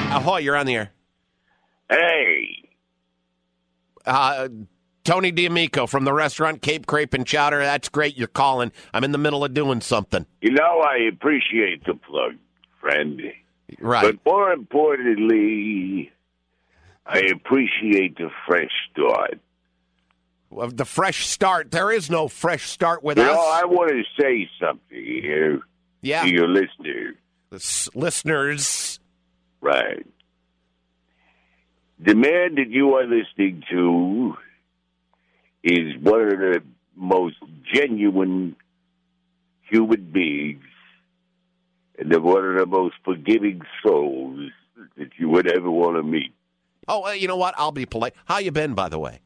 Ahoy, you're on the air. Hey. Tony D'Amico from the restaurant Cape Crepe and Chowder. That's great you're calling. I'm in the middle of doing something. You know, I appreciate the plug, friend. Right. But more importantly, I appreciate the fresh start. Well, the fresh start. There is no fresh start with You us. know, I want to say something here Yeah. to your listeners. Listeners. Right. The man that you are listening to is one of the most genuine human beings and one of the most forgiving souls that you would ever want to meet. Oh, you know what? I'll be polite. How you been, by the way?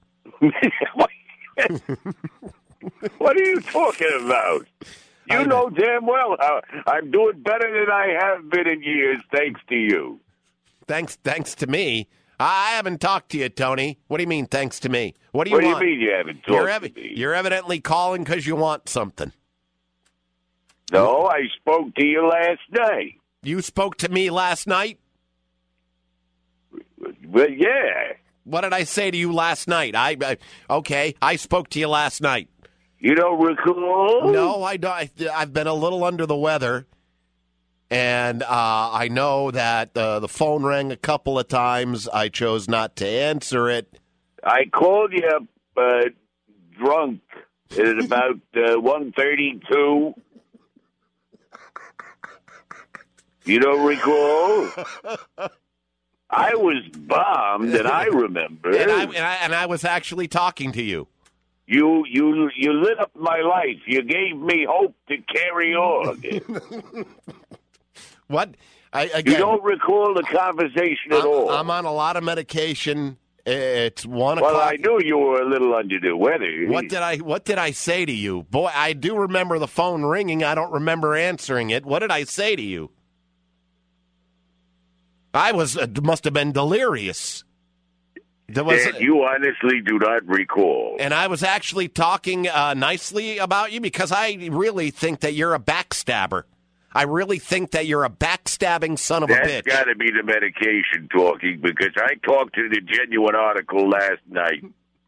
What are you talking about? You know damn well how I'm doing better than I have been in years, thanks to you. Thanks to me. I haven't talked to you, Tony. What do you mean, thanks to me? What do you What want? do you mean you haven't talked to me? You're evidently calling because you want something. No, I spoke to you last night. You spoke to me last night? Well, yeah. What did I say to you last night? Okay, I spoke to you last night. You don't recall? No, I don't. I've been a little under the weather, and I know that the phone rang a couple of times. I chose not to answer it. I called you up drunk at about 1:32. You don't recall? I was bombed, and I remember. And I was actually talking to you. You lit up my life. You gave me hope to carry on. What? Again, you don't recall the conversation at all. I'm on a lot of medication. It's 1 o'clock. Well, I knew you were a little under the weather. What did I say to you? Boy, I do remember the phone ringing. I don't remember answering it. What did I say to you? I must have been delirious. You honestly do not recall. And I was actually talking nicely about you because I really think that you're a backstabber. I really think that you're a backstabbing son of a bitch. That's got to be the medication talking, because I talked to the Genuine article last night.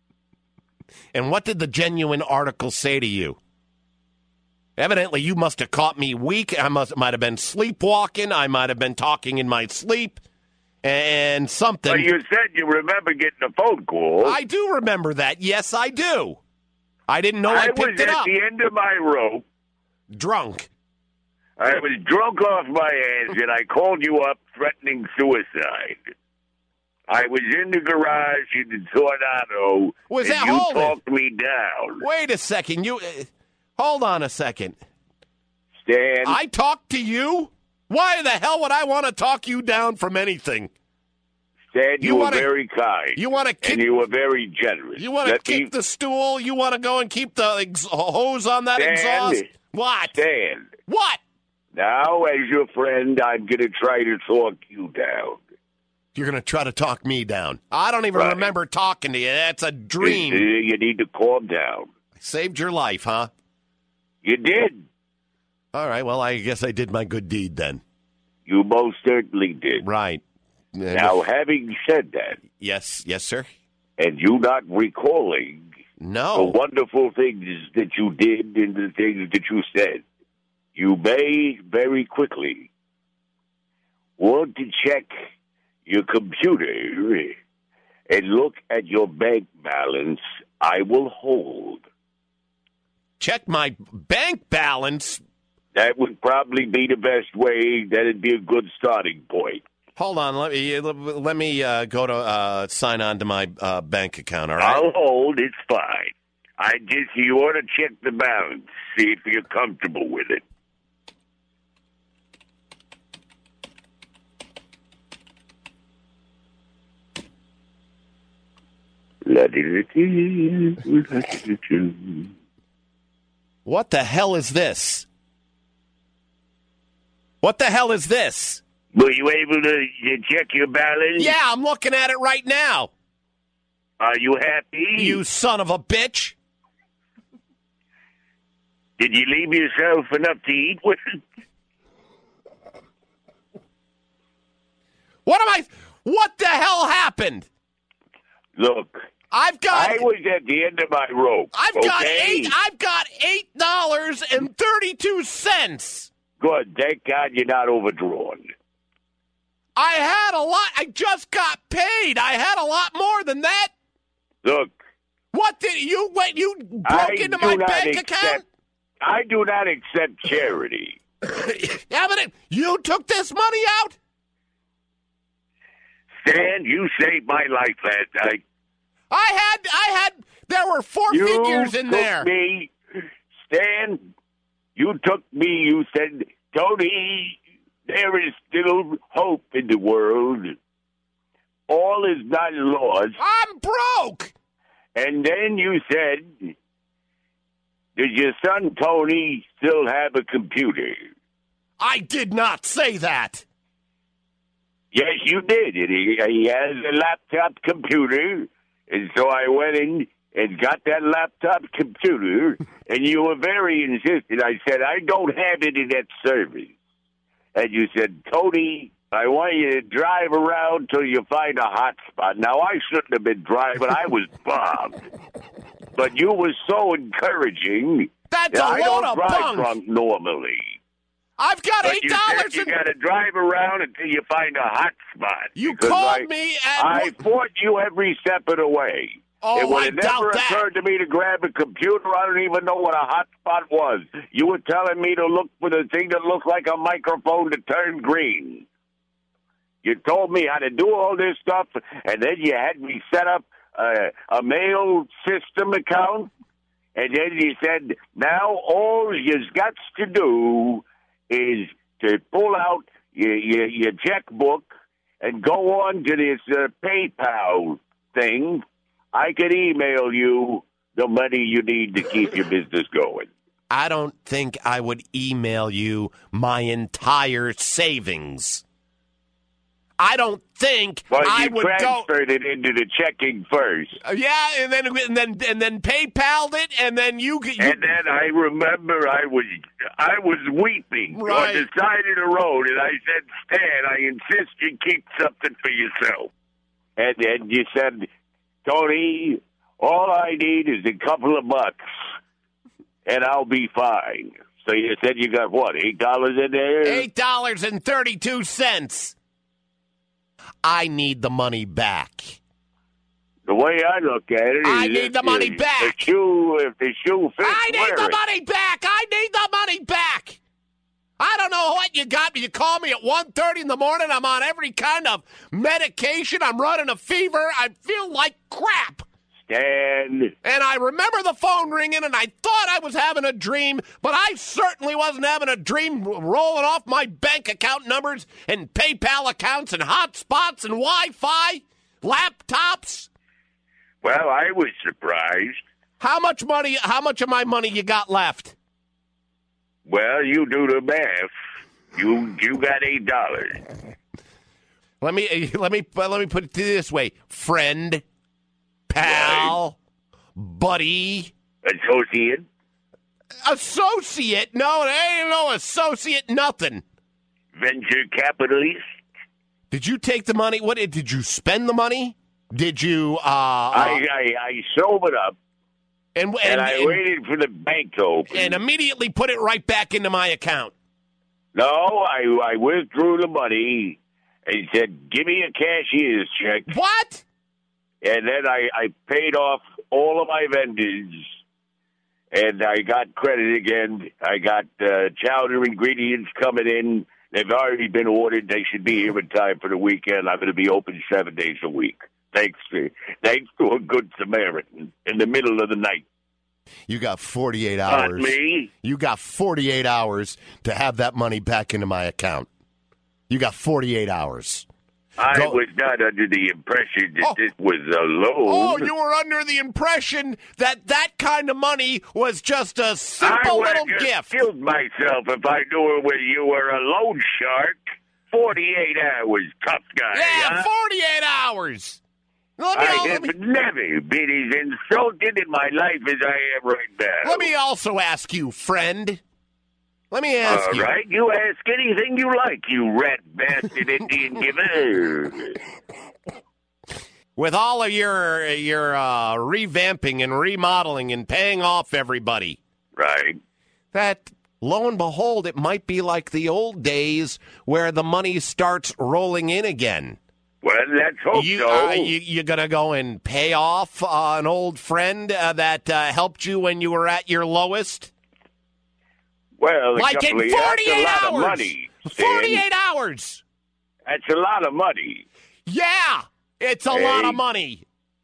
And what did the Genuine article say to you? Evidently, you must have caught me weak. I might have been sleepwalking. I might have been talking in my sleep. And something. Well, you said you remember getting a phone call. I do remember that. Yes, I do. I didn't know I picked it up. I was at the end of my rope. Drunk. I was drunk off my ass, and I called you up threatening suicide. I was in the garage in the Tornado, and you talked me down. Wait a second. Hold on a second. Stan. I talked to you? Why the hell would I want to talk you down from anything? Stan, you were very kind. You want to kick, and you were very generous. You want to kick the stool? You want to go and keep the hose on that exhaust? What? Stan. What? Now, as your friend, I'm going to try to talk you down. You're going to try to talk me down? I don't even remember talking to you. That's a dream. You need to calm down. I saved your life, huh? You did. All right, well, I guess I did my good deed then. You most certainly did. Right. Now, having said that. Yes, sir. And you not recalling the wonderful things that you did and the things that you said, you may very quickly want to check your computer and look at your bank balance. I will hold. Check my bank balance? That would probably be the best way. That'd be a good starting point. Hold on. Let me go to sign on to my bank account, all right? I'll hold. It's fine. You ought to check the balance. See if you're comfortable with it. What the hell is this? What the hell is this? Were you able to check your balance? Yeah, I'm looking at it right now. Are you happy? You son of a bitch. Did you leave yourself enough to eat with? What the hell happened? Look, I was at the end of my rope. I've got $8.32. Good. Thank God you're not overdrawn. I had a lot. I just got paid. I had a lot more than that. Look. What did you broke into my bank account? I do not accept charity. Yeah, but you took this money out? Stan, you saved my life last night. There were four figures in there. Stan, you took me, you said, Tony, there is still hope in the world. All is not lost. I'm broke. And then you said, does your son Tony still have a computer? I did not say that. Yes, you did. He has a laptop computer, and so I went in and got that laptop computer, and you were very insistent. I said, I don't have internet service. And you said, Tony, I want you to drive around till you find a hot spot. Now, I shouldn't have been driving. I was bombed. But you were so encouraging. That's a load of I don't drive bunk. drunk normally. I've got $8. You got to drive around until you find a hot spot. You called me and I fought you every step of the way. Oh, it would have never occurred to me to grab a computer. I don't even know what a hot spot was. You were telling me to look for the thing that looked like a microphone to turn green. You told me how to do all this stuff, and then you had me set up a mail system account, and then you said, now all you've got to do is to pull out your checkbook and go on to this PayPal thing. I could email you the money you need to keep your business going. I don't think I would email you my entire savings. I don't think I would transferred it into the checking first. Yeah, and then PayPal'd it, and then you. And then I remember I was weeping on the side of the road, and I said, Stan, I insist you keep something for yourself. And then you said, Tony, all I need is a couple of bucks, and I'll be fine. So you said you got what, $8 in there? $8.32. I need the money back. The way I look at it is I need the money back. If the shoe fits, I need the money back. I need the money back. I don't know what you got me. You call me at 1:30 in the morning. I'm on every kind of medication. I'm running a fever. I feel like crap. Stan. And I remember the phone ringing, and I thought I was having a dream, but I certainly wasn't having a dream rolling off my bank account numbers and PayPal accounts and hotspots and Wi-Fi, laptops. Well, I was surprised. How much of my money you got left? Well, you do the math. You got $8. Let me put it this way, friend. Pal, buddy, associate? No, there ain't no associate. Nothing. Venture capitalist. Did you take the money? What did you spend the money? Did you? I sobered up, and I waited for the bank to open, and immediately put it right back into my account. No, I withdrew the money and said, "Give me a cashier's check." What? And then I paid off all of my vendors, and I got credit again. I got chowder ingredients coming in. They've already been ordered. They should be here in time for the weekend. I'm going to be open 7 days a week. Thanks to a good Samaritan in the middle of the night. You got 48 hours. Not me. You got 48 hours to have that money back into my account. You got 48 hours. I was not under the impression that this was a loan. Oh, you were under the impression that kind of money was just a simple little gift. I would have killed myself if I knew you were a loan shark. 48 hours, tough guy. Yeah, 48 hours. I have never been as insulted in my life as I am right now. Let me also ask you, friend. Let me ask you. All right, you ask anything you like, you rat bastard Indian giver. With all of your revamping and remodeling and paying off everybody, Right. that lo and behold, it might be like the old days where the money starts rolling in again. Well, let's hope so. You're going to go and pay off an old friend that helped you when you were at your lowest? Well, Like in 48 that's a lot hours. of money. Stan. 48 hours. That's a lot of money. Yeah, it's a lot of money.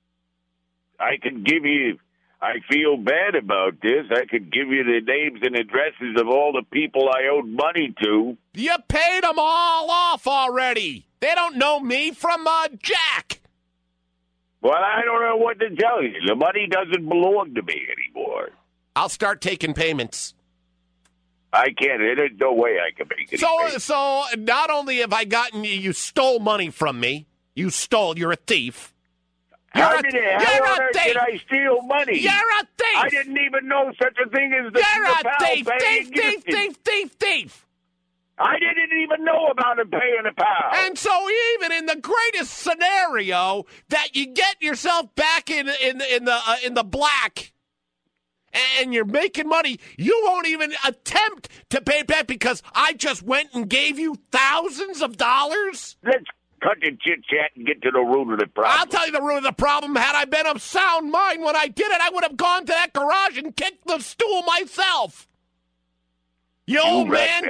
I can give you. I feel bad about this. I could give you the names and addresses of all the people I owed money to. You paid them all off already. They don't know me from Jack. Well, I don't know what to tell you. The money doesn't belong to me anymore. I'll start taking payments. I can't. There's no way I can make it. So not only have I gotten you stole money from me. You stole. You're a thief. How on earth did I steal money? You're a thief. I didn't even know such a thing as the You're a pal thief. paying Thief. I didn't even know about him paying a pal. And so even in the greatest scenario that you get yourself back in the black and you're making money, you won't even attempt to pay back because I just went and gave you thousands of dollars? Let's cut the chit-chat and get to the root of the problem. I'll tell you the root of the problem. Had I been of sound mind when I did it, I would have gone to that garage and kicked the stool myself. You old man,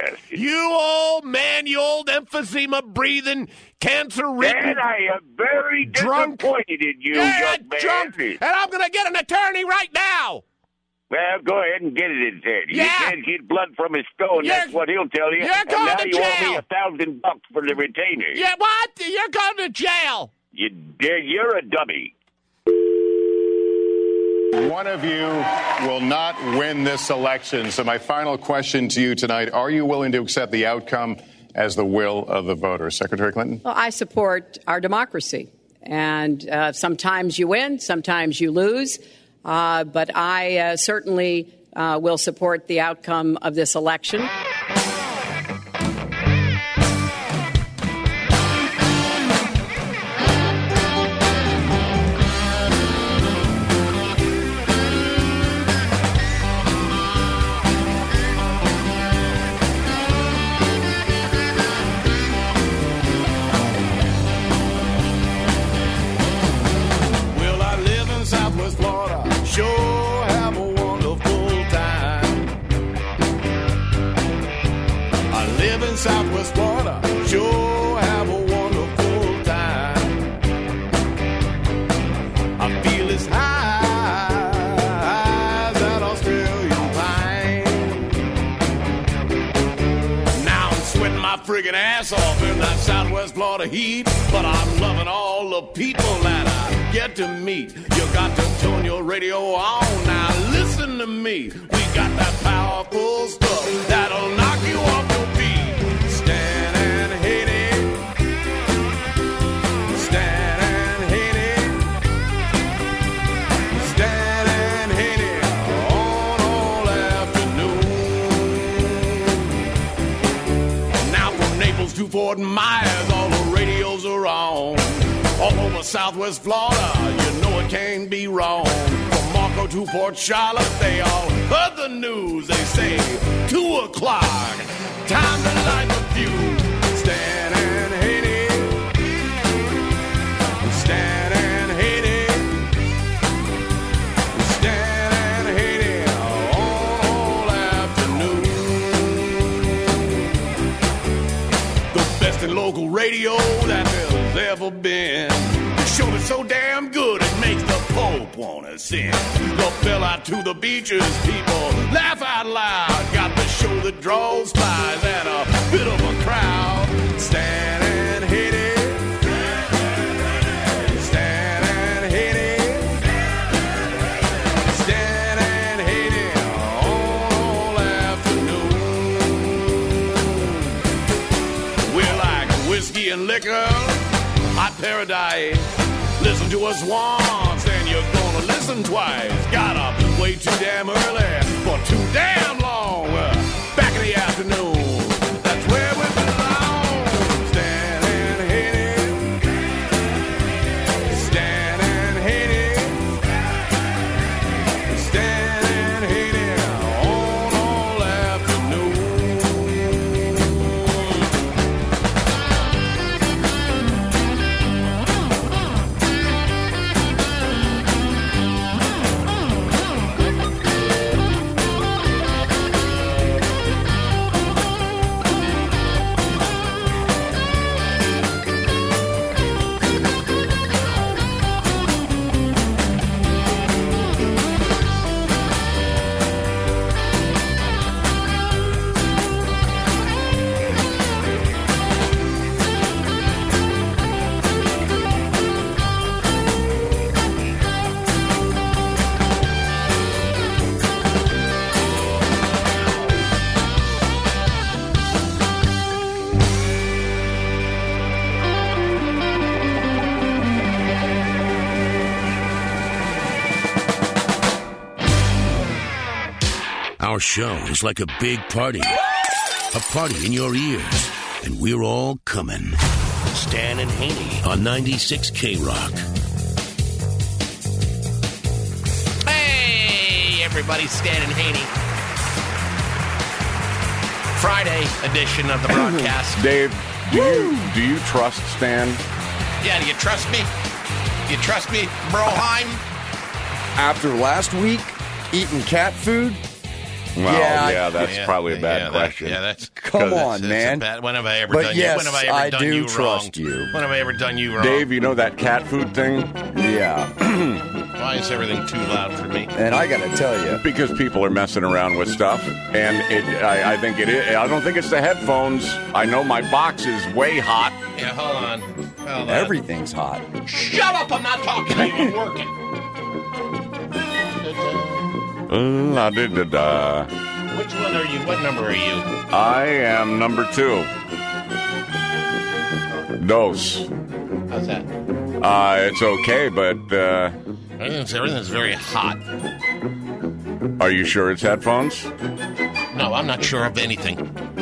you old emphysema-breathing, cancer-ridden. And I am very disappointed in you, young man. Drunk, and I'm going to get an attorney right now. Well, go ahead and get it instead. Yeah. You can't get blood from a stone. That's what he'll tell you. You're and going now to you owe me jail. $1,000 for the retainer. Yeah, what? You're going to jail. You're a dummy. One of you will not win this election. So my final question to you tonight, are you willing to accept the outcome as the will of the voters? Secretary Clinton? Well, I support our democracy. And sometimes you win, sometimes you lose. But I certainly will support the outcome of this election. Sure have a wonderful time. I live in Southwest Florida. Sure have a wonderful time. I feel as high as that Australian pine. Now I'm sweating my friggin' ass off in that Southwest Florida heat, but I'm loving all the people that I get to meet. You got to turn your radio on now. Listen to me. We got that powerful stuff that'll knock you off your feet. Stand and hate it. Stand and hate it. Stand and hate it on all afternoon. Now from Naples to Fort Myers, all the radios are on. All over Southwest Florida, you know it can't be wrong. From Marco to Port Charlotte, they all heard the news. They say 2 o'clock, time to light the fuse. Stand and hate it. Stand and hate it. Stand and hate it all afternoon. The best in local radio that there's ever been. The show is so damn good it makes the Pope wanna sing. The bell out to the beaches, people laugh out loud. Got the show that draws spies and a bit of a crowd. Stand and hit it. Stand and hit it. Stand and hit it all afternoon. We're like whiskey and liquor, hot paradise. Listen to us once, then you're gonna listen twice. Got up way too damn early for too damn long. Back in the hour. Our show is like a big party. A party in your ears. And we're all coming. Stan and Haney on 96 K-Rock. Hey, everybody, Stan and Haney. Friday edition of the broadcast. Dave, do you trust Stan? Yeah, do you trust me? You trust me, Broheim? After last week, eating cat food? Well, yeah, that's probably a bad question. That's Come on, man. When have I ever But done yes, when have I ever I done do you trust wrong? you. When have I ever done you wrong? Dave, you know that cat food thing? Yeah. Why is everything too loud for me? And I got to tell you. Because people are messing around with stuff, and I think it is. I don't think it's the headphones. I know my box is way hot. Yeah, hold on. Everything's hot. Shut up! I'm not talking to you. I'm working. La-di-da-da. Which one are you? What number are you? I am number 2. Dos. How's that? It's okay, but Everything's very hot. are you sure it's headphones? No, I'm not sure of anything.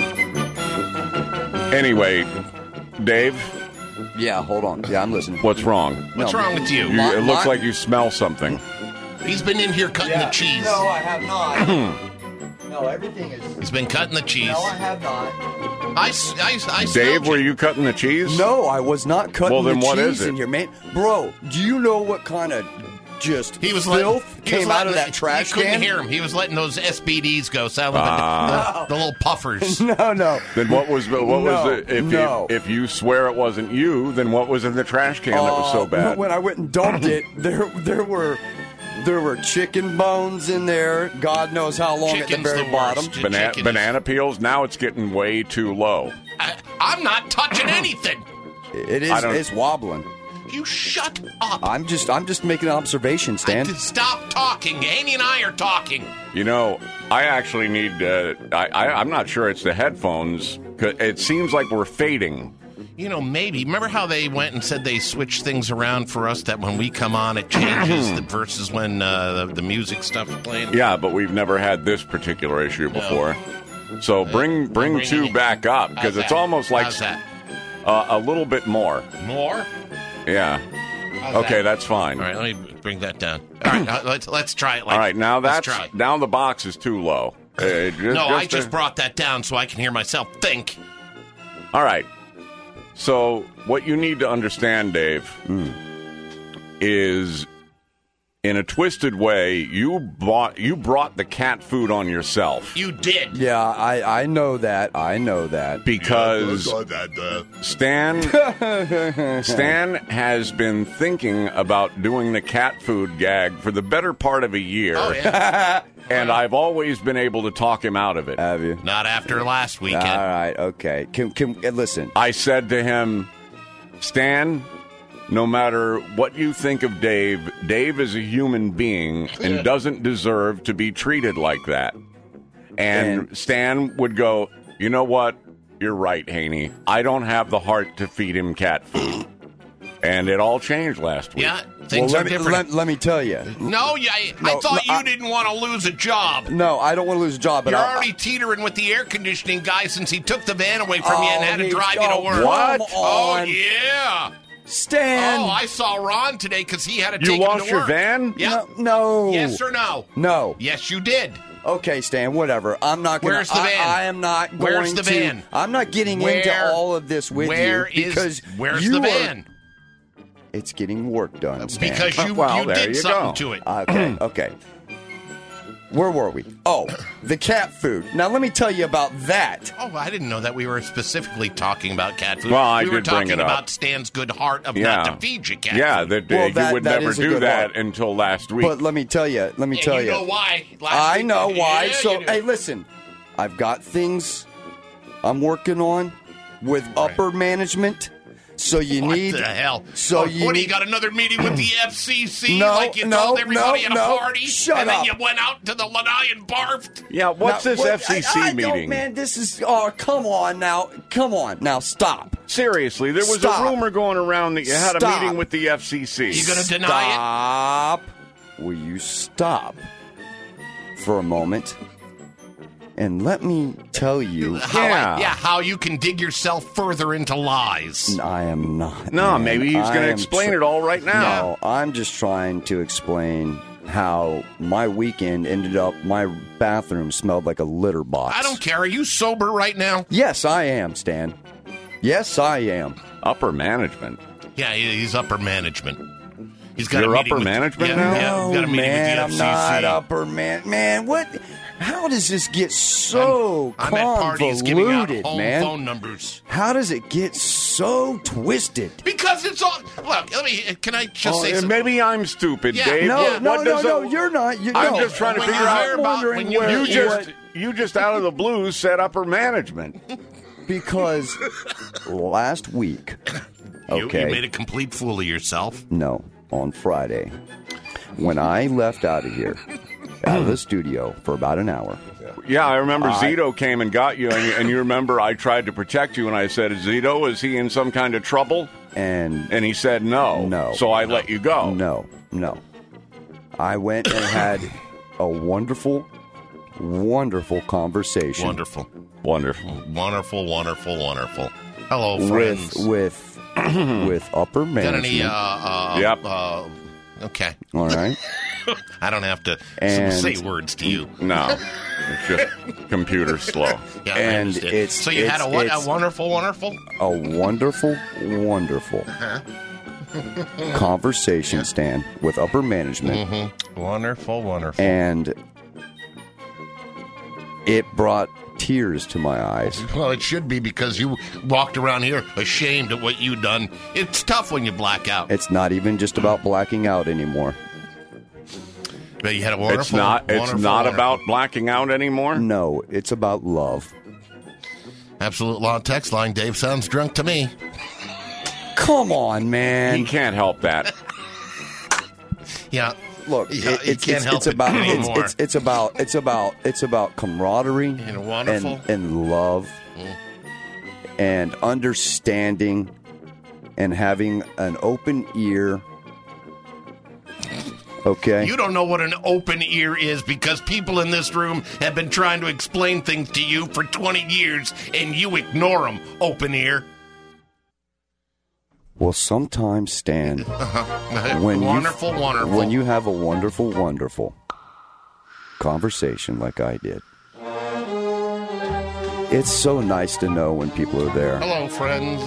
Anyway, Dave, Yeah, hold on. Yeah, I'm listening. what's wrong? What's wrong with you? It looks like you smell something. He's been in here cutting the cheese. No, I have not. No, everything is... He's been cutting the cheese. No, I have not. I smelled Dave, were you cutting the cheese? No, I was not cutting Well, then the what cheese is it? in here, man. Bro, do you know what kind of just filth came out of that trash can? You couldn't can? hear him. He was letting those SBDs go, sounding like the little puffers. No. Then what was it? No. If you swear it wasn't you, then what was in the trash can that was so bad? When I went and dumped it, there were chicken bones in there. God knows how long at the Chicken's very the bottom. worst. Chicken is- Banana peels. Now it's getting way too low. I'm not touching anything. It is. It's wobbling. You shut up. I'm just making an observation, Stan. Stop talking. Annie and I are talking. You know, I actually need. I'm not sure it's the headphones. 'Cause it seems like we're fading. You know, maybe. Remember how they went and said they switched things around for us, that when we come on, it changes versus when the music stuff is playing? Yeah, but we've never had this particular issue before. So bring two it. back up, because it's almost like How's that? a little bit more. More? Yeah. How's Okay, that? that's fine. All right, let me bring that down. All right, let's try it. All right, now let's try it. now the box is too low. I just brought that down so I can hear myself think. All right. So what you need to understand, Dave, is in a twisted way, you brought the cat food on yourself. You did. Yeah, I know that. I know that. Because Stan has been thinking about doing the cat food gag for the better part of a year. Oh, yeah. And I've always been able to talk him out of it. Have you? Not after last weekend. All right. Okay. Can listen? I said to him, Stan, no matter what you think of Dave, Dave is a human being and doesn't deserve to be treated like that. And Stan would go, you know what? You're right, Haney. I don't have the heart to feed him cat food. And it all changed last week. Yeah, things are different. Let me tell you. No, I thought you didn't want to lose a job. No, I don't want to lose a job. But You're already teetering with the air conditioning guy since he took the van away from you and had to drive you to work. What? Oh, yeah. Stan. Oh, I saw Ron today because he had to take him to work. You lost your van? Yeah. No. Yes or no? No. Yes, you did. Okay, Stan, whatever. I'm not going to... Where's the van? I am not going to... Where's the van? I'm not getting into all of this with you. Where's the van? It's getting work done, Stan. Because you did something to it. Okay. Where were we? Oh, the cat food. Now, let me tell you about that. Oh, I didn't know that we were specifically talking about cat food. Well, I we were did bring talking it up. about Stan's good heart of not to feed you cat Yeah, food. that you would never is a do good that heart. until last week. But let me tell you. You know why. I know why. Yeah, So, you do. hey, listen. I've got things I'm working on with upper management. So you need... What the hell? So you what, need... you got another meeting with the FCC No, like you no, told everybody at a no. party? Shut and up. then you went out to the lanai and barfed? Yeah, what's Now, this FCC I meeting? don't, man, this is... Oh, come on now. Come on. Now, stop. Seriously, there was Stop. a rumor going around that you had a Stop. meeting with the FCC. You going to deny Stop. Will you stop for a moment? And let me tell you, how you can dig yourself further into lies. I am not. No, man. maybe he's going to explain it all right now. No, I'm just trying to explain how my weekend ended up. My bathroom smelled like a litter box. I don't care. Are you sober right now? Yes, I am, Stan. Yes, I am. Upper management. Yeah, he's upper management. He's got You're a meeting upper with, management yeah, now? Yeah, he's got a meeting man, with the FCC. I'm not upper man. Man, what? How does this get so I'm at parties giving out convoluted, home man? phone numbers. How does it get so twisted? Because it's all. Look, can I just say something? Maybe I'm stupid, Yeah, Dave. yeah. No, you're not. I'm just trying to when figure you out. hear about- wondering when you- where- You just out of the blue said upper management. Because last week, okay, You made a complete fool of yourself. no, on Friday, when I left out of here, out of the studio for about an hour. Yeah, I remember Zito came and got you, and you remember I tried to protect you, and I said, Zito, is he in some kind of trouble? And he said no. No. So I let you go. No. I went and had a wonderful conversation. Wonderful. Hello, friends. with upper Got management. any? Yep. Okay. All right. I don't have to And- say words to you. No. It's just computer slow. Yeah, I And understand. it's- so you had a what? A it's- wonderful. A wonderful conversation, Stan, with upper management. Wonderful. And it brought tears to my eyes. Well, it should be because you walked around here ashamed at what you've done. It's tough when you black out. It's not even just about blacking out anymore. But you had a wonderful. It's not about blacking out anymore? No, it's about love. Absolute Law text line. Dave sounds drunk to me. Come on, He man. can't help that. Yeah. Look, Yeah, you can't help it's it about anymore. it's about camaraderie And wonderful. and love and understanding and having an open ear. Okay. You don't know what an open ear is because people in this room have been trying to explain things to you for 20 years and you ignore them, open ear. Well, sometimes, Stan, when Wonderful. you have a wonderful conversation like I did, it's so nice to know when people are there. Hello, friends.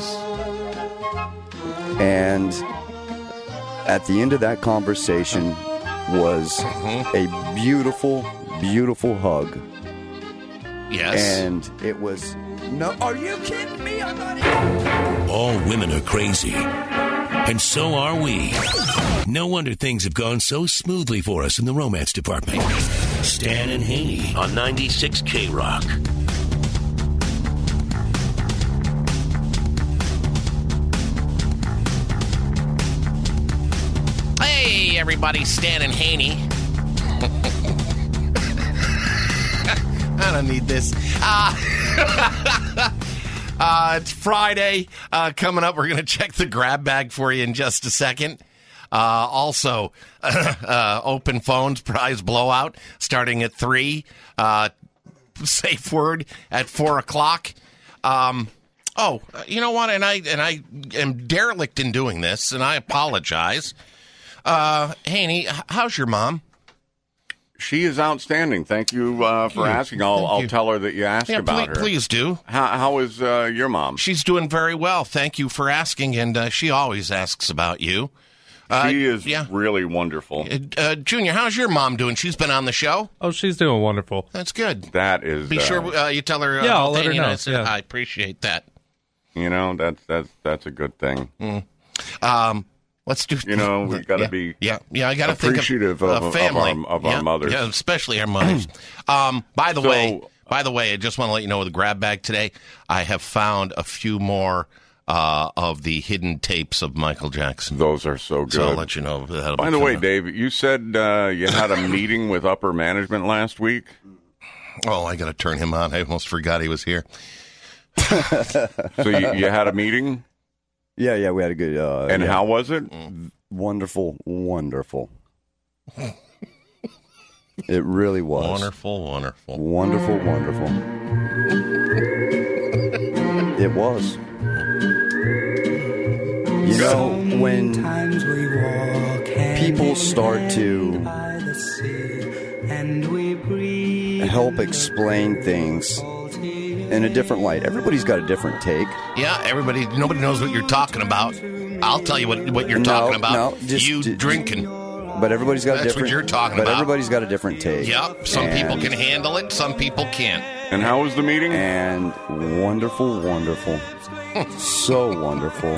And at the end of that conversation was a beautiful hug. Yes. And it was no. Are you kidding me? I'm not even. All women are crazy. And so are we. No wonder things have gone so smoothly for us in the romance department. Stan and Haney on 96 K-Rock. Hey, everybody, Stan and Haney. I don't need this. It's Friday. Coming up, we're going to check the grab bag for you in just a second. Also, open phones prize blowout starting at 3. Safe word at 4 o'clock. You know what? And I am derelict in doing this, and I apologize. Haney, how's your mom? She is outstanding. Thank you for asking. I'll tell her that you asked about her. Please do. How is your mom? She's doing very well. Thank you for asking, and she always asks about you. She is really wonderful. Junior, how's your mom doing? She's been on the show. Oh, she's doing wonderful. That's good. That is. Be sure you tell her. Yeah, I'll let her Haney and know. I said I appreciate that. You know, that's a good thing. Let's do. You know, we got to be. I got to think appreciative of family of our mothers. Yeah, especially our mothers. By the way, I just want to let you know with the grab bag today, I have found a few more of the hidden tapes of Michael Jackson. Those are so good. So I'll let you know. By the way, Dave, you said you had a meeting with upper management last week. Oh, I got to turn him on. I almost forgot he was here. So you had a meeting? Yeah, we had a good. And how was it? Wonderful. It really was. Wonderful, wonderful. Wonderful, wonderful. It was. You know, when people start to help explain things in a different light, everybody's got a different take. Yeah, nobody knows what you're talking about. I'll tell you what you're talking about. Drinking. But everybody's got a different. That's what you're talking about. But everybody's got a different take. Yep. Some people can handle it. Some people can't. And how was the meeting? And wonderful, wonderful. So wonderful.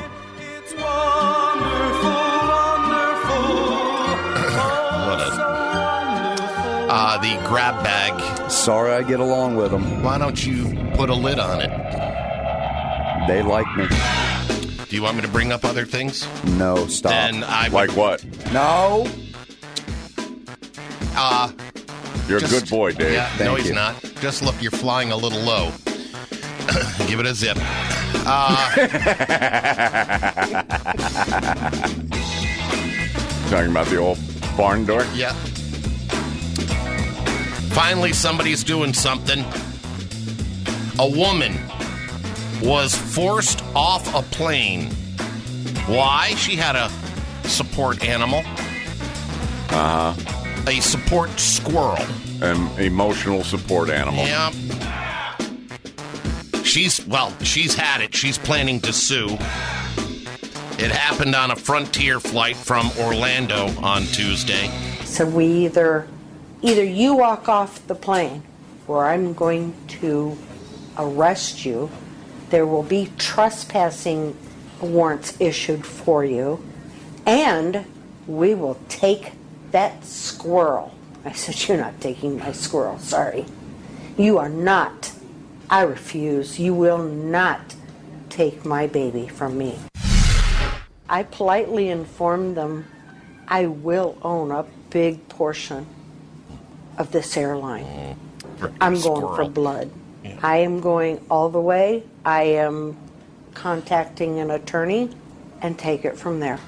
The grab bag. Sorry I get along with them. Why don't you put a lid on it? They like me. Do you want me to bring up other things? No, stop. Then like what? No. You're a good boy, Dave. Yeah, no, he's not. Just look, you're flying a little low. Give it a zip. Talking about the old barn door? Yeah. Finally, somebody's doing something. A woman was forced off a plane. Why? She had a support animal. A support squirrel. An emotional support animal. Yeah. She's had it. She's planning to sue. It happened on a Frontier flight from Orlando on Tuesday. So we either you walk off the plane or I'm going to arrest you. There will be trespassing warrants issued for you, and we will take that squirrel. I said, you're not taking my squirrel, sorry. You are not. I refuse. You will not take my baby from me. I politely informed them I will own a big portion of this airline. I'm going for blood. Yeah. I am going all the way. I am contacting an attorney and take it from there.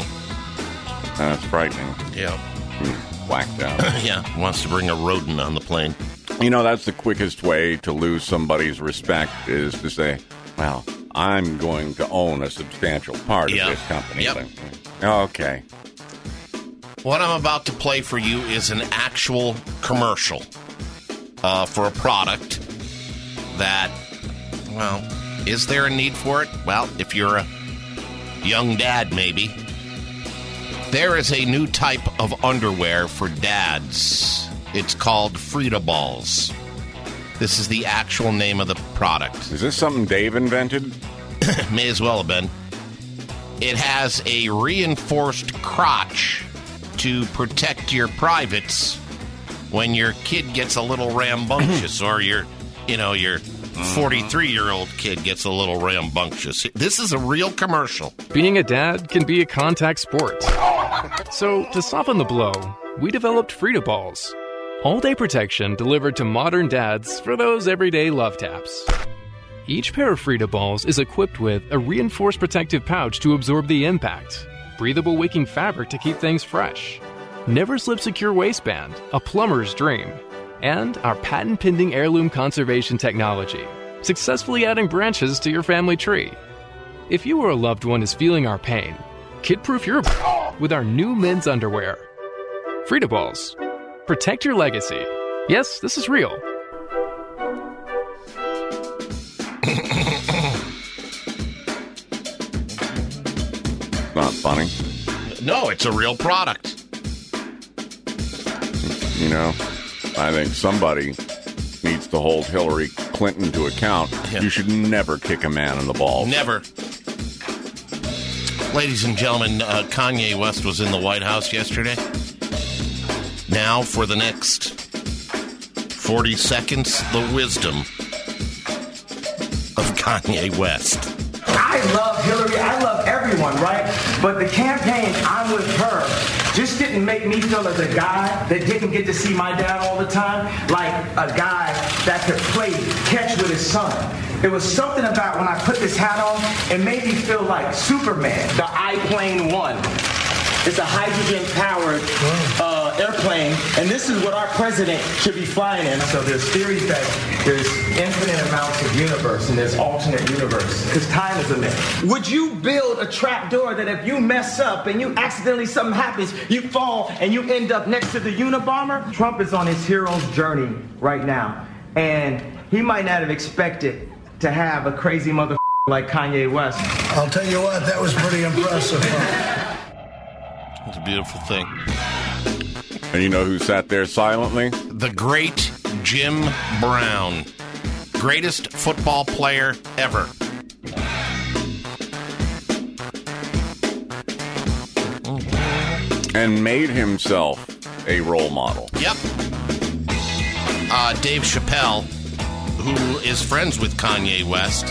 That's frightening. Yeah. Whacked out. Yeah, wants to bring a rodent on the plane. You know, that's the quickest way to lose somebody's respect is to say, well, I'm going to own a substantial part of this company. Yep. Okay. What I'm about to play for you is an actual commercial for a product that, well, is there a need for it? Well, if you're a young dad, maybe. There is a new type of underwear for dads. It's called Frida Balls. This is the actual name of the product. Is this something Dave invented? May as well have been. It has a reinforced crotch to protect your privates when your kid gets a little rambunctious or your 43-year-old kid gets a little rambunctious. This is a real commercial. Being a dad can be a contact sport. So, to soften the blow, we developed Frida Balls. All-day protection delivered to modern dads for those everyday love taps. Each pair of Frida Balls is equipped with a reinforced protective pouch to absorb the impact, breathable wicking fabric to keep things fresh, never slip secure waistband, a plumber's dream, and our patent-pending heirloom conservation technology, successfully adding branches to your family tree. If you or a loved one is feeling our pain, kid-proof your with our new men's underwear. Frida Balls. Protect your legacy. Yes, this is real. Not funny. No, it's a real product. You know, I think somebody needs to hold Hillary Clinton to account. Yeah. You should never kick a man in the balls. Never. Ladies and gentlemen, Kanye West was in the White House yesterday. Now, for the next 40 seconds, the wisdom of Kanye West. I love Hillary. I love everyone, right? But the campaign, I'm with her, just didn't make me feel as a guy that didn't get to see my dad all the time, like a guy that could play catch with his son. It was something about when I put this hat on, it made me feel like Superman. The I-Plane 1. It's a hydrogen-powered airplane, and this is what our president should be flying in. So there's theories that there's infinite amounts of universe and there's alternate universe, because time is a myth. Would you build a trap door that if you mess up and you accidentally something happens, you fall and you end up next to the Unabomber? Trump is on his hero's journey right now, and he might not have expected to have a crazy mother like Kanye West. I'll tell you what, that was pretty impressive. It's a beautiful thing. And you know who sat there silently? The great Jim Brown. Greatest football player ever. And made himself a role model. Yep. Dave Chappelle, who is friends with Kanye West,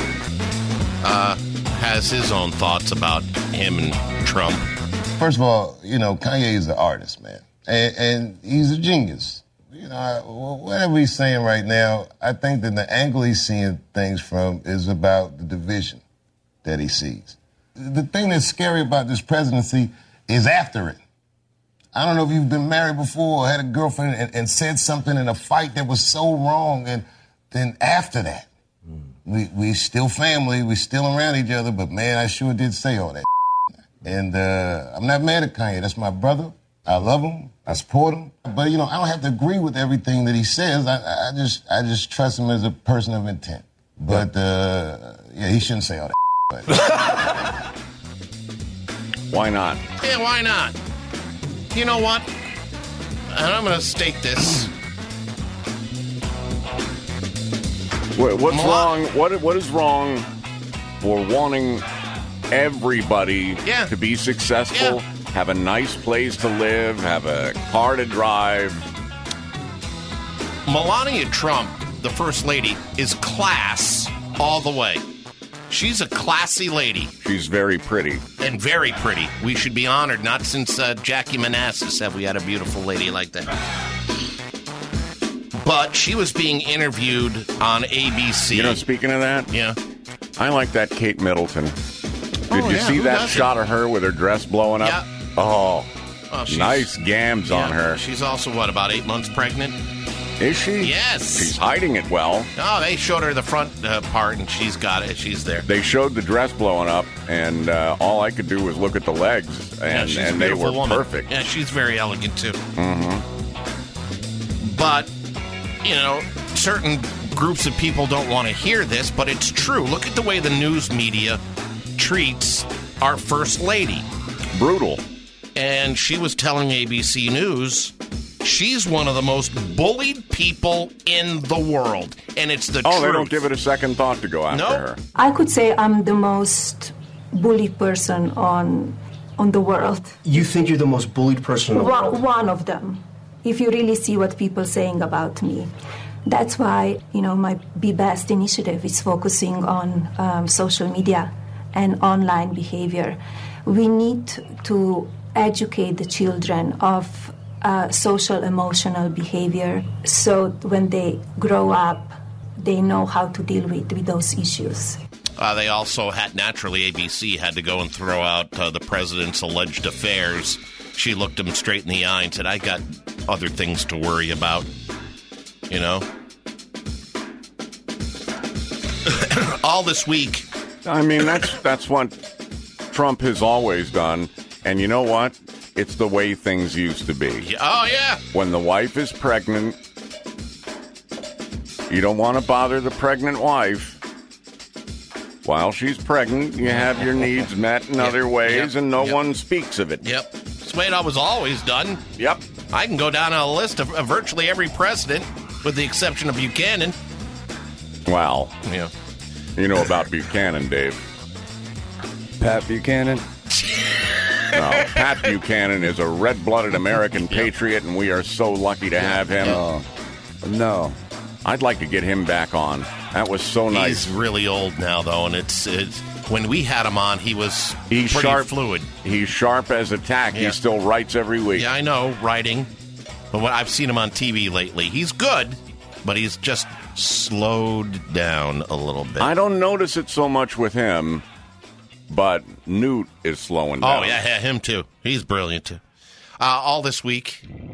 has his own thoughts about him and Trump. First of all, you know, Kanye is an artist, man. And he's a genius. You know, whatever he's saying right now, I think that the angle he's seeing things from is about the division that he sees. The thing that's scary about this presidency is after it. I don't know if you've been married before or had a girlfriend and said something in a fight that was so wrong, and then after that, we still family, we still around each other, but man, I sure did say all that. And I'm not mad at Kanye. That's my brother. I love him. I support him. But, you know, I don't have to agree with everything that he says. I just trust him as a person of intent. But, yeah, he shouldn't say all that. Why not? Yeah, why not? You know what? And I'm going to state this. What's wrong? What is wrong for wanting everybody to be successful, have a nice place to live, have a car to drive? Melania Trump, the first lady, is class all the way. She's a classy lady. She's very pretty. And very pretty. We should be honored, not since Jackie Manassas have we had a beautiful lady like that. But she was being interviewed on ABC. You know, speaking of that, yeah, I like that Kate Middleton. Did you see that shot of her with her dress blowing up? Yeah. Oh, nice gams on her. She's also, what, about 8 months pregnant? Is she? Yes. She's hiding it well. No, they showed her the front part, and she's got it. She's there. They showed the dress blowing up, and all I could do was look at the legs, and they were perfect. Yeah, she's very elegant, too. Mm-hmm. But, you know, certain groups of people don't want to hear this, but it's true. Look at the way the news media treats our first lady. Brutal. And she was telling ABC News she's one of the most bullied people in the world. And it's the truth. Oh, they don't give it a second thought to go after her. I could say I'm the most bullied person on the world. You think you're the most bullied person in the world? One of them, if you really see what people are saying about me. That's why, you know, my Be Best initiative is focusing on social media and online behavior. We need to educate the children of social emotional behavior so when they grow up, they know how to deal with those issues. They also had, naturally, ABC had to go and throw out the president's alleged affairs. She looked him straight in the eye and said, I got other things to worry about, you know? All this week. I mean, that's what Trump has always done. And you know what? It's the way things used to be. Oh, yeah. When the wife is pregnant, you don't want to bother the pregnant wife. While she's pregnant, you have your needs met in other ways, and no one speaks of it. Yep. That's the way it was always done. Yep. I can go down a list of virtually every president, with the exception of Buchanan. Wow. Yeah. You know about Buchanan, Dave. Pat Buchanan? No, Pat Buchanan is a red-blooded American patriot, and we are so lucky to have him. No. I'd like to get him back on. That was so nice. He's really old now, though, and it's when we had him on, he's pretty sharp, fluid. He's sharp as a tack. Yeah. He still writes every week. Yeah, I know, writing. But I've seen him on TV lately. He's good, but he's just slowed down a little bit. I don't notice it so much with him, but Newt is slowing down. Oh, yeah, him too. He's brilliant, too. All this week,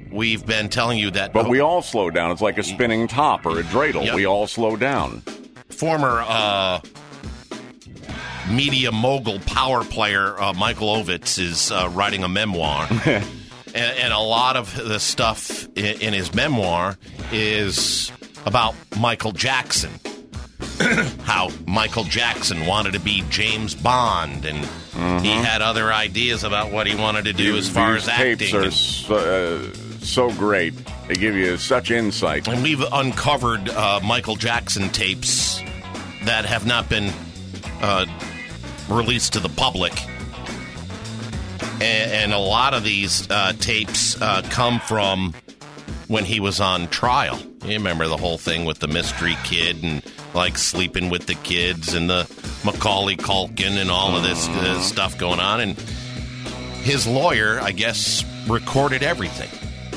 we've been telling you that. But we all slow down. It's like a spinning top or a dreidel. Yep. We all slow down. Former media mogul power player Michael Ovitz is writing a memoir. and a lot of the stuff in his memoir is about Michael Jackson. How Michael Jackson wanted to be James Bond, and he had other ideas about what he wanted to do as far as acting. These tapes are so great. They give you such insight. And we've uncovered Michael Jackson tapes that have not been released to the public. And a lot of these tapes come from when he was on trial. You remember the whole thing with the mystery kid and like sleeping with the kids and the Macaulay Culkin and all of this stuff going on. And his lawyer, I guess, recorded everything.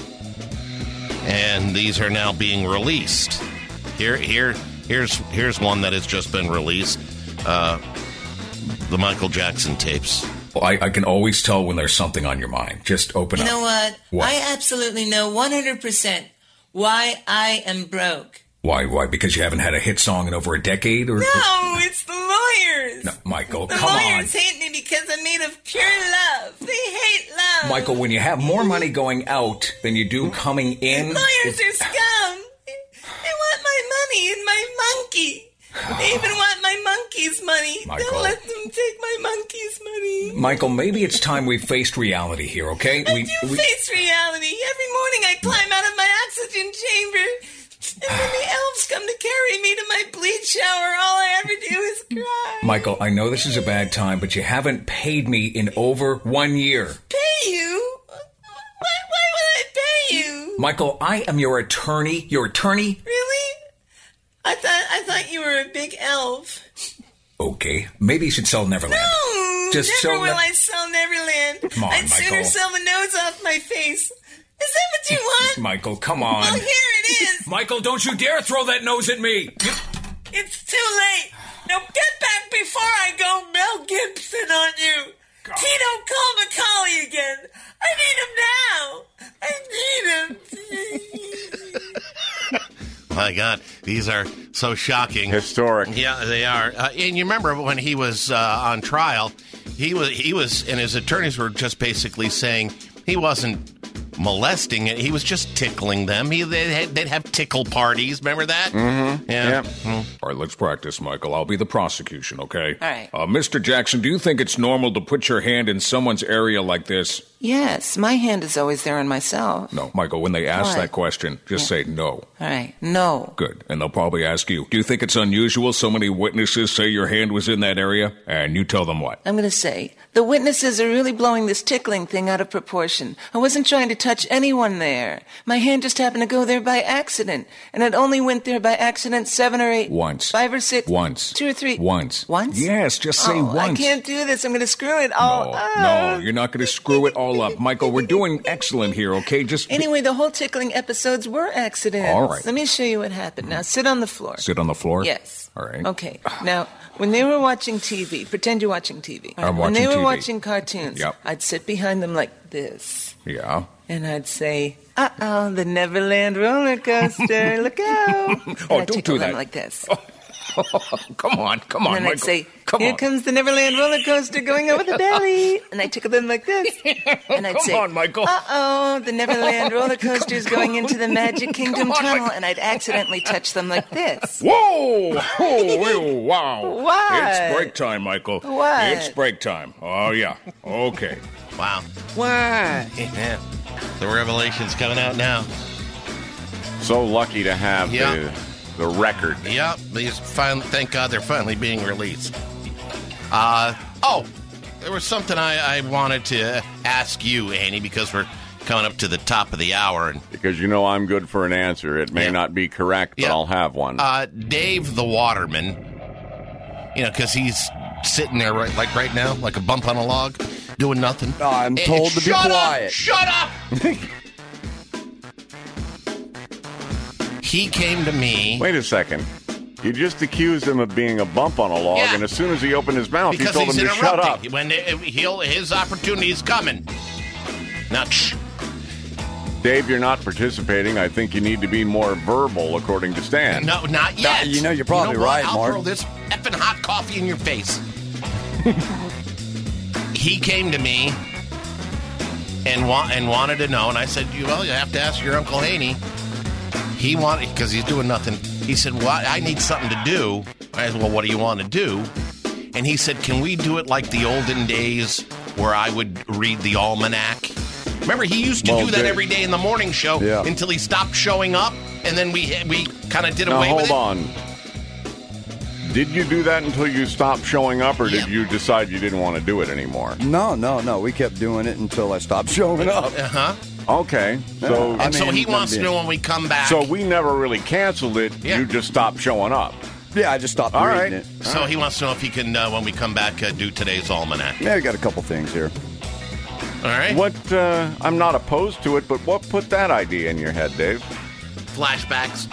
And these are now being released. Here's one that has just been released. The Michael Jackson tapes. Well, I can always tell when there's something on your mind. Just open up. You know what? What? I absolutely know 100% why I am broke. Why? Because you haven't had a hit song in over a decade? Or No, it's the lawyers. No, Michael, the come on. lawyers hate me because I'm made of pure love. They hate love. Michael, when you have more money going out than you do coming in... Lawyers are scum. They want my money and my monkey. They even want my monkey's money. Michael. Don't let them take my monkey's money. Michael, maybe it's time we faced reality here, okay? I do face reality. Every morning I climb out of my oxygen chamber, and when the elves come to carry me to my bleach shower, all I ever do is cry. Michael, I know this is a bad time, but you haven't paid me in over 1 year. Pay you? Why would I pay you? Michael, I am your attorney. Your attorney? Really? I thought you were a big elf. Okay, maybe you should sell Neverland. No, Just never sell will I sell Neverland. Come on, I'd sooner Michael. sell the nose off my face. Is that what you want? Michael, come on. Well, here it is. Michael, don't you dare throw that nose at me. It's too late. Now get back before I go Mel Gibson on you. God. Tito, call Macaulay again. I need him now. I need him. My God, these are so shocking. Historic. Yeah, they are. And you remember when he was on trial, he was, and his attorneys were just basically saying he wasn't molesting it. He was just tickling them. They'd have tickle parties. Remember that? Mm-hmm. Yeah. All right, let's practice, Michael. I'll be the prosecution, okay? All right. Mr. Jackson, do you think it's normal to put your hand in someone's area like this? Yes, my hand is always there on myself. No, Michael, when they ask What? that question, just say no. All right, no. Good. And they'll probably ask you, do you think it's unusual so many witnesses say your hand was in that area? And you tell them what? I'm going to say, the witnesses are really blowing this tickling thing out of proportion. I wasn't trying to touch anyone there. My hand just happened to go there by accident. And it only went there by accident 7 or 8. Once. 5 or 6. Once. 2 or 3. Once. Once? Yes, just say once. I can't do this. I'm going to screw it all up. No, you're not going to screw it all up. Michael, we're doing excellent here, okay? Anyway, the whole tickling episodes were accidents. All right. Let me show you what happened. Now, sit on the floor. Sit on the floor? Yes. All right. Okay. Now, when they were watching TV, pretend you're watching TV. I'm When they watching were TV. watching cartoons, Yep. I'd sit behind them like this. Yeah. And I'd say, uh-oh, the Neverland roller coaster, look out. And Oh, I'd don't tickle do them that. like this. Come on, And then I'd Michael. say, Come here on. comes the Neverland roller coaster going over the belly. And I'd tickle them like this. And I'd Come say, on, Michael. uh-oh, the Neverland roller coaster is going into the Magic Kingdom on, tunnel. Michael. And I'd accidentally touch them like this. Whoa! Oh, wow. What? It's break time, Michael. What? It's break time. Oh, yeah. Okay. Wow. What? Yeah. The revelation's coming out now. So lucky to have Yeah. the record. Yep. Thank God they're finally being released. There was something I wanted to ask you, Annie, because we're coming up to the top of the hour. And Because you know I'm good for an answer. It may not be correct, but Yeah. I'll have one. Dave the Waterman, because he's sitting there right now, like a bump on a log, doing nothing. I'm told to be Shut quiet. Up! Shut up! He came to me. Wait a second. You just accused him of being a bump on a log, Yeah. and as soon as he opened his mouth, Because you told he's him to shut up. interrupting. When his opportunity is coming. Now, shh. Dave, you're not participating. I think you need to be more verbal, according to Stan. No, not yet. You're probably right, I'll Mark. throw this effing hot coffee in your face. He came to me and wanted to know, and I said, well, you have to ask your Uncle Haney. He wanted, because he's doing nothing. He said, well, I need something to do. I said, well, what do you want to do? And he said, can we do it like the olden days where I would read the almanac? Remember, he used to do that every day in the morning show until he stopped showing up, and then we kind of did away with it. Hold on. Did you do that until you stopped showing up, or did you decide you didn't want to do it anymore? No. We kept doing it until I stopped showing up. Uh-huh. Okay. So, so he wants to know when we come back. So we never really canceled it. Yeah. You just stopped showing up. Yeah, I just stopped reading it. So he wants to know if he can, when we come back, do today's almanac. Yeah, we got a couple things here. All right. What? I'm not opposed to it, but what put that idea in your head, Dave? Flashbacks.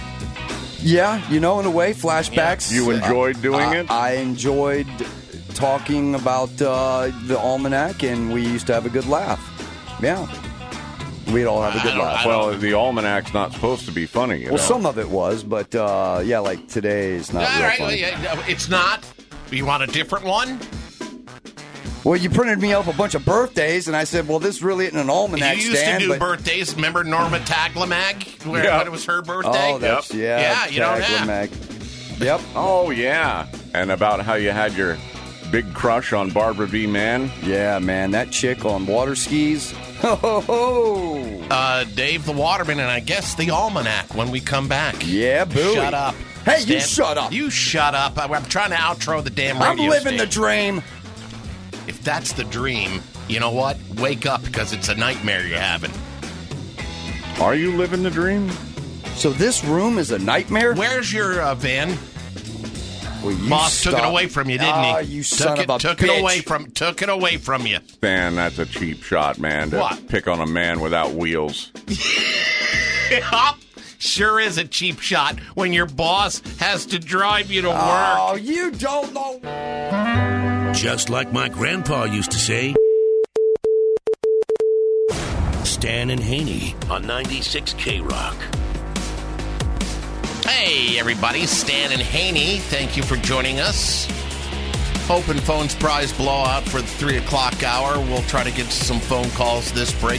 Yeah, in a way, flashbacks. You enjoyed doing it? I enjoyed talking about the almanac, and we used to have a good laugh. Yeah. We'd all have a good laugh. Well, the almanac's not supposed to be funny, you know? Some of it was, but like today's not real funny. It's not. You want a different one? Well, you printed me up a bunch of birthdays, and I said, well, this really isn't an almanac, You used to do birthdays. Remember Norma Taglamag, when it was her birthday? Oh, that's, yeah, you don't have. Yep. Oh, yeah. And about how you had your big crush on Barbara V. Mann? Yeah, man, that chick on water skis. Ho, ho, ho. Dave the Waterman, and I guess the almanac when we come back. Yeah, boo. Shut up. Hey, you shut up. You shut up. I'm trying to outro the damn radio I'm living station. the dream. If that's the dream, you know what? Wake up, because it's a nightmare you're having. Are you living the dream? So this room is a nightmare? Where's your van? Well, Boss took it away from you, didn't he? You son of a took bitch. Took it away from you. Stan, that's a cheap shot, man, to pick on a man without wheels. Sure is a cheap shot when your boss has to drive you to work. Oh, you don't know. Just like my grandpa used to say, Stan and Haney on 96 K-Rock. Hey, everybody. Stan and Haney, thank you for joining us. Open Phones Prize Blowout for the 3 o'clock hour. We'll try to get some phone calls this break,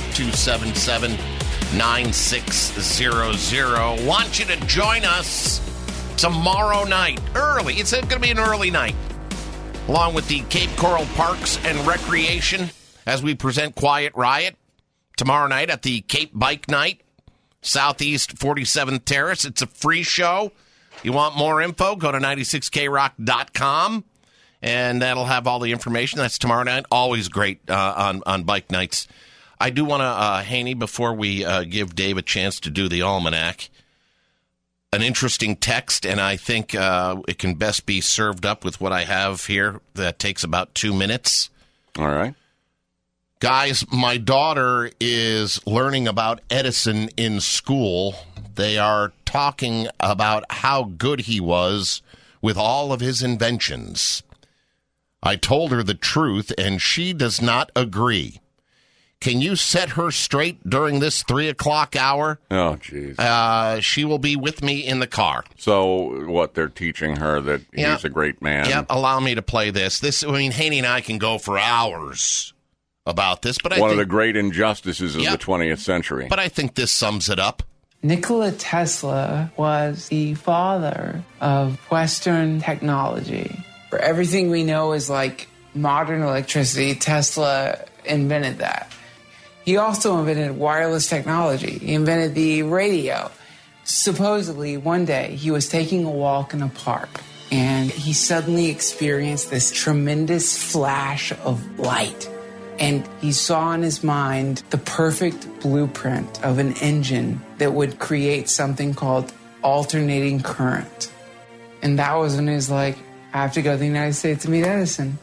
277-9600. Want you to join us tomorrow night, early. It's going to be an early night, along with the Cape Coral Parks and Recreation, as we present Quiet Riot tomorrow night at the Cape Bike Night, Southeast 47th Terrace. It's a free show. You want more info, go to 96krock.com, and that'll have all the information. That's tomorrow night. Always great on bike nights. I do want to, Haney, before we give Dave a chance to do the almanac, an interesting text, and I think it can best be served up with what I have here that takes about 2 minutes. All right. Guys, my daughter is learning about Edison in school. They are talking about how good he was with all of his inventions. I told her the truth, and she does not agree. Can you set her straight during this 3 o'clock hour? Oh, jeez. She will be with me in the car. So, what, they're teaching her that he's a great man? Yeah, allow me to play this. Haney and I can go for hours about this, but One of the great injustices of the 20th century. But I think this sums it up. Nikola Tesla was the father of Western technology. For everything we know is like modern electricity, Tesla invented that. He also invented wireless technology. He invented the radio. Supposedly, one day, he was taking a walk in a park, and he suddenly experienced this tremendous flash of light. And he saw in his mind the perfect blueprint of an engine that would create something called alternating current. And that was when he was like, I have to go to the United States to meet Edison.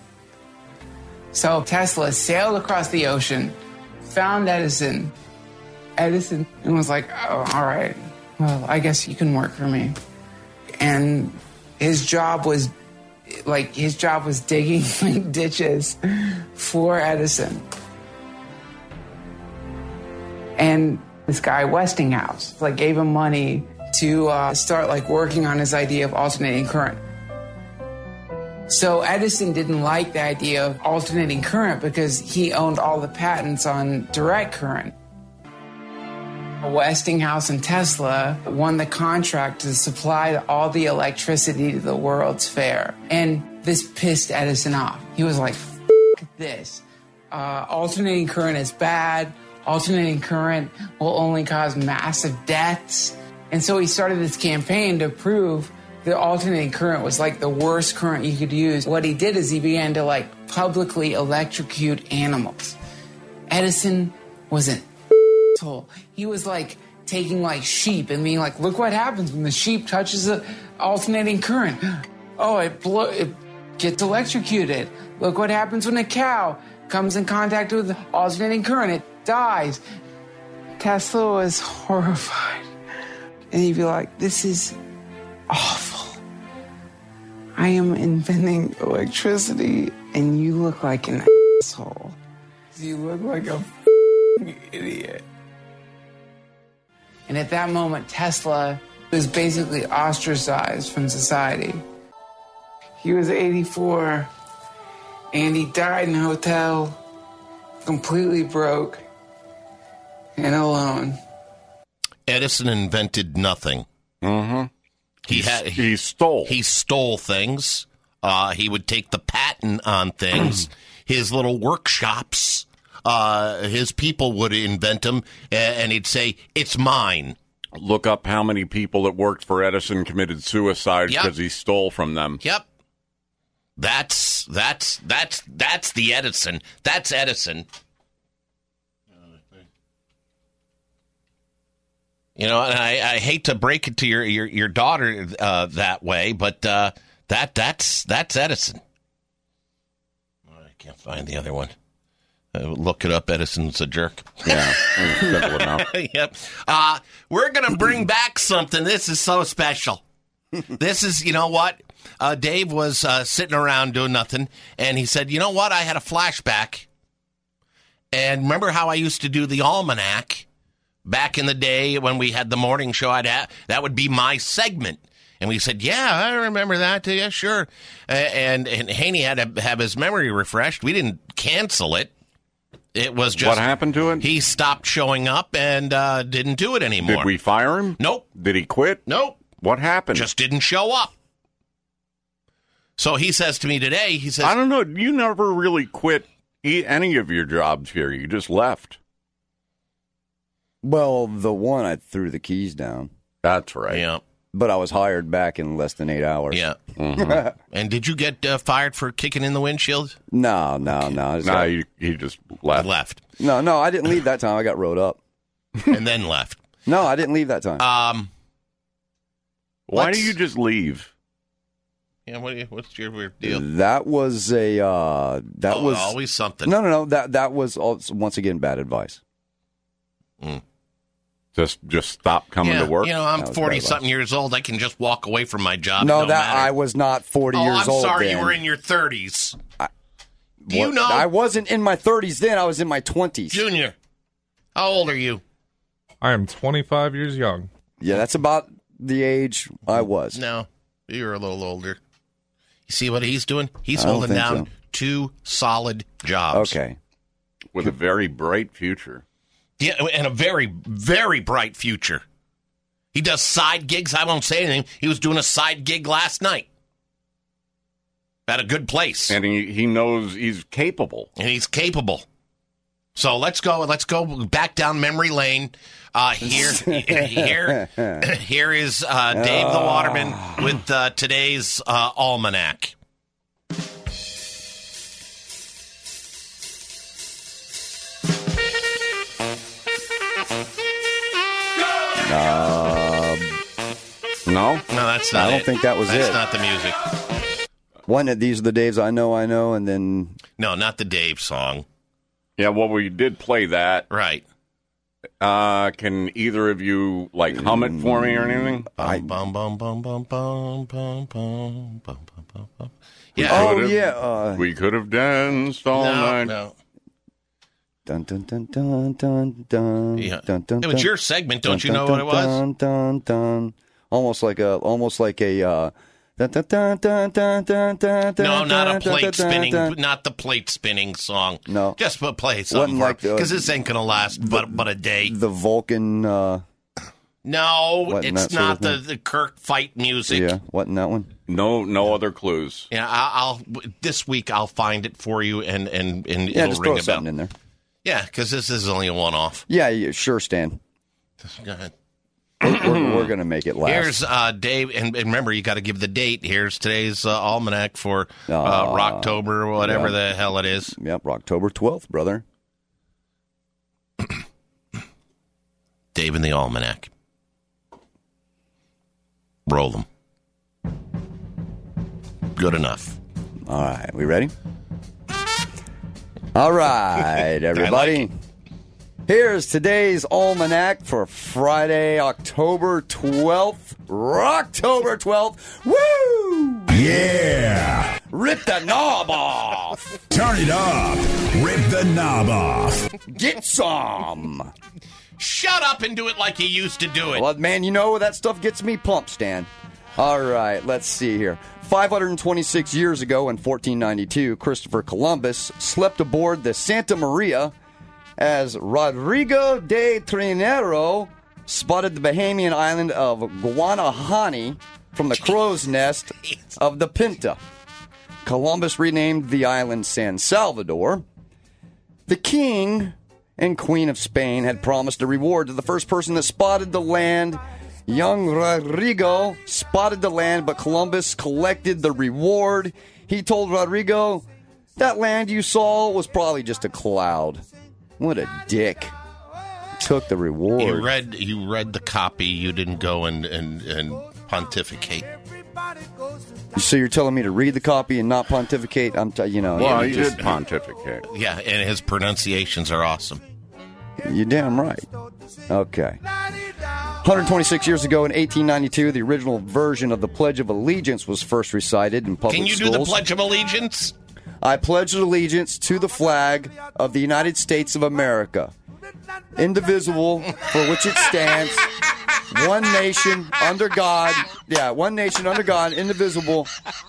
So Tesla sailed across the ocean, found Edison, and was like, oh, all right, well, I guess you can work for me. And his job was digging ditches for Edison. And this guy Westinghouse. Like, gave him money to start like working on his idea of alternating current. So Edison didn't like the idea of alternating current because he owned all the patents on direct current. Westinghouse and Tesla won the contract to supply all the electricity to the World's Fair. And this pissed Edison off. He was like, F this. Alternating current is bad. Alternating current will only cause massive deaths. And so he started this campaign to prove that alternating current was like the worst current you could use. What he did is he began to like publicly electrocute animals. Edison was an asshole. He was like taking like sheep and being like, look what happens when the sheep touches the alternating current. Oh, it gets electrocuted. Look what happens when a cow comes in contact with alternating current. It dies. Tesla was horrified. And he'd be like, this is awful. I am inventing electricity, and you look like an asshole. You look like a idiot. And at that moment, Tesla was basically ostracized from society. He was 84, and he died in a hotel, completely broke and alone. Edison invented nothing. Mm-hmm. He stole. He stole things. He would take the patent on things. His little workshops, his people would invent them, and he'd say, it's mine. Look up how many people that worked for Edison committed suicide because he stole from them. Yep. That's the Edison. That's Edison. You know, and I hate to break it to your daughter that way, but that's Edison. I can't find the other one. Look it up. Edison's a jerk. Yeah, simple enough. Yep. We're gonna bring back something. This is so special. This is, you know what? Dave was sitting around doing nothing, and he said, "You know what? I had a flashback. And remember how I used to do the almanac?" Back in the day when we had the morning show, that would be my segment. And we said, yeah, I remember that. Yeah, sure. And Haney had to have his memory refreshed. We didn't cancel it. It was just... What happened to it? He stopped showing up and didn't do it anymore. Did we fire him? Nope. Did he quit? Nope. What happened? Just didn't show up. So he says to me today, he says... I don't know. You never really quit any of your jobs here. You just left. Well, the one I threw the keys down. That's right. Yeah. But I was hired back in less than 8 hours. Yeah. Mm-hmm. And did you get fired for kicking in the windshield? No. He just left. No, I didn't leave that time. I got rode up. And then left. No, I didn't leave that time. Why do you just leave? Yeah, what's your weird deal? That was was always something. No. That was also, once again, bad advice. Just stop coming to work. You know, I'm 40-something years old. I can just walk away from my job. No, no matter. I was not 40 years old. I'm sorry, then. you were in your 30s. You know? I wasn't in my 30s then. I was in my 20s. Junior, how old are you? I am 25 years young. Yeah, that's about the age I was. No, you're a little older. You see what he's doing? He's holding down 2 solid jobs. Okay. With a very bright future. Yeah, and a very, very bright future. He does side gigs. I won't say anything. He was doing a side gig last night at a good place. And he knows he's capable. And he's capable. So let's go back down memory lane. Here is Dave the Waterman with today's almanac. No, that's not. I don't think that was That's it. not the music. One of these are the Daves I know, and then no, not the Dave song. Yeah, well, we did play that. Right. Can either of you hum it for me or anything? Yeah. We could have danced all night. No. Dun, dun, dun, dun, dun, dun, Yeah. dun, dun, It was dun. your segment. Don't Dun, you know dun, what it was? Dun, dun, dun. Almost like a dun, dun, dun, dun, dun, dun, dun, No, not a dun, plate dun, spinning, dun. not the plate spinning song. No. Just play something Wasn't like because this ain't gonna last but a day. The Vulcan. No, Wasn't it's that sort not of the Kirk fight music. Yeah, wasn't that one? No other clues. Yeah, I'll this week I'll find it for you and Yeah, it'll just ring throw a something bell. in there. Yeah, because this is only a one-off. Yeah, sure, Stan. Go ahead. We're going to make it last. Here's Dave, and remember, you got to give the date. Here's today's almanac for Rocktober, whatever the hell it is. Yep, October 12th, brother. Dave and the almanac. Roll them. Good enough. All right, we ready? All right, everybody. Here's today's almanac for Friday, October 12th. Rocktober 12th. Woo! Yeah! Rip the knob off! Turn it up! Rip the knob off! Get some! Shut up and do it like you used to do it. Well, man, you know that stuff gets me pumped, Stan. All right, let's see here. 526 years ago in 1492, Christopher Columbus slept aboard the Santa Maria as Rodrigo de Trinero spotted the Bahamian island of Guanahani from the crow's nest of the Pinta. Columbus renamed the island San Salvador. The king and queen of Spain had promised a reward to the first person that spotted the land. Young Rodrigo spotted the land, but Columbus collected the reward. He told Rodrigo, that land you saw was probably just a cloud. What a dick. Took the reward. You read the copy. You didn't go and pontificate. So you're telling me to read the copy and not pontificate? Well, you did pontificate. Yeah, and his pronunciations are awesome. You're damn right. Okay. 126 years ago in 1892, the original version of the Pledge of Allegiance was first recited in public schools. Can you do the Pledge of Allegiance? I pledge allegiance to the flag of the United States of America, indivisible, for which it stands, one nation under God. Yeah, one nation under God, indivisible,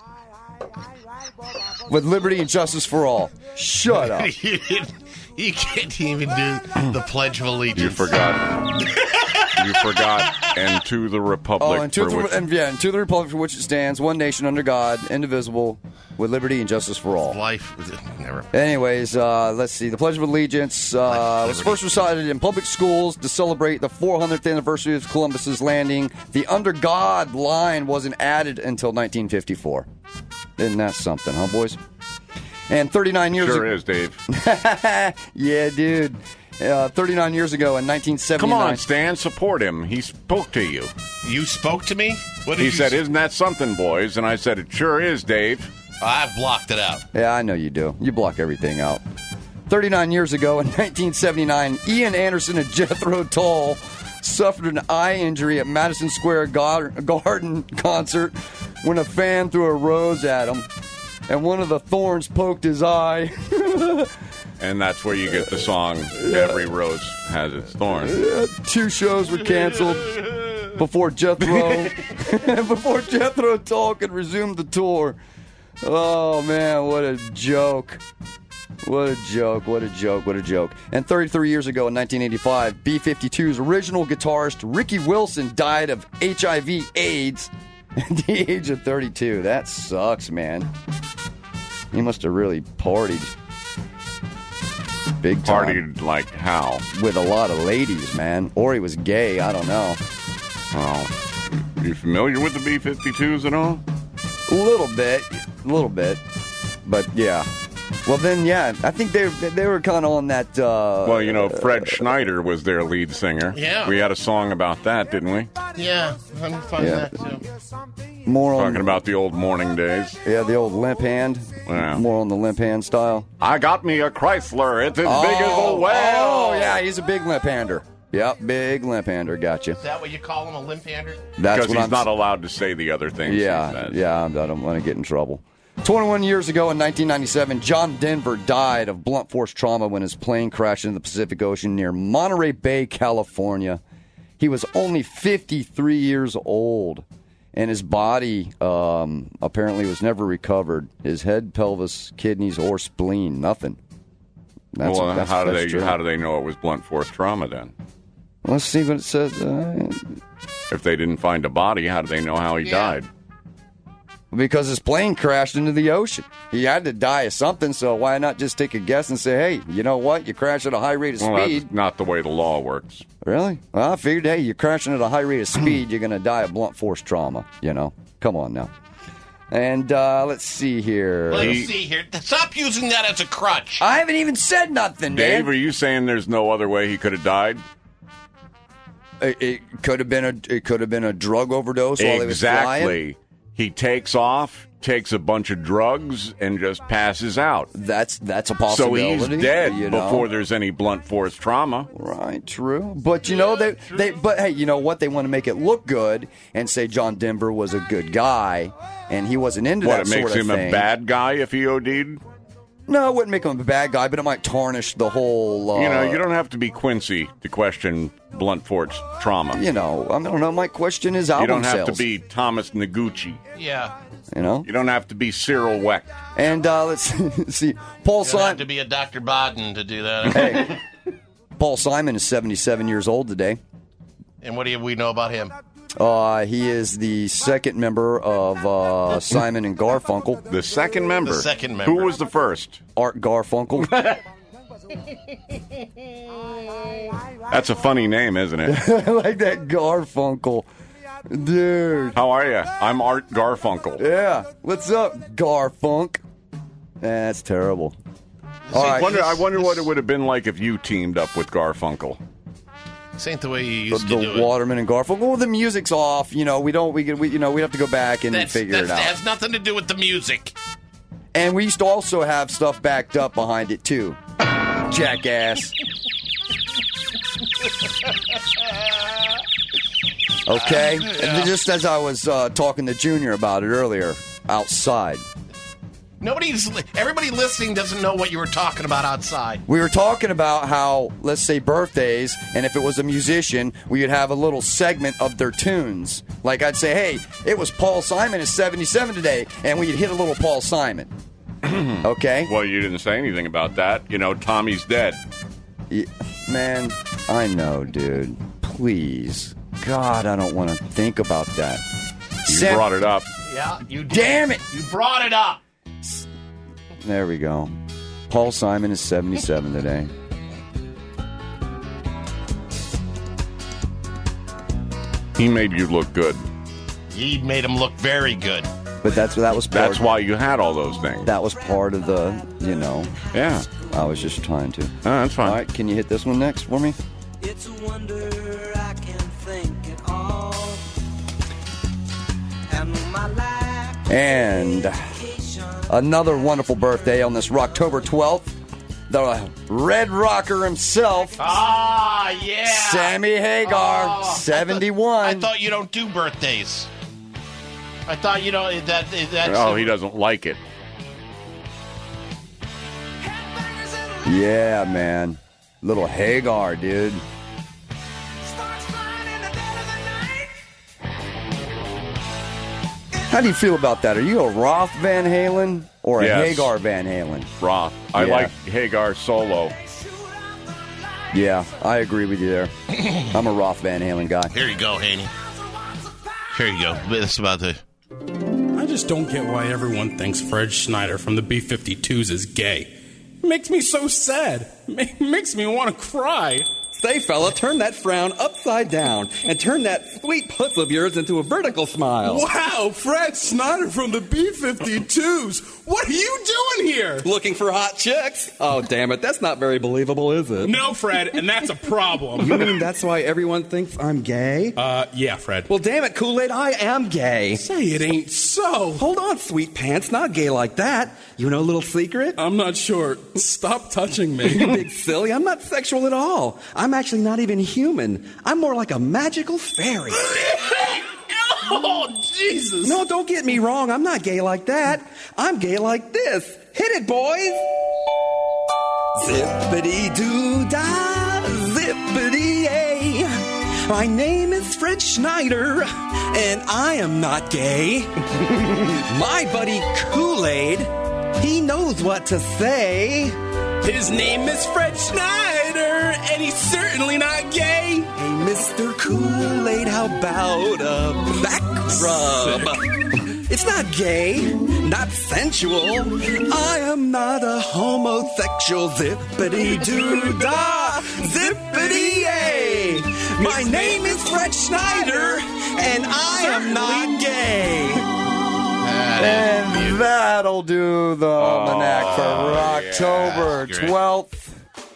with liberty and justice for all. Shut up. You can't even do the Pledge of Allegiance. You forgot. You forgot. And to the republic. And to the republic for which it stands, one nation under God, indivisible, with liberty and justice for all. Life. Never. Anyways, let's see. The Pledge of Allegiance was first recited in public schools to celebrate the 400th anniversary of Columbus's landing. The Under God line wasn't added until 1954. Isn't that something, huh, boys? And 39 years Sure is, Dave. Yeah, dude. 39 years ago in 1979. Come on, Stan, support him. He spoke to you. You spoke to me? What did He you said, say? isn't that something, boys? And I said, it sure is, Dave. I've blocked it out. Yeah, I know you do. You block everything out. 39 years ago in 1979, Ian Anderson and Jethro Tull suffered an eye injury at Madison Square Garden concert when a fan threw a rose at him, and one of the thorns poked his eye. And that's where you get the song, Every Rose Has Its Thorn. 2 shows were canceled before Jethro Tull could resume the tour. Oh, man, what a joke. What a joke, what a joke, what a joke. And 33 years ago in 1985, B-52's original guitarist Ricky Wilson died of HIV/AIDS at the age of 32. That sucks, man. He must have really partied. Big time. Partied like how? With a lot of ladies, man. Or he was gay, I don't know. Oh. You familiar with the B-52s at all? A little bit. But yeah. Well, then, yeah, I think they were kind of on that. Well, you know, Fred Schneider was their lead singer. Yeah. We had a song about that, didn't we? Yeah, I'm finding that too. More Talking about the old morning days. Yeah, the old limp hand. Yeah. More on the limp hand style. I got me a Chrysler. It's as big as a whale. Oh, yeah, he's a big limp hander. Yep, big limp hander. Gotcha. Is that what you call him, a limp hander? That's because he's not allowed to say the other things. Yeah, I don't want to get in trouble. 21 years ago in 1997, John Denver died of blunt force trauma when his plane crashed into the Pacific Ocean near Monterey Bay, California. He was only 53 years old, and his body apparently was never recovered. His head, pelvis, kidneys, or spleen, nothing. How do they know it was blunt force trauma then? Let's see what it says. If they didn't find a body, how do they know how he died? Because his plane crashed into the ocean. He had to die of something, so why not just take a guess and say, hey, you know what? You crash at a high rate of speed. That's not the way the law works. Really? Well, I figured, hey, you're crashing at a high rate of speed, you're going to die of blunt force trauma, you know? Come on now. And let's see here. Stop using that as a crutch. I haven't even said nothing, Dave, man. are you saying there's no other way he could have died? It could have been a drug overdose while he was flying. Exactly. He takes off, takes a bunch of drugs, and just passes out. That's a possibility. So he's dead before there's any blunt force trauma. Right, true. But you know but hey, you know what? They want to make it look good and say John Denver was a good guy and he wasn't into that sort of thing. What, it makes him a bad guy if he OD'd? No, it wouldn't make him a bad guy, but it might tarnish the whole... you don't have to be Quincy to question blunt force trauma. I don't know, might question his album sales. You don't have sales. to be Thomas Noguchi. Yeah. You don't have to be Cyril Wecht. And let's see, Paul Simon... You don't have to be a Dr. Bodden to do that. Hey, Paul Simon is 77 years old today. And what do we know about him? He is the second member of Simon and Garfunkel. The second member? The second member. Who was the first? Art Garfunkel. That's a funny name, isn't it? I like that Garfunkel. Dude. How are you? I'm Art Garfunkel. Yeah. What's up, Garfunk? That's terrible. All right. I wonder what it would have been like if you teamed up with Garfunkel. This ain't the way you used to do it. The Waterman and Garfunkel. Well, the music's off. We have to go back and figure it out. That has nothing to do with the music. And we used to also have stuff backed up behind it too. Jackass. Okay? Yeah. And just as I was talking to Junior about it earlier, outside. Everybody listening doesn't know what you were talking about outside. We were talking about how, let's say, birthdays, and if it was a musician, we would have a little segment of their tunes. Like I'd say, hey, it was Paul Simon is 77 today, and we'd hit a little Paul Simon. Okay? Well, you didn't say anything about that. Tommy's dead. Yeah, man, I know, dude. Please. God, I don't want to think about that. You brought it up. Yeah, you did. Damn it! You brought it up. There we go. Paul Simon is 77 today. He made you look good. He made him look very good. But that was part. That's why you had all those things. That was part of the, Yeah. I was just trying to. That's fine. All right, can you hit this one next for me? It's a wonder I can think at all. And my life. And another wonderful birthday on this October 12th. The Red Rocker himself. Ah, yeah. Sammy Hagar, 71. I thought you don't do birthdays. I thought, that's... Oh, he doesn't like it. Yeah, man. Little Hagar, dude. How do you feel about that? Are you a Roth Van Halen or a Hagar Van Halen? Roth. I like Hagar solo. Yeah, I agree with you there. I'm a Roth Van Halen guy. Here you go, Haney. Here you go. This is about the... I just don't get why everyone thinks Fred Schneider from the B-52s is gay. It makes me so sad. Makes me want to cry. Say, fella, turn that frown upside down and turn that sweet puss of yours into a vertical smile. Wow, Fred Schneider from the B-52s. What are you doing here? Looking for hot chicks? Oh, damn it. That's not very believable, is it? No, Fred, and that's a problem. You mean that's why everyone thinks I'm gay? Yeah, Fred. Well, damn it, Kool-Aid, I am gay. Say it ain't so. Hold on, sweet pants. Not gay like that. You know a little secret? I'm not sure. Stop touching me. You big silly. I'm not sexual at all. I'm actually not even human. I'm more like a magical fairy. Oh, Jesus. No, don't get me wrong. I'm not gay like that. I'm gay like this. Hit it, boys. Zippity-doo-dah, zippity-yay. My name is Fred Schneider, and I am not gay. My buddy Kool-Aid, he knows what to say. His name is Fred Schneider, and he's certainly not gay. Hey, Mr. Kool-Aid, how about a back rub? It's not gay, not sensual. I am not a homosexual. Zippity-doo-dah, zippity-yay. My name is Fred Schneider, and I am not gay. And that'll do the almanac for October 12th.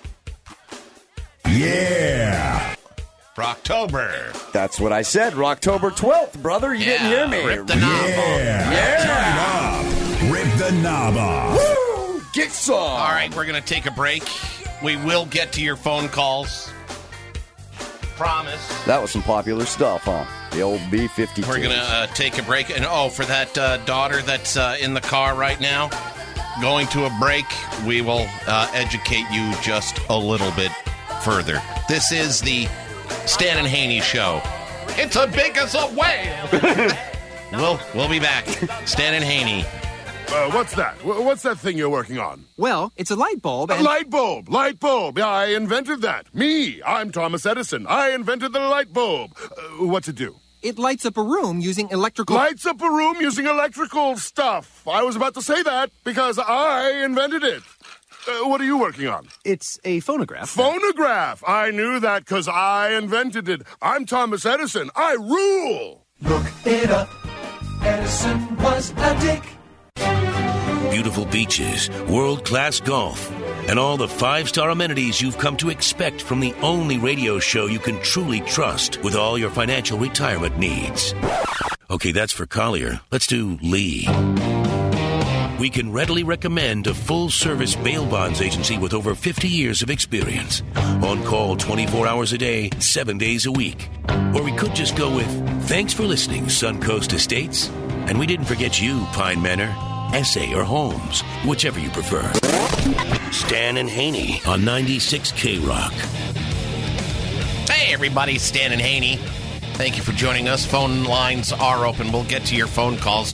Yeah. For October. That's what I said. October 12th, brother. You didn't hear me. Rip the knob off. Yeah. Turn up. Rip the knob off. Woo! Get some. All right, we're going to take a break. We will get to your phone calls. Promise. That was some popular stuff, huh? The old B-52. We're going to take a break. And, for that daughter that's in the car right now, going to a break, we will educate you just a little bit further. This is the Stan and Haney Show. It's as big as a whale. We'll be back. Stan and Haney. What's that? What's that thing you're working on? Well, it's a light bulb. A light bulb. Light bulb. Yeah, I invented that. Me. I'm Thomas Edison. I invented the light bulb. What's it do? It lights up a room using electrical... Lights up a room using electrical stuff. I was about to say that because I invented it. What are you working on? It's a phonograph. Phonograph. I knew that because I invented it. I'm Thomas Edison. I rule. Look it up. Edison was a dick. Beautiful beaches, world-class golf, and all the five-star amenities you've come to expect from the only radio show you can truly trust with all your financial retirement needs. Okay, that's for Collier. Let's do Lee. We can readily recommend a full-service bail bonds agency with over 50 years of experience. On call 24 hours a day, 7 days a week. Or we could just go with, thanks for listening, Suncoast Estates. And we didn't forget you, Pine Manor, Essay, or Holmes, whichever you prefer. Stan and Haney on 96 K-Rock. Hey, everybody, Stan and Haney. Thank you for joining us. Phone lines are open. We'll get to your phone calls,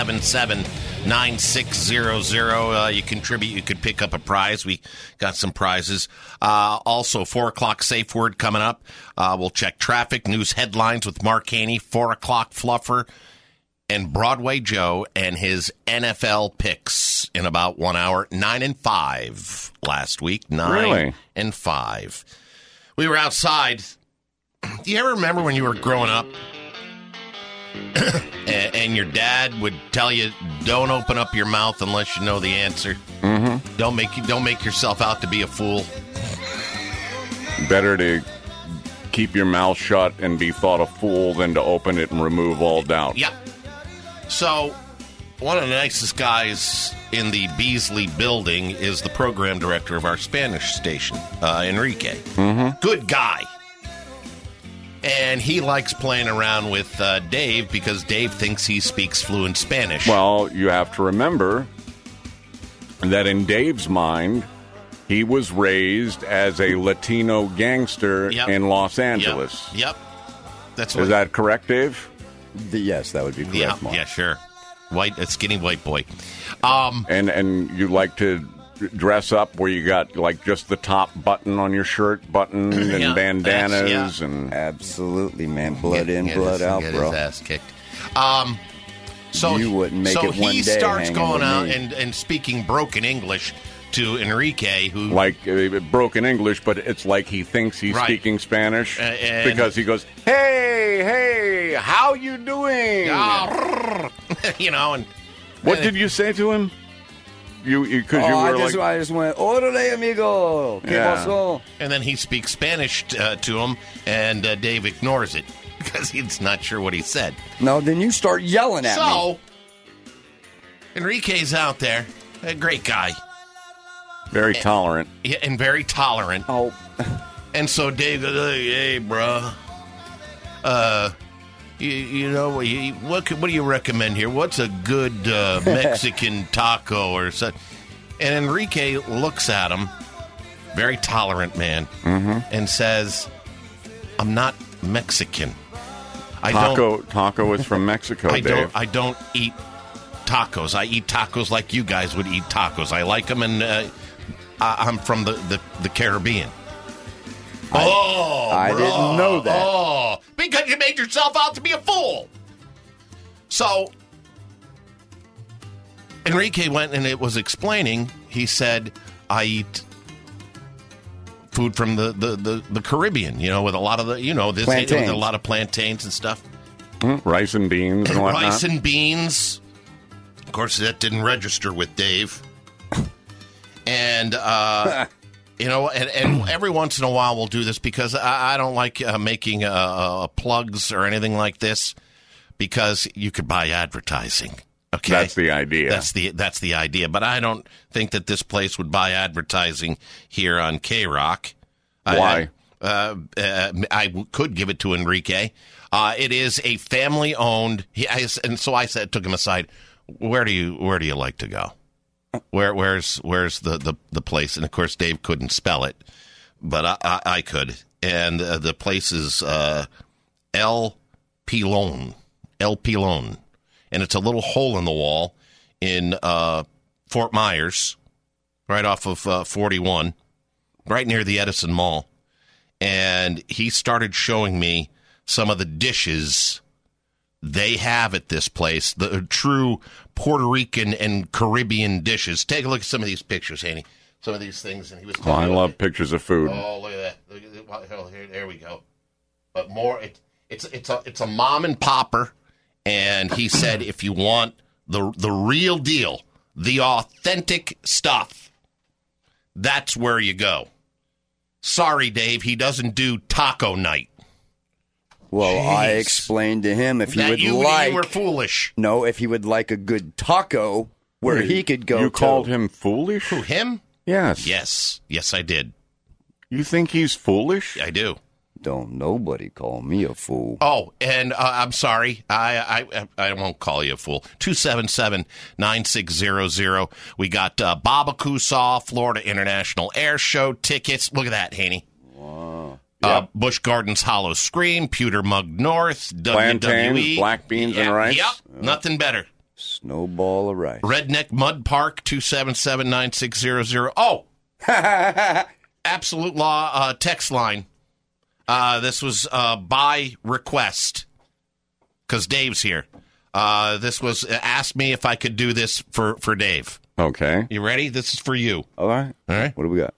277-9600. You contribute. You could pick up a prize. We got some prizes. Also, 4 o'clock safe word coming up. We'll check traffic, news headlines with Mark Haney, 4 o'clock fluffer, and Broadway Joe and his NFL picks in about 1 hour. 9-5 last week. 9-5. We were outside. Do you ever remember when you were growing up and your dad would tell you, don't open up your mouth unless you know the answer? Mm-hmm. Don't make yourself out to be a fool. Better to keep your mouth shut and be thought a fool than to open it and remove all doubt. Yeah. So, one of the nicest guys in the Beasley building is the program director of our Spanish station, Enrique. Mm-hmm. Good guy. And he likes playing around with Dave because Dave thinks he speaks fluent Spanish. Well, you have to remember that in Dave's mind, he was raised as a Latino gangster in Los Angeles. Yep. Is that correct, Dave? Yes, that would be correct, Mark. Yeah, sure. A skinny white boy. And you like to dress up where you got like just the top button on your shirt button and bandanas and absolutely, man. Blood in, blood out, get bro. His ass kicked. So you wouldn't make it one he day starts hanging going with out me. and speaking broken English to Enrique, who like broken English, but it's like he thinks he's speaking Spanish because he goes, "Hey, how you doing?" You know, and what did you say to him? You because you were I just went, "Órale, amigo, ¿qué pasó?" And then he speaks Spanish to him, and Dave ignores it because he's not sure what he said. No, then you start yelling at me. So Enrique's out there, a great guy. Very tolerant. Yeah, and very tolerant. Oh. And so Dave goes, hey, bro. what do you recommend here? What's a good Mexican taco or something? And Enrique looks at him, very tolerant man, and says, I'm not Mexican. Taco is from Mexico, Dave. I don't eat tacos. I eat tacos like you guys would eat tacos. I like them, and I'm from the Caribbean. I didn't know that. Oh, because you made yourself out to be a fool. So, Enrique went and it was explaining. He said, I eat food from the Caribbean, with a lot of with a lot of plantains and stuff. Rice and beans and whatnot. Rice and beans. Of course, that didn't register with Dave. And, and every once in a while we'll do this because I don't like making plugs or anything like this because you could buy advertising. Okay, that's the idea. That's the idea. But I don't think that this place would buy advertising here on K-Rock. Why? I could give it to Enrique. It is a family-owned. And so I took him aside. Where do you like to go? Where's the place? And of course, Dave couldn't spell it, but I could. And the place is El Pilon, and it's a little hole in the wall in Fort Myers, right off of 41, right near the Edison Mall. And he started showing me some of the dishes they have at this place, the true Puerto Rican and Caribbean dishes. Take a look at some of these pictures, Haney. Some of these things. And he was. I love pictures of food. Oh, look at that! There we go. But more, it's a mom and popper, and he said if you want the real deal, the authentic stuff, that's where you go. Sorry, Dave, he doesn't do taco night. Well, Jeez. I explained to him if he would you were foolish. No, if he would like a good taco where he could go. You called him foolish? Who, him? Yes. Yes, I did. You think he's foolish? I do. Don't nobody call me a fool. Oh, and I'm sorry. I won't call you a fool. 277-9600. We got Baba Kusaw, Florida International Air Show tickets. Look at that, Haney. Wow. Yep. Busch Gardens Hollow Scream, Pewter Mug North, Plantains, WWE. black beans and rice. Yep, nothing better. Snowball of rice. Redneck Mud Park, 277-9600. Oh! Absolute Law text line. This was by request, because Dave's here. This was, asked me if I could do this for Dave. Okay. You ready? This is for you. All right. All right. What do we got?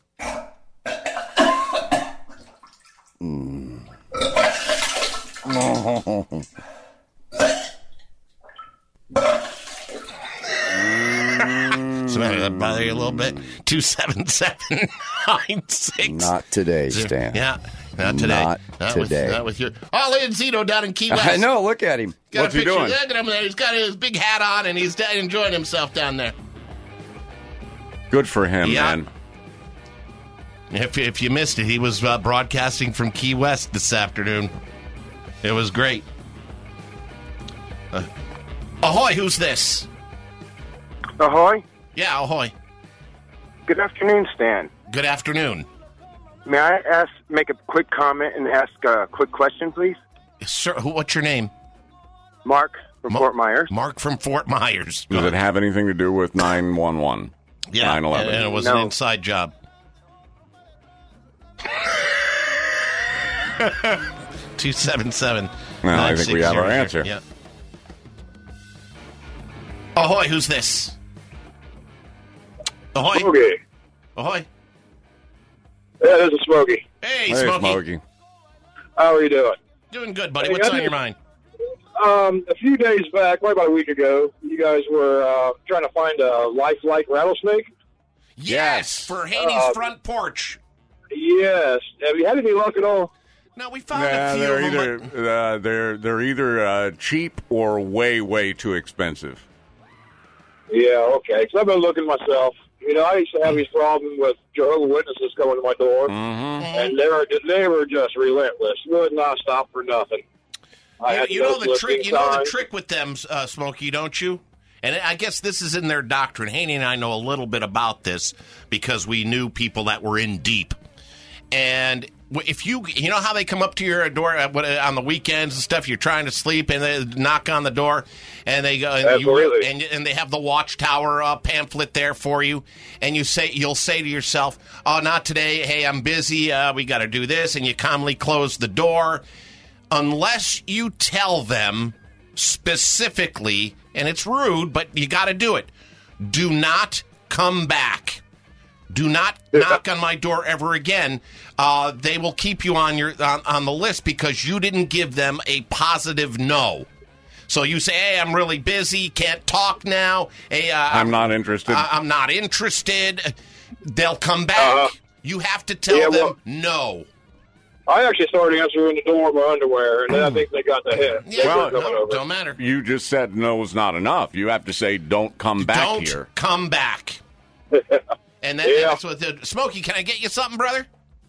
Somebody that bother you a little bit? 277-96. Not today, Stan. Yeah, not today. Not today. Not with your. Oh, look at Zito down in Key West. I know. Look at him. What's he doing? Look at him there. He's got his big hat on, and he's enjoying himself down there. Good for him, man. If you missed it, he was broadcasting from Key West this afternoon. It was great. Ahoy, who's this? Ahoy? Yeah, ahoy. Good afternoon, Stan. Good afternoon. May I make a quick comment and ask a quick question, please? Sir, what's your name? Mark from Fort Myers. Mark from Fort Myers. Does it have anything to do with 911? Yeah, 9/11. And it was an inside job. 277. Well, I think we have our answer. Yeah. Ahoy, who's this? Ahoy. Smokey. Ahoy. Yeah, this is Smokey. Hey, Smokey. How are you doing? Doing good, buddy. What's on your mind? A few days back, probably about a week ago, you guys were trying to find a lifelike rattlesnake. Yes, for Haney's front porch. Yes. Have you had any luck at all? No, we found a few they're of them. they're either cheap or way too expensive. Yeah, okay. Because I've been looking myself. You know, I used to have these problems with Jehovah's Witnesses coming to my door, and they were just relentless. Would not stop for nothing. You know the trick. You know the trick with them, Smokey, don't you? And I guess this is in their doctrine. Haney and I know a little bit about this because we knew people that were in deep. And if you know how they come up to your door on the weekends and stuff, you're trying to sleep and they knock on the door and they go and they have the Watchtower pamphlet there for you, and you'll say to yourself, "Oh, not today. Hey, I'm busy. We got to do this," and you calmly close the door, unless you tell them specifically, and it's rude, but you got to do it. Do not come back. Do not knock on my door ever again. They will keep you on the list because you didn't give them a positive no. So you say, "Hey, I'm really busy, can't talk now. Hey, I'm not interested. I'm not interested." They'll come back. You have to tell them no. I actually started answering the door in my underwear, and then I think they got the hint. Yeah, don't matter. You just said no is not enough. You have to say, "Don't come back here." Don't come back. And then that's what Smokey, can I get you something, brother?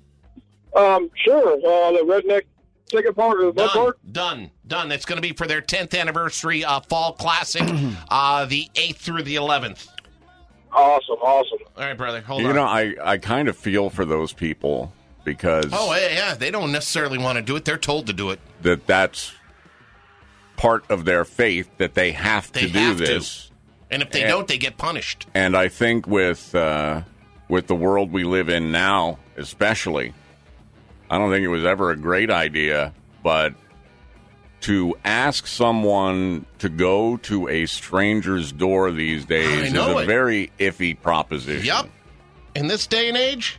Sure. The redneck ticket part or the bud part? Done. It's going to be for their 10th anniversary fall classic, the 8th through the 11th. Awesome. All right, brother. Hold on. You know, I kind of feel for those people because... Oh, yeah. They don't necessarily want to do it. They're told to do it. That's part of their faith, that they have to do this. And if they don't, they get punished. And I think with the world we live in now, especially, I don't think it was ever a great idea, but to ask someone to go to a stranger's door these days is a very iffy proposition. Yep. In this day and age.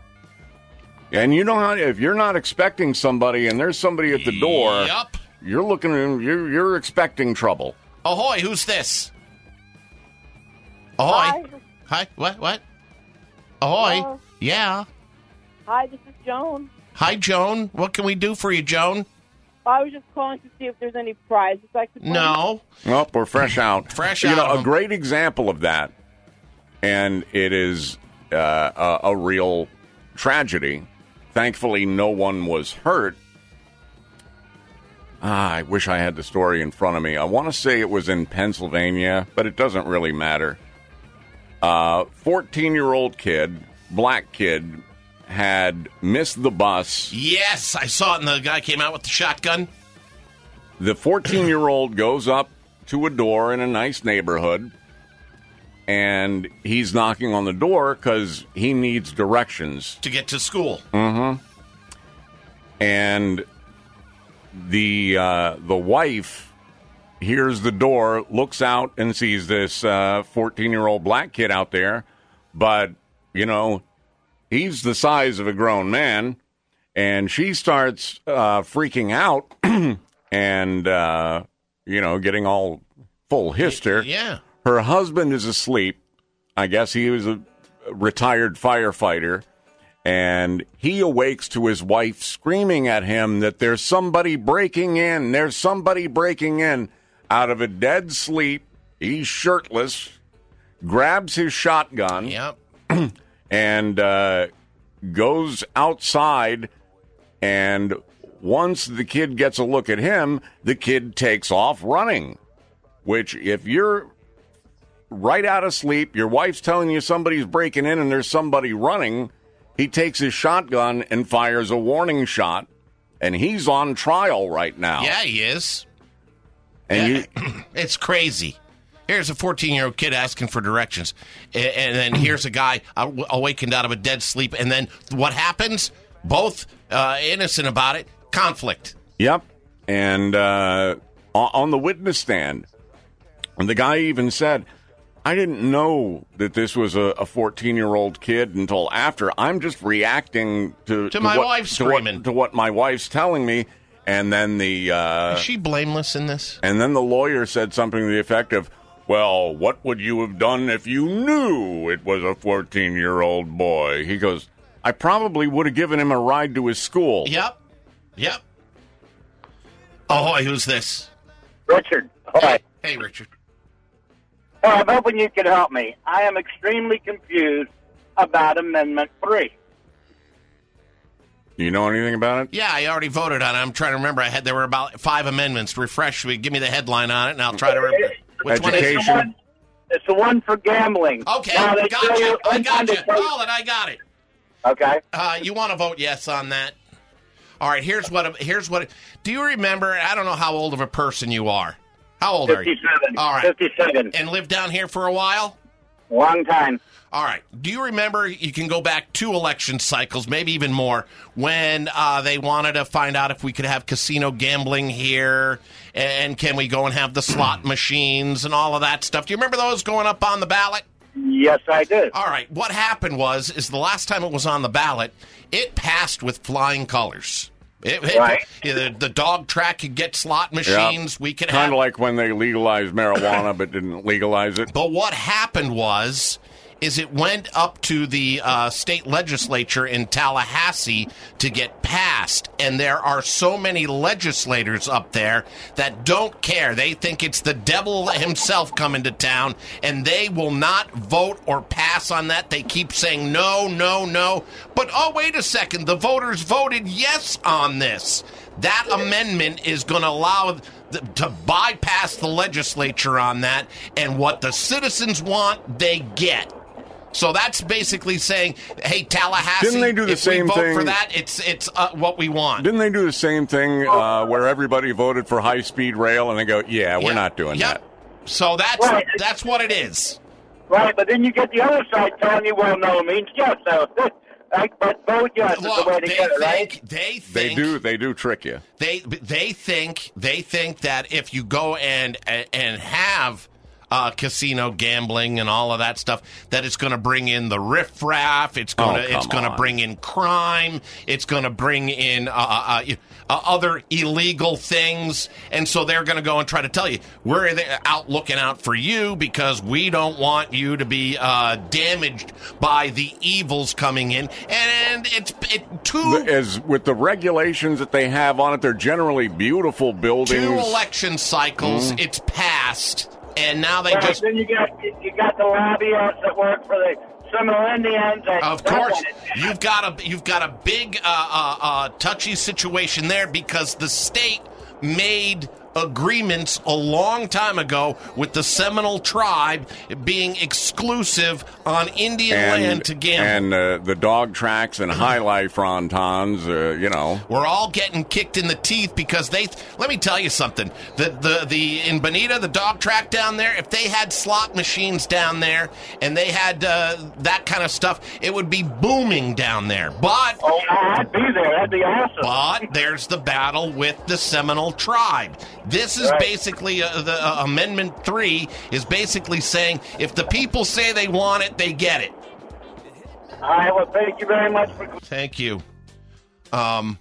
And you know how, if you're not expecting somebody and there's somebody at the door, you're looking, you're expecting trouble. Ahoy, who's this? Ahoy. Hi. What? Ahoy. Hello. Yeah. Hi, this is Joan. Hi, Joan. What can we do for you, Joan? I was just calling to see if there's any prizes I could win. No. Nope, we're fresh out. You know, a great example of that, and it is a real tragedy. Thankfully, no one was hurt. I wish I had the story in front of me. I want to say it was in Pennsylvania, but it doesn't really matter. 14-year-old kid, black kid, had missed the bus. Yes, I saw it, and the guy came out with the shotgun. The 14-year-old goes up to a door in a nice neighborhood, and he's knocking on the door because he needs directions. To get to school. Mm-hmm. And the wife hears the door, looks out, and sees this 14-year-old black kid out there. But, you know, he's the size of a grown man, and she starts freaking out and, you know, getting all full hyster. Yeah. Her husband is asleep. I guess he was a retired firefighter. And he awakes to his wife screaming at him that there's somebody breaking in. There's somebody breaking in. Out of a dead sleep, he's shirtless, grabs his shotgun, and goes outside. And once the kid gets a look at him, the kid takes off running. Which, if you're right out of sleep, your wife's telling you somebody's breaking in and there's somebody running, he takes his shotgun and fires a warning shot, and he's on trial right now. Yeah, he is. And it's crazy. Here's a 14-year-old kid asking for directions, and then here's a guy awakened out of a dead sleep, and then what happens? Both innocent about it. Conflict. Yep. And on the witness stand, and the guy even said, I didn't know that this was a 14-year-old kid until after. I'm just reacting to my wife screaming. To what my wife's telling me. And then is she blameless in this? And then the lawyer said something to the effect of, well, what would you have done if you knew it was a 14-year-old boy? He goes, I probably would have given him a ride to his school. Yep. Oh, who's this? Richard. Hi. Hey, Richard. Well, I'm hoping you can help me. I am extremely confused about Amendment 3. You know anything about it? Yeah, I already voted on it. I'm trying to remember. There were about 5 amendments. Refresh me. Give me the headline on it, and I'll try to remember. Which one is it? Education. It's the one for gambling. Okay, Now, they gotcha. say- I gotcha. Oh, then I got it. Okay. You want to vote yes on that? All right, here's what. Do you remember? I don't know how old of a person you are. How old are you? 57. All right. 57. And lived down here for a while? Long time. All right. Do you remember, you can go back 2 election cycles, maybe even more, when they wanted to find out if we could have casino gambling here, and can we go and have the slot machines and all of that stuff? Do you remember those going up on the ballot? Yes, I did. All right. What happened is the last time it was on the ballot, it passed with flying colors. Right. The dog track could get slot machines. We could have... Kind of like when they legalized marijuana but didn't legalize it. But what happened is it went up to the state legislature in Tallahassee to get passed, and there are so many legislators up there that don't care. They think it's the devil himself coming to town, and they will not vote or pass on that. They keep saying no, no, no. But, oh, wait a second, the voters voted yes on this. That amendment is going to allow to bypass the legislature on that, and what the citizens want, they get. So that's basically saying, hey, Tallahassee, Didn't they do the if same we vote thing? for that, it's what we want. Didn't they do the same thing where everybody voted for high-speed rail, and they go, yeah, we're not doing that? So that's what it is. Right, but then you get the other side telling you, well, no means yes. So, but vote yes is the way to get it, right? They do trick you. They think that if you go and have casino gambling and all of that stuff, that it's going to bring in the riffraff, it's going to bring in crime, it's going to bring in other illegal things, and so they're going to go and try to tell you, we're out looking out for you because we don't want you to be damaged by the evils coming in, and as with the regulations that they have on it, they're generally beautiful buildings. 2 election cycles, it's passed. And now they right, then you got the lobbyists that work for the Seminole Indians. Of course, you've got a big touchy situation there because the state made agreements a long time ago with the Seminole tribe being exclusive on Indian land to gamble. And the dog tracks and high life rontons, We're all getting kicked in the teeth because let me tell you something. In Bonita, the dog track down there, if they had slot machines down there and they had that kind of stuff, it would be booming down there. But I'd be there. That'd be awesome. But there's the battle with the Seminole tribe. This is basically the Amendment 3 is basically saying if the people say they want it, they get it. All right, well, thank you very much for... Thank you. I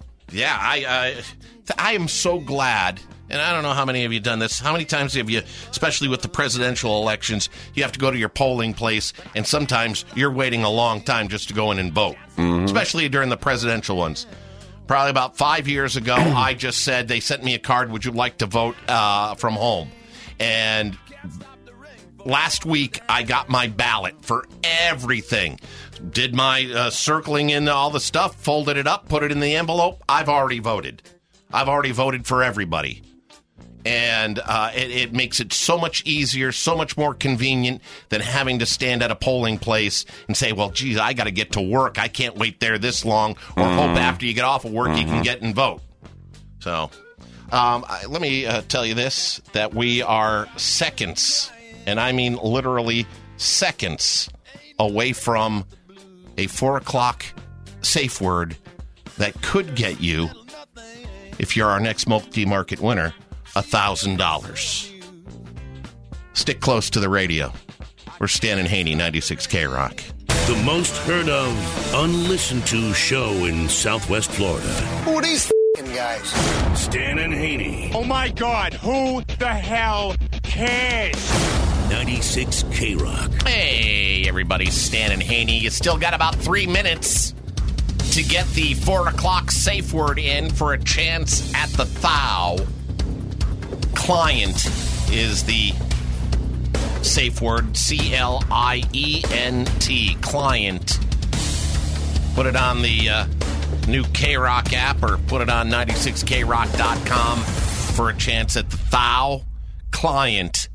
am so glad, and I don't know how many of you done this. How many times have you, especially with the presidential elections, you have to go to your polling place, and sometimes you're waiting a long time just to go in and vote, especially during the presidential ones. Probably about 5 years ago, I just said, they sent me a card, would you like to vote from home? And last week, I got my ballot for everything. Did my circling in all the stuff, folded it up, put it in the envelope. I've already voted. I've already voted for everybody. And it makes it so much easier, so much more convenient than having to stand at a polling place and say, well, geez, I got to get to work. I can't wait there this long. Or hope after you get off of work you can get and vote. So let me tell you this, that we are seconds, and I mean literally seconds, away from a 4 o'clock safe word that could get you, if you're our next multi-market winner, $1,000. Stick close to the radio. We're Stan and Haney, 96 K-Rock. The most heard of, unlistened to show in Southwest Florida. Who are these guys? Stan and Haney. Oh my God, who the hell cares? 96 K-Rock. Hey, everybody, Stan and Haney. You still got about 3 minutes to get the 4 o'clock safe word in for a chance at the thou. Client is the safe word, C-L-I-E-N-T, client. Put it on the new K-Rock app or put it on 96krock.com for a chance at the Thou client.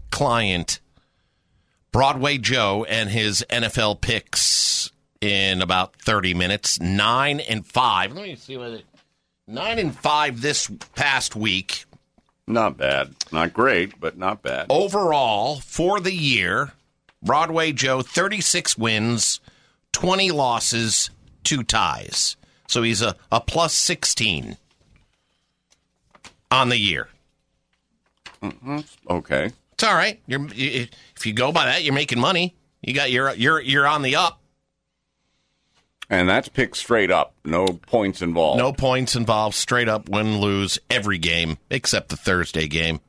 Broadway Joe and his NFL picks in about 30 minutes. 9-5. Let me see what it 9-5 this past week. Not bad. Not great, but not bad. Overall, for the year, Broadway Joe, 36 wins, 20 losses, 2 ties. So he's a plus 16 on the year. Mm-hmm. Okay. It's all right. If you go by that, you're making money. You're on the up. And that's picked straight up. No points involved. No points involved. Straight up win, lose every game except the Thursday game.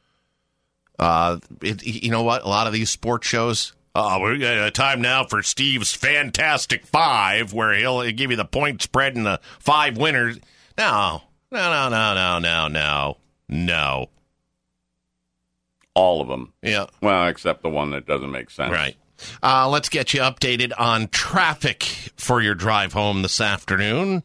You know what? A lot of these sports shows. We got time now for Steve's Fantastic Five, where he'll give you the point spread and the 5 winners. No. All of them. Yeah. Well, except the one that doesn't make sense. Right. Let's get you updated on traffic for your drive home this afternoon.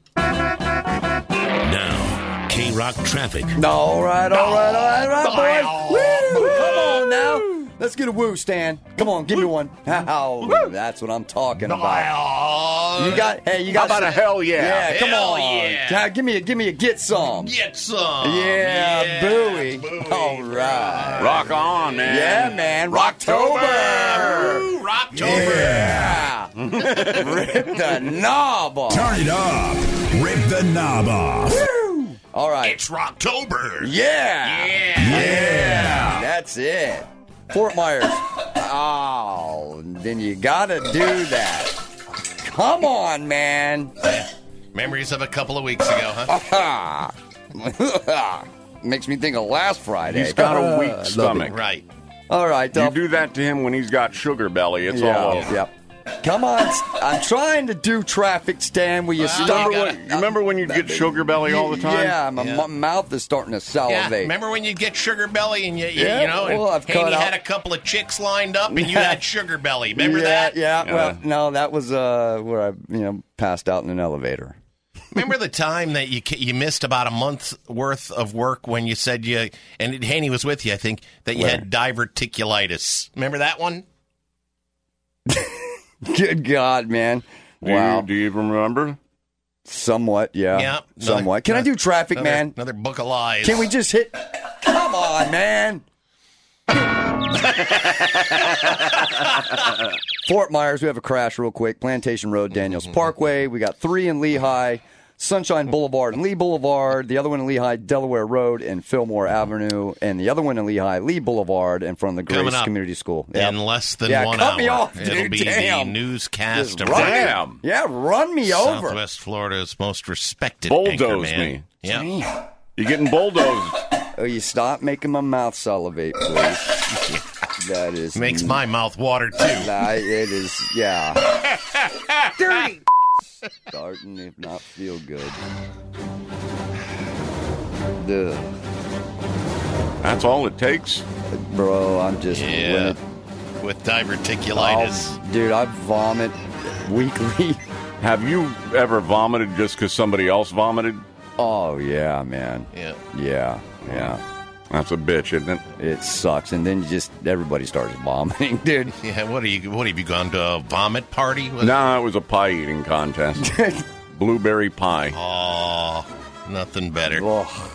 Now, K-Rock traffic. All right, boys. Woo, come on now. Let's get a woo, Stan. Come on, give me one. Oh, that's what I'm talking about. You got How about a hell yeah? Yeah, come on. Yeah. Give me a get some. Get some. Yeah, buoy. All right. Rock on, man. Yeah, man. Rocktober. Rocktober. Yeah. Rip the knob off. Turn it up. Rip the knob off. Woo. All right. It's Rocktober. Yeah. That's it. Fort Myers. Oh, then you gotta do that. Come on, man. Memories of a couple of weeks ago, huh? Makes me think of last Friday. He's got a weak stomach. Right. All right. You do that to him when he's got sugar belly. It's all over. Yep. Come on. I'm trying to do traffic, Stan. Will you stop? You remember when you'd get sugar belly all the time? Yeah, my mouth is starting to salivate. Yeah, remember when you get sugar belly and you had a couple of chicks lined up and you had sugar belly. Remember that? Yeah. Well, no, that was where I passed out in an elevator. Remember the time that you missed about a month's worth of work when you said and Haney was with you, I think, that you had diverticulitis. Remember that one? Good God, man. Wow. Do you even remember? Somewhat, yeah. Yeah. Somewhat. Can I do traffic, man? Another book of lies. Can we just hit... Come on, man. Fort Myers, we have a crash real quick. Plantation Road, Daniels Parkway. We got 3 in Lehigh. Sunshine Boulevard and Lee Boulevard, the other one in Lehigh, Delaware Road and Fillmore Avenue, and the other one in Lehigh, Lee Boulevard, in front of the Grace Community School. In less than 1 hour. Cut me off, dude. It'll be the newscast of run me over. Southwest Florida's most respected Bulldoze anchorman. me. Yeah. You're getting bulldozed. Oh, you stop making my mouth salivate, please. That is... Makes my mouth water, too. It is, yeah. Dirty. Starting to not feel good. Ugh. That's all it takes? Bro, I'm just... With diverticulitis. Dude, I vomit weekly. Have you ever vomited just because somebody else vomited? Oh, yeah, man. Yeah. That's a bitch, isn't it? It sucks, and then everybody starts vomiting, dude. Yeah, what have you gone to a vomit party? No, it was a pie eating contest. Blueberry pie. Oh, nothing better. What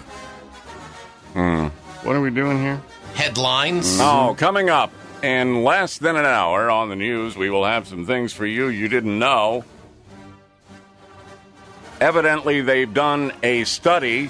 are we doing here? Headlines. Oh, coming up in less than an hour on the news, we will have some things for you didn't know. Evidently, they've done a study,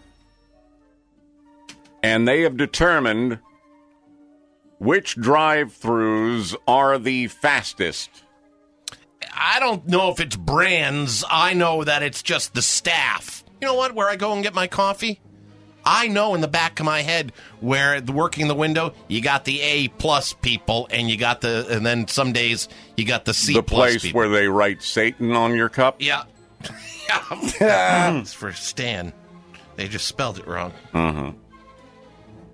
and they have determined which drive-thrus are the fastest. I don't know if it's brands. I know that it's just the staff. You know what? Where I go and get my coffee, I know in the back of my head where working the window, you got the A+ people, and and then some days you got the C+ The place people. where they write Satan on your cup? Yeah. It's for Stan. They just spelled it wrong. Mm-hmm.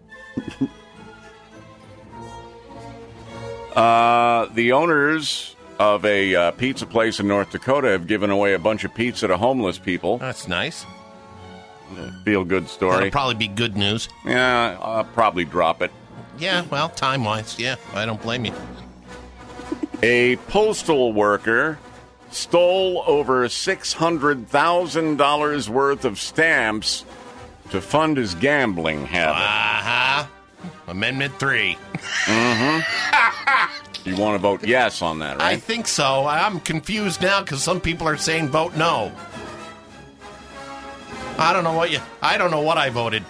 The owners of a pizza place in North Dakota have given away a bunch of pizza to homeless people. That's nice. Feel-good story. That'll probably be good news. Yeah, I'll probably drop it. Yeah, well, time-wise, yeah, I don't blame you. A postal worker stole over $600,000 worth of stamps to fund his gambling habit. Uh-huh. Amendment 3. Mm-hmm. You want to vote yes on that, right? I think so. I'm confused now because some people are saying vote no. I don't know what I voted.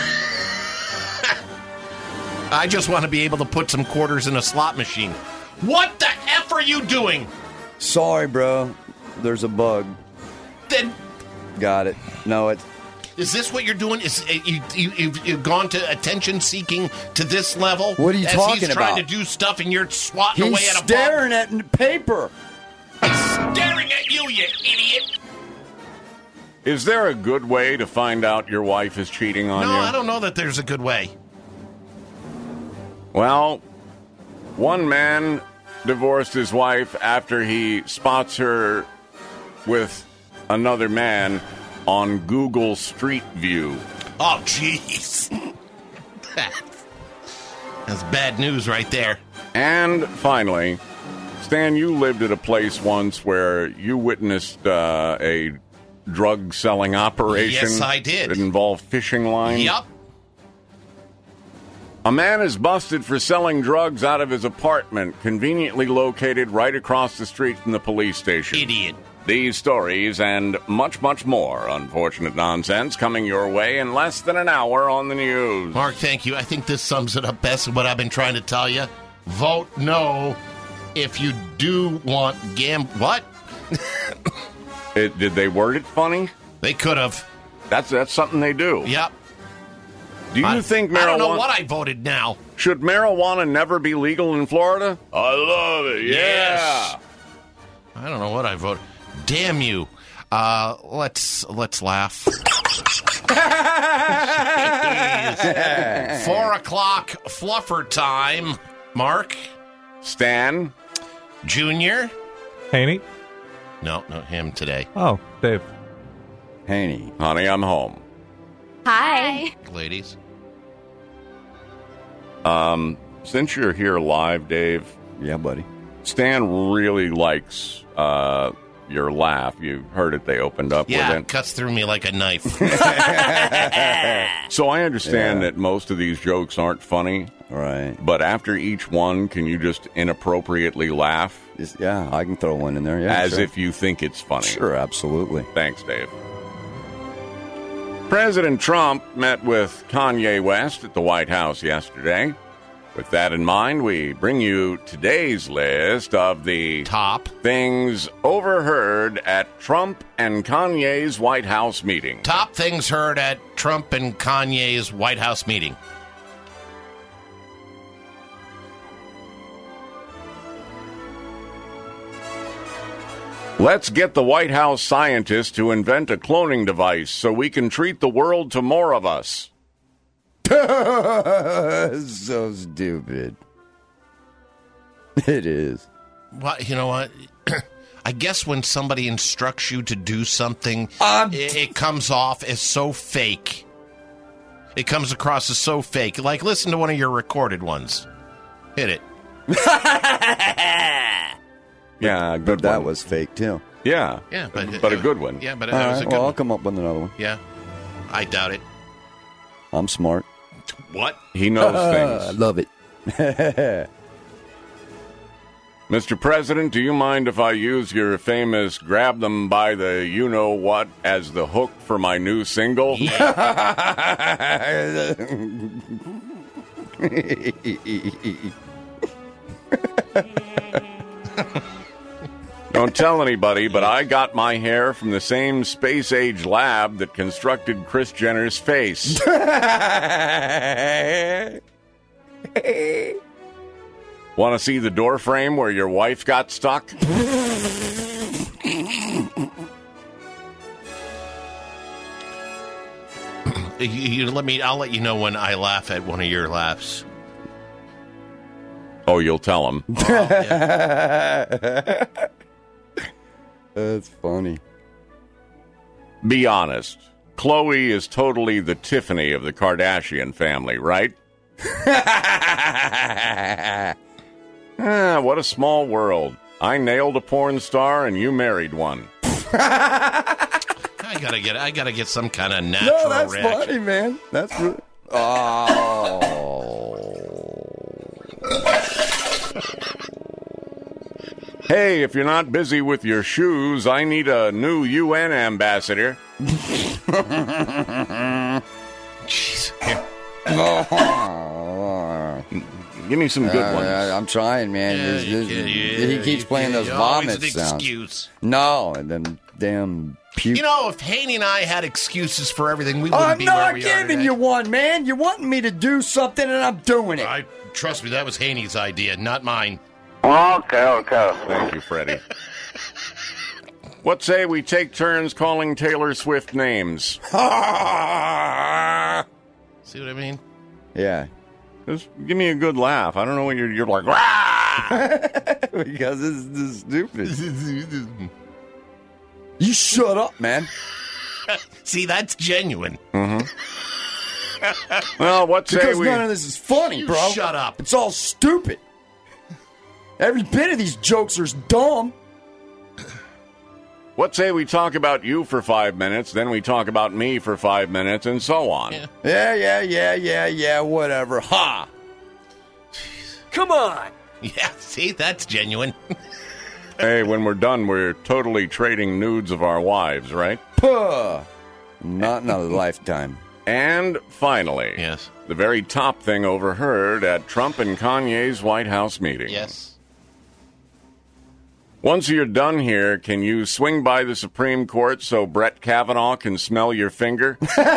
I just want to be able to put some quarters in a slot machine. What the F are you doing? Sorry, bro. There's a bug. Then got it. No, it's... Is this what you're doing? Is you've gone to attention seeking to this level? What are you talking he's trying about? to do stuff and you're swatting He's away at a staring at paper. He's staring at you idiot. Is there a good way to find out your wife is cheating on you? No, I don't know that there's a good way. Well, one man divorced his wife after he spots her with another man on Google Street View. Oh, jeez. That's bad news right there. And finally, Stan, you lived at a place once where you witnessed a drug-selling operation. Yes, I did. That involved fishing lines. Yep. A man is busted for selling drugs out of his apartment, conveniently located right across the street from the police station. Idiot. These stories and much, much more unfortunate nonsense coming your way in less than an hour on the news. Mark, thank you. I think this sums it up best of what I've been trying to tell you. Vote no if you do want What? Did they word it funny? They could have. That's something they do. Yep. Do you think marijuana... I don't know what I voted now. Should marijuana never be legal in Florida? I love it, yeah. Yes. I don't know what I voted. Damn you. Let's laugh. 4 o'clock fluffer time. Mark? Stan? Junior? Haney? No, not him today. Oh, Dave. Haney. Honey, I'm home. Hi. Ladies? Since you're here live, Dave. Yeah, buddy. Stan really likes your laugh. You heard it. They opened up with Yeah, it. cuts through me like a knife. So I understand that most of these jokes aren't funny. Right. But after each one, can you just inappropriately laugh? Yeah, I can throw one in there. Yeah, As if you think it's funny. Sure, absolutely. Thanks, Dave. President Trump met with Kanye West at the White House yesterday. With that in mind, we bring you today's list of the top things overheard at Trump and Kanye's White House meeting. Top things heard at Trump and Kanye's White House meeting. Let's get the White House scientists to invent a cloning device so we can treat the world to more of us. So stupid. It is. Well, you know what? I guess when somebody instructs you to do something, it comes off as so fake. It comes across as so fake. Like, listen to one of your recorded ones. Hit it. Yeah, but that was fake, too. Yeah. Yeah, but a good one. Yeah, but All that was a right, good I'll one. come up with another one. Yeah. I doubt it. I'm smart. What? He knows I things. love it. Mr. President, do you mind if I use your famous grab them by the you-know-what as the hook for my new single? Don't tell anybody, but I got my hair from the same space-age lab that constructed Kris Jenner's face. Want to see the door frame where your wife got stuck? I'll let you know when I laugh at one of your laughs. Oh, you'll tell him. That's funny. Be honest. Khloe is totally the Tiffany of the Kardashian family, right? What a small world. I nailed a porn star and you married one. I gotta get some kind of natural No, that's reaction. funny, man. That's really... Oh. Hey, if you're not busy with your shoes, I need a new UN ambassador. Jeez. Give me some good ones. I'm trying, man. He keeps playing those always vomit an sounds. excuse. No, and then damn puke. You know, if Haney and I had excuses for everything, we wouldn't I'm be where not we are giving today. you one, man. You're wanting me to do something, and I'm doing it. Trust me, that was Haney's idea, not mine. Okay. Thank you, Freddie. What say we take turns calling Taylor Swift names? See what I mean? Yeah. Just give me a good laugh. I don't know what you're like, rah! Because this is stupid. You shut up, man. See, that's genuine. Mm-hmm. Well, what say Because we... none of this is funny, You bro. shut up. It's all stupid. Every bit of these jokes are dumb. What say we talk about you for 5 minutes, then we talk about me for 5 minutes, and so on. Yeah, whatever. Ha! Come on. Yeah, see, that's genuine. Hey, when we're done, we're totally trading nudes of our wives, right? Puh. Not in a lifetime. And finally, yes, the very top thing overheard at Trump and Kanye's White House meeting. Yes. Once you're done here, can you swing by the Supreme Court so Brett Kavanaugh can smell your finger?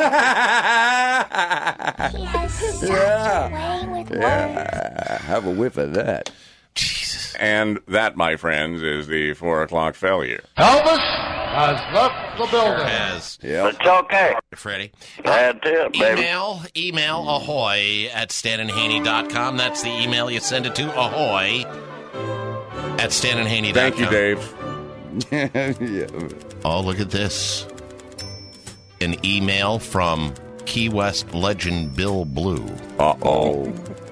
Yeah. Have a whiff of that. Jesus. And that, my friends, is the 4 o'clock failure. Elvis has left the building. Has. Yep. It's okay. Freddie. That's it, baby. Email ahoy at StanandHaney.com. That's the email you send it to, ahoy at StanandHaney.com. Thank you, Dave. Yeah. Oh, look at this. An email from Key West legend Bill Blue. Uh-oh.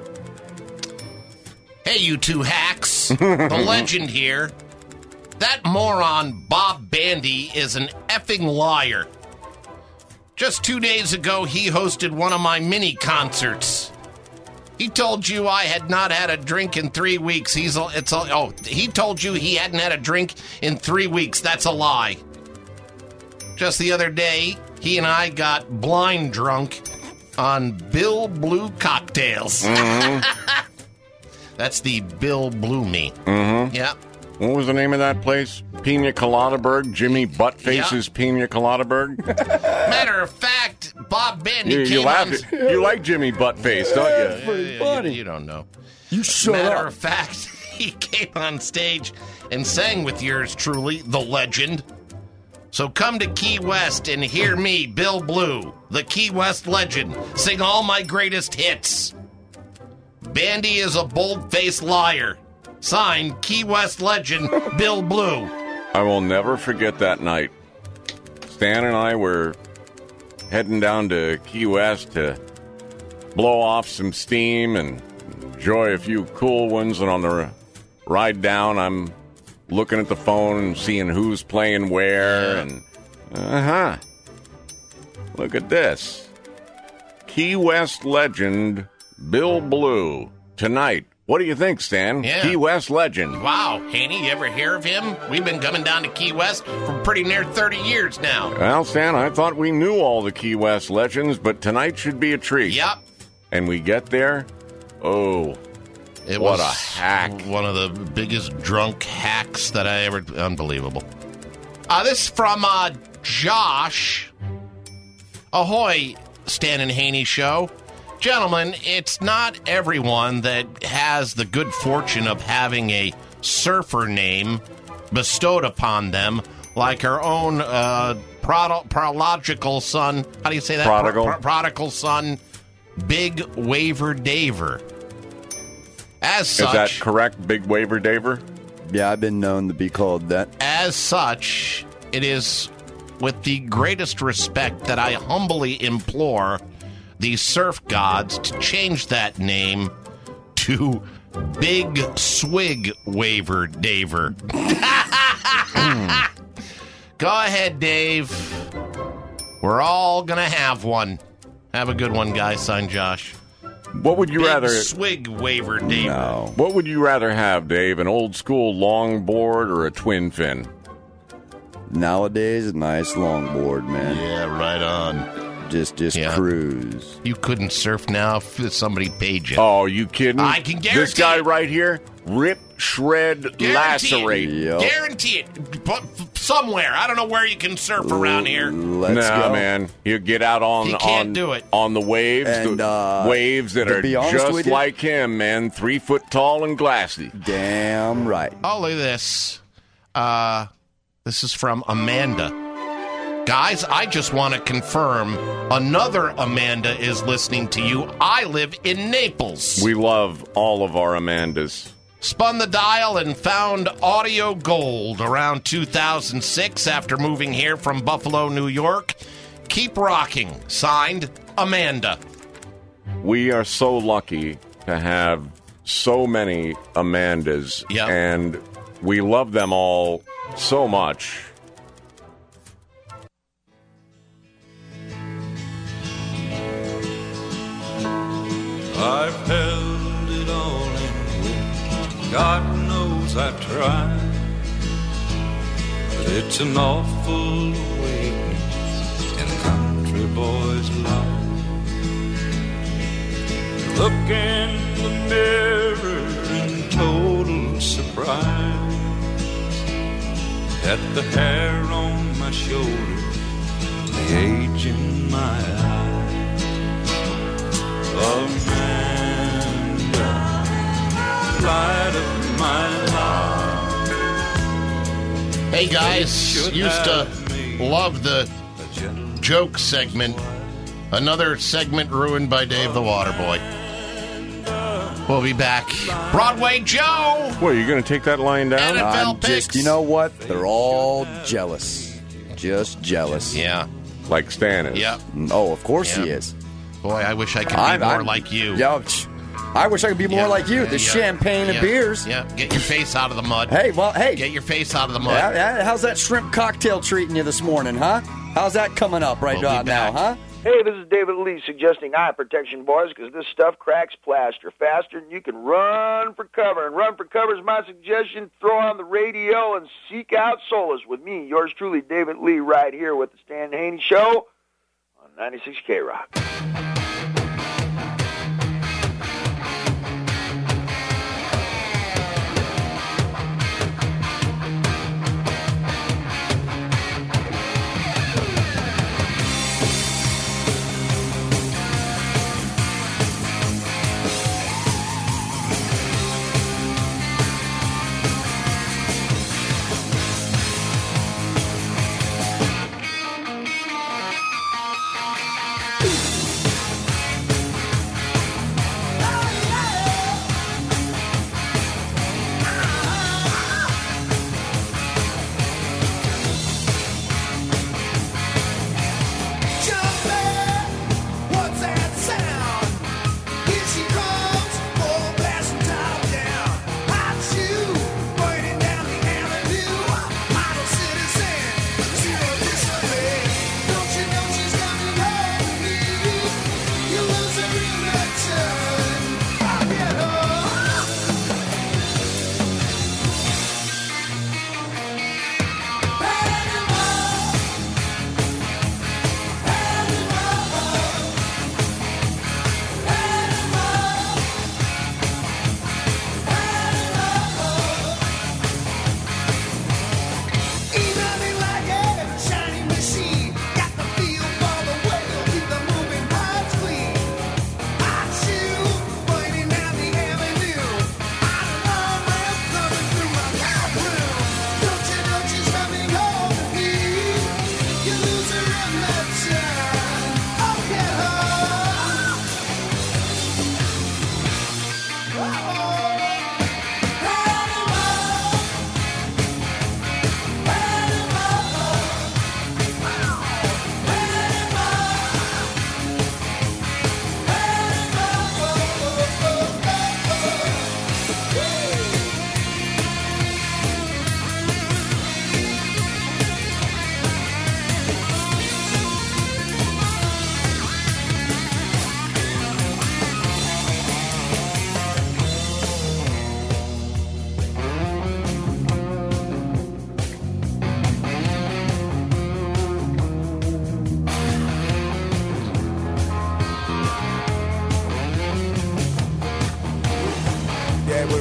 Hey, you two hacks. The legend here. That moron Bob Bandy is an effing liar. Just 2 days ago, he hosted one of my mini concerts. He told you I had not had a drink in 3 weeks. He told you he hadn't had a drink in 3 weeks. That's a lie. Just the other day, he and I got blind drunk on Bill Blue cocktails. Mm-hmm. That's the Bill Blue me. Mm-hmm. Yeah. What was the name of that place? Pina Coladaburg? Jimmy Buttface's Pina Coladaburg? Matter of fact, Bob Bandy You came laugh on... at, you like Jimmy Buttface, don't you? That's pretty funny. You don't know. You shut Matter up. of fact, he came on stage and sang with yours truly, the legend. So come to Key West and hear me, Bill Blue, the Key West legend, sing all my greatest hits. Bandy is a bold-faced liar. Signed, Key West legend, Bill Blue. I will never forget that night. Stan and I were heading down to Key West to blow off some steam and enjoy a few cool ones. And on the ride down, I'm looking at the phone and seeing who's playing where. And, look at this. Key West legend, Bill Blue. Tonight. What do you think, Stan? Yeah. Key West legend. Wow, Haney, you ever hear of him? We've been coming down to Key West for pretty near 30 years now. Well, Stan, I thought we knew all the Key West legends, but tonight should be a treat. Yep. And we get there, what was a hack. One of the biggest drunk hacks that I ever... Unbelievable. This is from Josh. Ahoy, Stan and Haney Show. Gentlemen, it's not everyone that has the good fortune of having a surfer name bestowed upon them, like our own prodigal son. How do you say that? Prodigal. Prodigal son, Big Waver Daver. As such, Is that correct, Big Waver Daver? Yeah, I've been known to be called that. As such, it is with the greatest respect that I humbly implore the surf gods to change that name to Big Swig Waver Daver. Go ahead, Dave. We're all going to have one. Have a good one, guys. Signed, Josh. What would you Big rather... Swig Waver Daver. No. What would you rather have, Dave? An old school longboard or a twin fin? Nowadays, a nice longboard, man. Yeah, right on. Just cruise. You couldn't surf now if somebody paid you. Oh, you kidding? I can guarantee this guy it. right here, rip, shred, lacerate. Guarantee it. Somewhere. I don't know where you can surf around here. Let's go. Man. You get out on He can't do it. on the waves, And, waves that to are be honest just with you- like him, man. 3 foot tall and glassy. Damn right. Oh, look at this. This is from Amanda. Guys, I just want to confirm another Amanda is listening to you. I live in Naples. We love all of our Amandas. Spun the dial and found audio gold around 2006 after moving here from Buffalo, New York. Keep rocking. Signed, Amanda. We are so lucky to have so many Amandas, and we love them all so much. I've held it all in with, God knows I've tried, but it's an awful awakening in a country boy's life. Look in the mirror in total surprise at the hair on my shoulder, the age in my eye. Amanda, light of my life. Hey guys, used to love the joke segment. Another segment ruined by Dave the Waterboy. We'll be back. Broadway Joe! What, are you going to take that line down? I'm just, you know what? They're all jealous. Just jealous. Yeah. Like Stan is. Yep. Oh, of course he is. Boy, I wish I could be more like you. Yeah, I wish I could be more like you. The champagne and beers. Yeah, get your face out of the mud. Hey, Get your face out of the mud. How's that shrimp cocktail treating you this morning, huh? How's that coming up right now, huh? Hey, this is David Lee suggesting eye protection, boys, because this stuff cracks plaster faster than you can run for cover. And run for cover is my suggestion. Throw on the radio and seek out solace with me, yours truly, David Lee, right here with the Stan Haney Show on 96 K-Rock.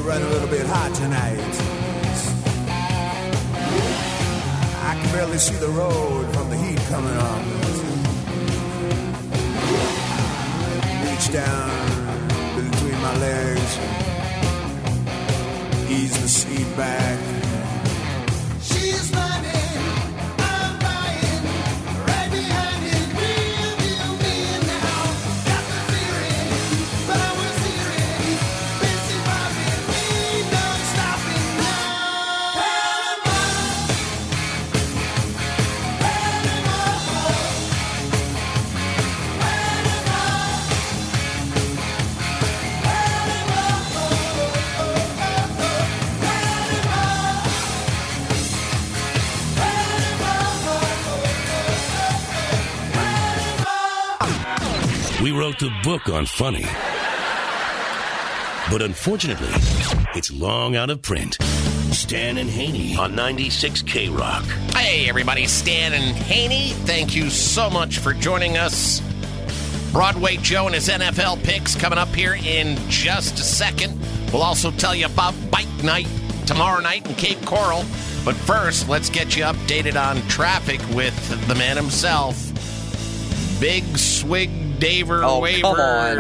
running a little bit hot tonight. I can barely see the road from the heat coming on. Reach down between my legs, ease the seat back. She's running, I'm buying, right behind it, real me now. Got the feeling, but I was hearing, busy bobbing, we don't stopping now. We wrote the book on funny. But unfortunately, it's long out of print. Stan and Haney on 96 K-Rock. Hey, everybody, Stan and Haney. Thank you so much for joining us. Broadway Joe and his NFL picks coming up here in just a second. We'll also tell you about Bike Night tomorrow night in Cape Coral. But first, let's get you updated on traffic with the man himself, Big Swig Daver Waver. Come on.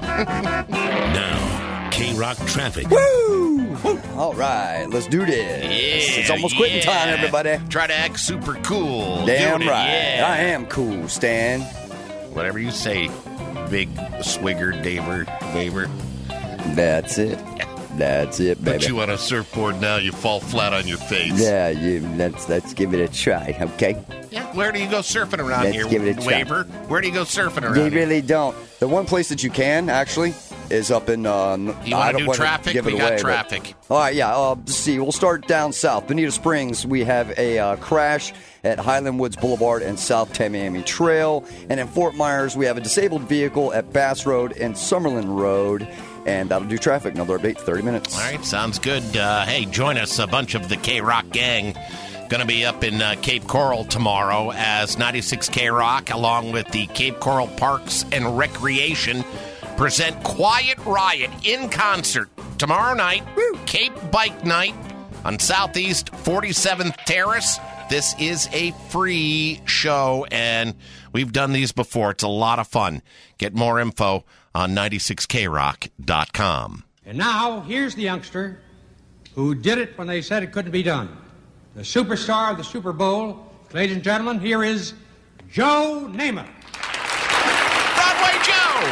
Now, K-Rock traffic. Woo! All right, let's do this. Yeah, It's almost quitting time, everybody. Try to act super cool. Damn Dude, right. Yeah. I am cool, Stan. Whatever you say, Big Swigger Daver Waver. That's it. That's it, baby. Put you on a surfboard now, you fall flat on your face. Yeah, let's give it a try, okay? Yeah, where do you go surfing around Let's here, give it a try. Waver? Where do you go surfing around They here? really don't. The one place that you can, actually, is up in... You want to do traffic? We got traffic. All right, yeah. Let's see. We'll start down south. Bonita Springs, we have a crash at Highland Woods Boulevard and South Tamiami Trail. And in Fort Myers, we have a disabled vehicle at Bass Road and Summerlin Road. And that'll do traffic. Another update, 30 minutes. All right, sounds good. Hey, join us, a bunch of the K-Rock gang. Going to be up in Cape Coral tomorrow as 96 K-Rock, along with the Cape Coral Parks and Recreation, present Quiet Riot in concert tomorrow night, Cape Bike Night on Southeast 47th Terrace. This is a free show, and we've done these before. It's a lot of fun. Get more info on 96krock.com. And now, here's the youngster who did it when they said it couldn't be done. The superstar of the Super Bowl. Ladies and gentlemen, here is Joe Namath. Broadway Joe!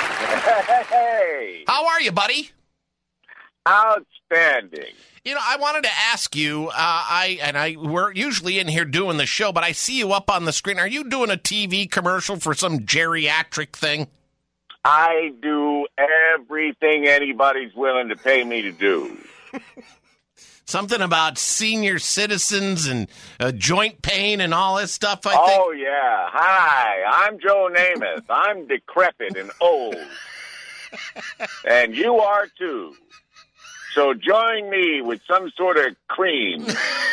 Hey! How are you, buddy? Outstanding. You know, I wanted to ask you, we're usually in here doing the show, but I see you up on the screen. Are you doing a TV commercial for some geriatric thing? I do everything anybody's willing to pay me to do. Something about senior citizens and joint pain and all this stuff, I think. Oh, yeah. Hi, I'm Joe Namath. I'm decrepit and old. And you are, too. So join me with some sort of cream.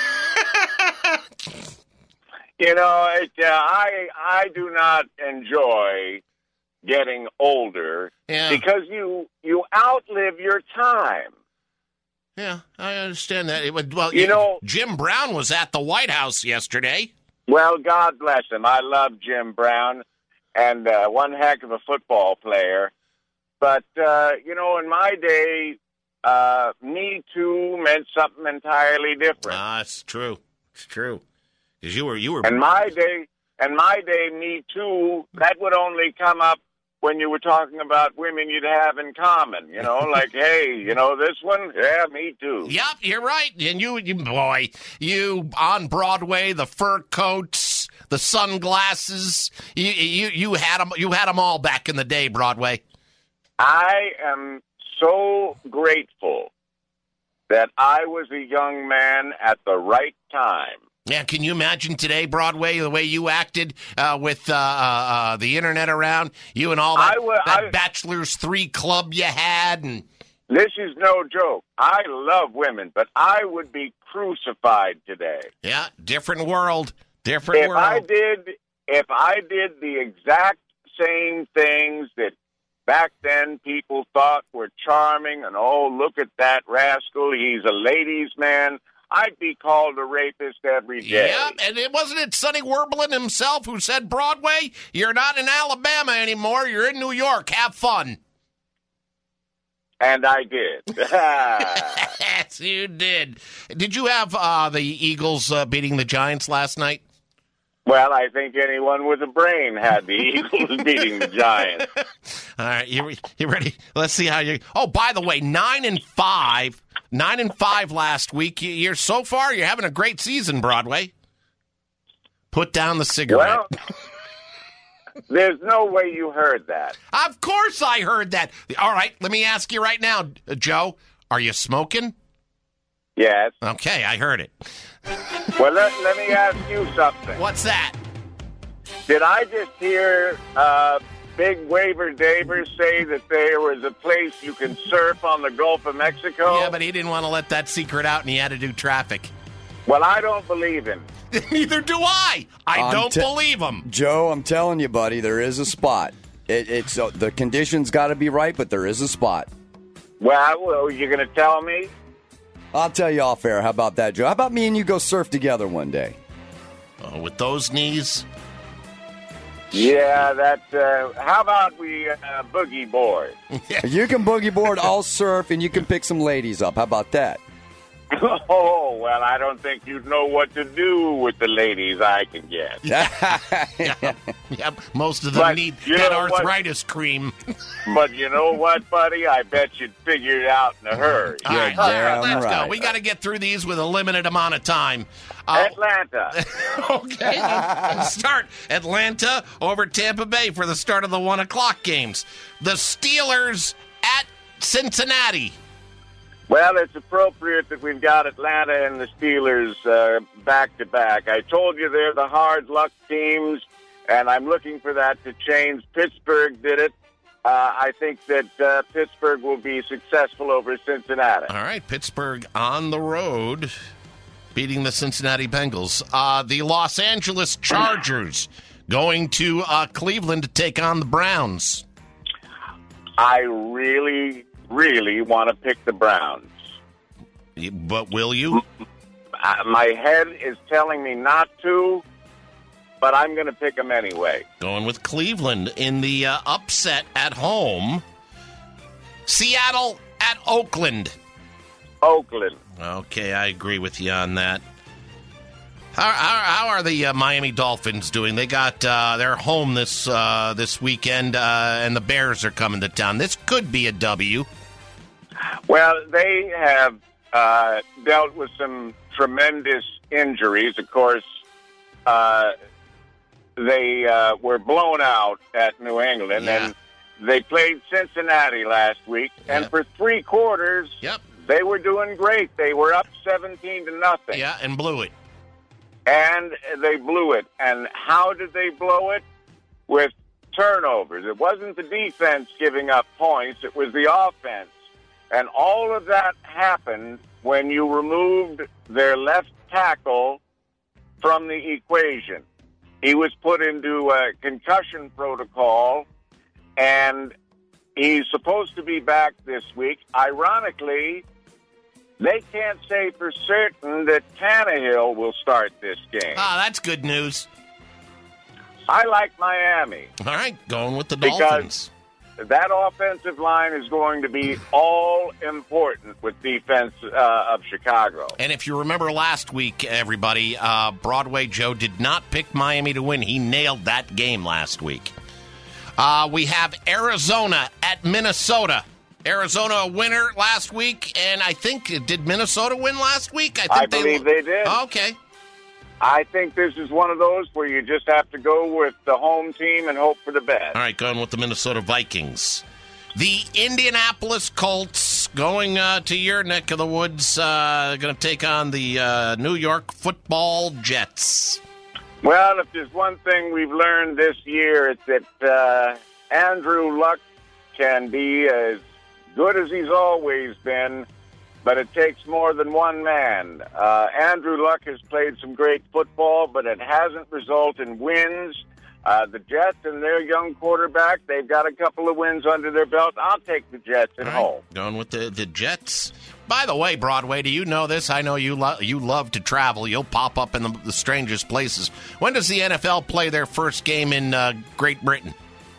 You know, I do not enjoy getting older because you outlive your time. Yeah, I understand that. Well, Jim Brown was at the White House yesterday. Well, God bless him. I love Jim Brown, and one heck of a football player. But, in my day, Me Too meant something entirely different. It's true. It's true. Because you were. In my day, Me Too, that would only come up when you were talking about women you'd have in common, like, hey, this one? Yeah, me too. Yep, you're right. And you on Broadway, the fur coats, the sunglasses, you had them all back in the day, Broadway. I am so grateful that I was a young man at the right time. Yeah, can you imagine today, Broadway, the way you acted with the internet around, you and all that Bachelor's 3 club you had? And this is no joke. I love women, but I would be crucified today. Yeah, different world. If I did the exact same things that back then people thought were charming, and oh, look at that rascal, he's a ladies' man. I'd be called a rapist every day. Yep, and wasn't it Sonny Werblin himself who said, Broadway, you're not in Alabama anymore, you're in New York, have fun. And I did. Yes, you did. Did you have the Eagles beating the Giants last night? Well, I think anyone with a brain had the Eagles beating the Giants. All right, you ready? Let's see how you. Oh, by the way, 9-5 last week. You're so far. You're having a great season, Broadway. Put down the cigarette. Well, there's no way you heard that. Of course, I heard that. All right, let me ask you right now, Joe. Are you smoking? Yes. Okay, I heard it. Well, let me ask you something. What's that? Did I just hear Big Waver Daver say that there was a place you can surf on the Gulf of Mexico? Yeah, but he didn't want to let that secret out, and he had to do traffic. Well, I don't believe him. Neither do I. I don't believe him. Joe, I'm telling you, buddy, there is a spot. It's the conditions got to be right, but there is a spot. Well, you're going to tell me? I'll tell you off air. How about that, Joe? How about me and you go surf together one day? Oh, with those knees? Yeah, how about we boogie board? You can boogie board, I'll surf, and you can pick some ladies up. How about that? Oh, well, I don't think you'd know what to do with the ladies I can get. Yep, most of them need that arthritis cream. But you know what, buddy? I bet you'd figure it out in a hurry. All right, let's go. We got to get through these with a limited amount of time. Atlanta. Okay, let's start. Atlanta over Tampa Bay for the start of the 1 o'clock games. The Steelers at Cincinnati. Well, it's appropriate that we've got Atlanta and the Steelers back-to-back. I told you they're the hard luck teams, and I'm looking for that to change. Pittsburgh did it. I think that Pittsburgh will be successful over Cincinnati. All right, Pittsburgh on the road, beating the Cincinnati Bengals. The Los Angeles Chargers going to Cleveland to take on the Browns. I really want to pick the Browns. But will you? My head is telling me not to, but I'm going to pick them anyway. Going with Cleveland in the upset at home. Seattle at Oakland. Oakland. Okay, I agree with you on that. How are the Miami Dolphins doing? They got their home this weekend, and the Bears are coming to town. This could be a W. Well, they have dealt with some tremendous injuries. Of course, they were blown out at New England, and they played Cincinnati last week. And for 3 quarters, they were doing great. They were up 17-0. Yeah, and blew it. And they blew it. And how did they blow it? With turnovers. It wasn't the defense giving up points. It was the offense. And all of that happened when you removed their left tackle from the equation. He was put into a concussion protocol, and he's supposed to be back this week. Ironically, they can't say for certain that Tannehill will start this game. That's good news. I like Miami. All right, going with the Dolphins. Because that offensive line is going to be all important with defense of Chicago. And if you remember last week, everybody, Broadway Joe did not pick Miami to win. He nailed that game last week. We have Arizona at Minnesota. Arizona a winner last week, and I think, did Minnesota win last week? I believe they did. Okay. I think this is one of those where you just have to go with the home team and hope for the best. All right, going with the Minnesota Vikings. The Indianapolis Colts going to your neck of the woods, going to take on the New York Football Jets. Well, if there's one thing we've learned this year, it's that Andrew Luck can be as good as he's always been, but it takes more than one man. Andrew Luck has played some great football, but it hasn't resulted in wins. The Jets and their young quarterback, they've got a couple of wins under their belt. I'll take the Jets at home. Going with the Jets. By the way, Broadway, do you know this? I know you love to travel. You'll pop up in the strangest places. When does the NFL play their first game in Great Britain?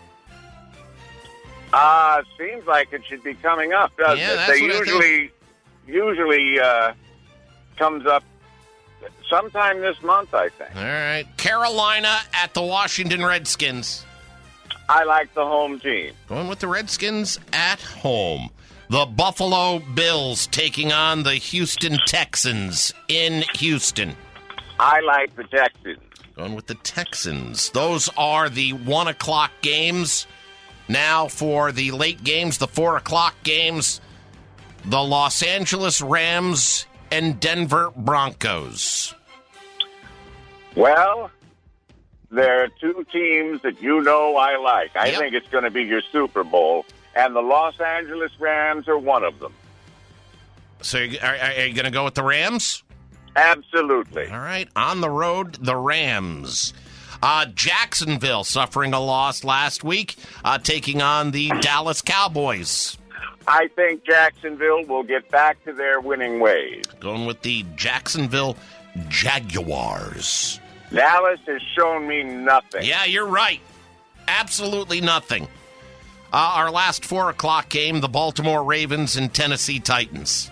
Seems like it should be coming up, doesn't Yeah, it? that's They what I usually comes up sometime this month, I think. All right. Carolina at the Washington Redskins. I like the home team. Going with the Redskins at home. The Buffalo Bills taking on the Houston Texans in Houston. I like the Texans. Going with the Texans. Those are the 1 o'clock games. Now for the late games, the 4 o'clock games, the Los Angeles Rams and Denver Broncos. Well, there are two teams that you know I like. I think it's going to be your Super Bowl, and the Los Angeles Rams are one of them. So are you going to go with the Rams? Absolutely. All right. On the road, the Rams. Jacksonville suffering a loss last week, taking on the Dallas Cowboys. I think Jacksonville will get back to their winning ways. Going with the Jacksonville Jaguars. Dallas has shown me nothing. Yeah, you're right. Absolutely nothing. Our last 4 o'clock game, the Baltimore Ravens and Tennessee Titans.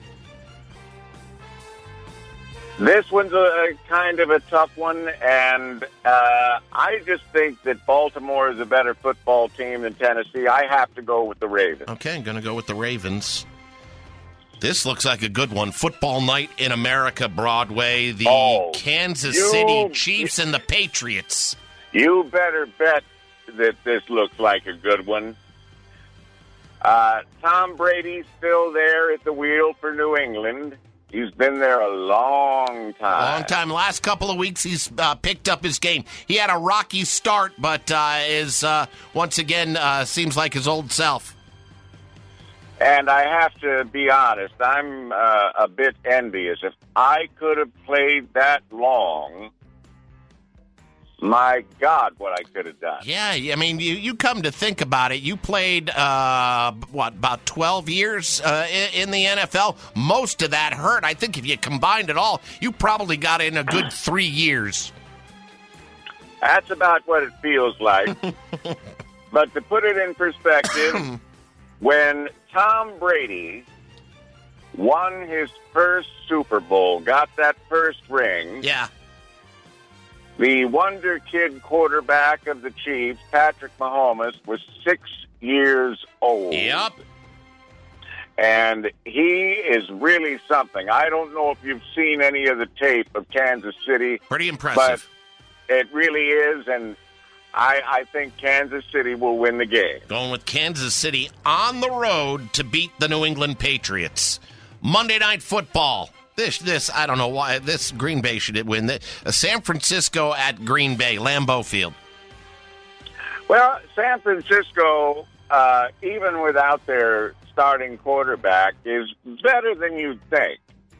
This one's a kind of a tough one, and I just think that Baltimore is a better football team than Tennessee. I have to go with the Ravens. Okay, I'm going to go with the Ravens. This looks like a good one. Football night in America, Broadway. The Kansas City Chiefs and the Patriots. You better bet that this looks like a good one. Tom Brady's still there at the wheel for New England. He's been there a long time. Last couple of weeks, he's picked up his game. He had a rocky start, but is once again seems like his old self. And I have to be honest, I'm a bit envious. If I could have played that long, my God, what I could have done. Yeah, I mean, you come to think about it, you played, about 12 years in the NFL? Most of that hurt. I think if you combined it all, you probably got in a good 3 years. That's about what it feels like. But to put it in perspective, when Tom Brady won his first Super Bowl, got that first ring. Yeah. The Wonder Kid quarterback of the Chiefs, Patrick Mahomes, was 6 years old. Yep. And he is really something. I don't know if you've seen any of the tape of Kansas City. Pretty impressive. But it really is, and I think Kansas City will win the game. Going with Kansas City on the road to beat the New England Patriots. Monday Night Football. This I don't know why. This Green Bay should win. San Francisco at Green Bay, Lambeau Field. Well, San Francisco, even without their starting quarterback, is better than you'd think.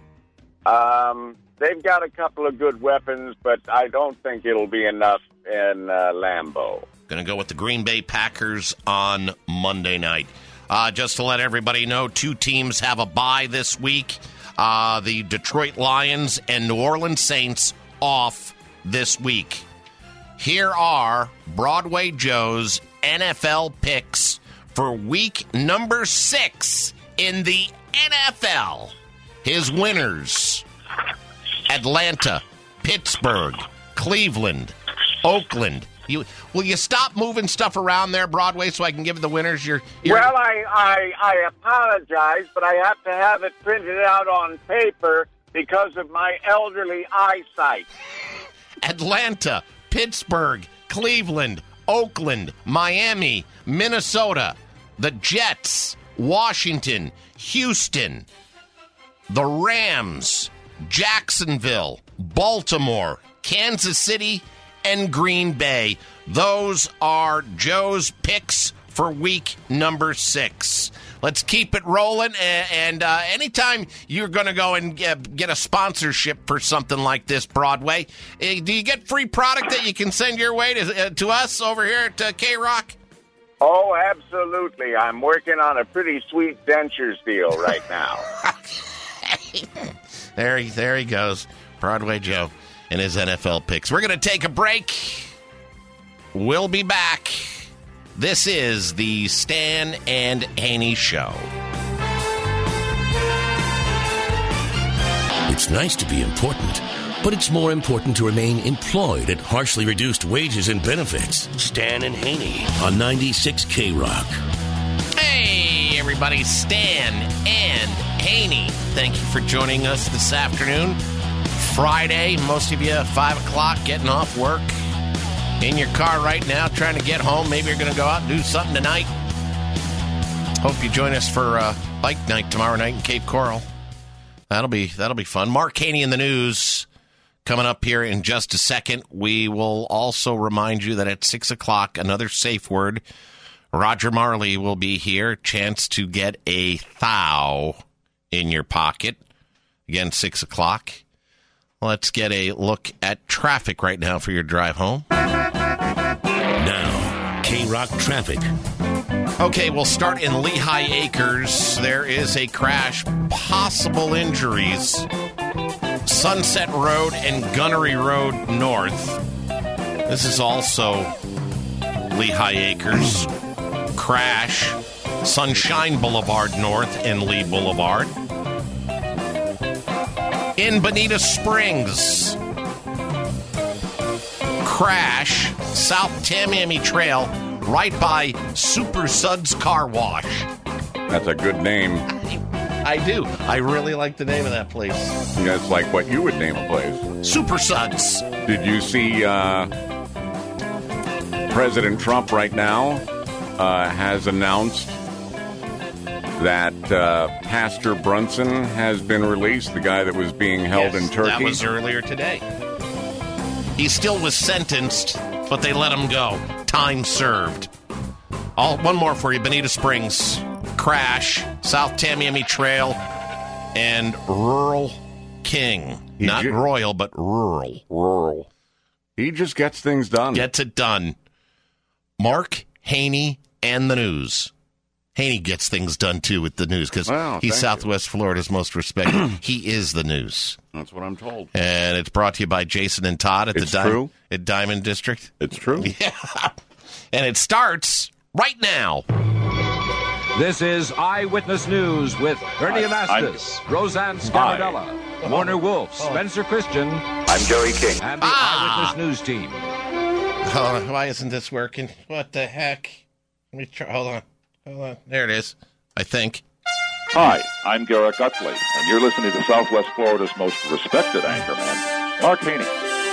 They've got a couple of good weapons, but I don't think it'll be enough in Lambeau. Going to go with the Green Bay Packers on Monday night. Just to let everybody know, two teams have a bye this week. The Detroit Lions and New Orleans Saints off this week. Here are Broadway Joe's NFL picks for week number 6 in the NFL. His winners: Atlanta, Pittsburgh, Cleveland, Oakland. Will you stop moving stuff around there, Broadway, so I can give the winners your... Well, I apologize, but I have to have it printed out on paper because of my elderly eyesight. Atlanta, Pittsburgh, Cleveland, Oakland, Miami, Minnesota, the Jets, Washington, Houston, the Rams, Jacksonville, Baltimore, Kansas City, and Green Bay. Those are Joe's picks for week number 6. Let's keep it rolling. And anytime you're going to go and get a sponsorship for something like this, Broadway, do you get free product that you can send your way to us over here at K-Rock? Oh, absolutely. I'm working on a pretty sweet dentures deal right now. There he goes, Broadway Joe and his NFL picks. We're going to take a break. We'll be back. This is the Stan and Haney Show. It's nice to be important, but it's more important to remain employed at harshly reduced wages and benefits. Stan and Haney on 96 K-Rock. Hey, everybody, Stan and Haney. Thank you for joining us this afternoon. Friday, most of you at 5 o'clock getting off work. In your car right now, trying to get home. Maybe you're going to go out and do something tonight. Hope you join us for bike night tomorrow night in Cape Coral. That'll be fun. Mark Haney in the news coming up here in just a second. We will also remind you that at 6 o'clock, another safe word. Roger Marley will be here. Chance to get a thou in your pocket. Again, 6 o'clock. Let's get a look at traffic right now for your drive home. Now, K-Rock traffic. Okay, we'll start in Lehigh Acres. There is a crash, possible injuries. Sunset Road and Gunnery Road North. This is also Lehigh Acres. Crash, Sunshine Boulevard North and Lee Boulevard. In Bonita Springs, crash, South Tamiami Trail, right by Super Suds Car Wash. That's a good name. I do. I really like the name of that place. That's like what you would name a place. Super Suds. Did you see President Trump right now has announced that Pastor Brunson has been released, the guy that was being held in Turkey? That was earlier today. He still was sentenced, but they let him go. Time served. One more for you. Bonita Springs, crash, South Tamiami Trail, and Rural King. Not royal, but rural. Rural. He just gets things done. Gets it done. Mark Haney and the news. Haney gets things done, too, with the news, because he's Southwest Florida's most respected. He is the news. That's what I'm told. And it's brought to you by Jason and Todd at at Diamond District. It's true. Yeah. And it starts right now. This is Eyewitness News with Ernie Anastas, Roseanne Scaradella, Warner Wolf, Spencer Christian. I'm Joey King. And the Eyewitness News team. Hold on. Why isn't this working? What the heck? Let me try. Hold on. There it is, I think. Hi, I'm Garrett Gutley, and you're listening to Southwest Florida's most respected anchorman, Mark Haney.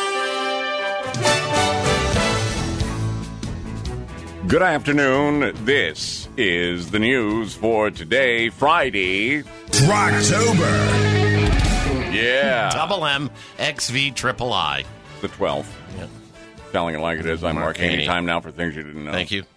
Good afternoon. This is the news for today, Friday, Rocktober. Yeah. Double M, XV, Triple I. The 12th. Yeah. Telling it like it is. I'm Mark Haney. Haney. Time now for things you didn't know. Thank you.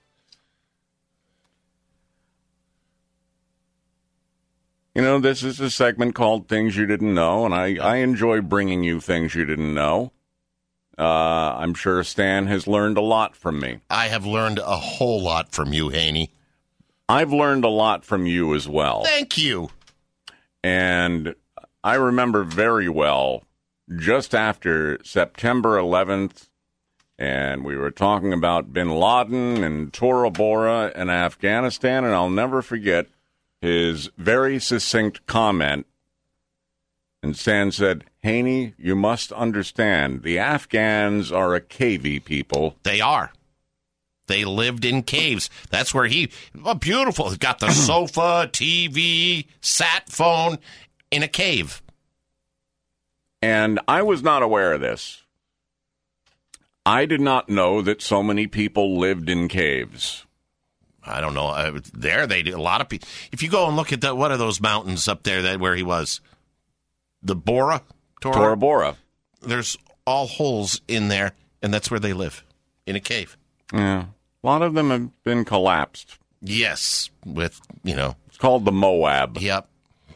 You know, this is a segment called Things You Didn't Know, and I enjoy bringing you things you didn't know. I'm sure Stan has learned a lot from me. I have learned a whole lot from you, Haney. I've learned a lot from you as well. Thank you. And I remember very well, just after September 11th, and we were talking about bin Laden and Tora Bora and Afghanistan, and I'll never forget his very succinct comment. And Stan said, Haney, you must understand, the Afghans are a cavey people. They are. They lived in caves. That's where beautiful. He's got the sofa, TV, sat phone in a cave. And I was not aware of this. I did not know that so many people lived in caves. I don't know. They do. A lot of people. If you go and look at what are those mountains up there where he was? The Bora? Tora Bora. There's all holes in there, and that's where they live, in a cave. Yeah. A lot of them have been collapsed. Yes, with, It's called the Moab. Yep.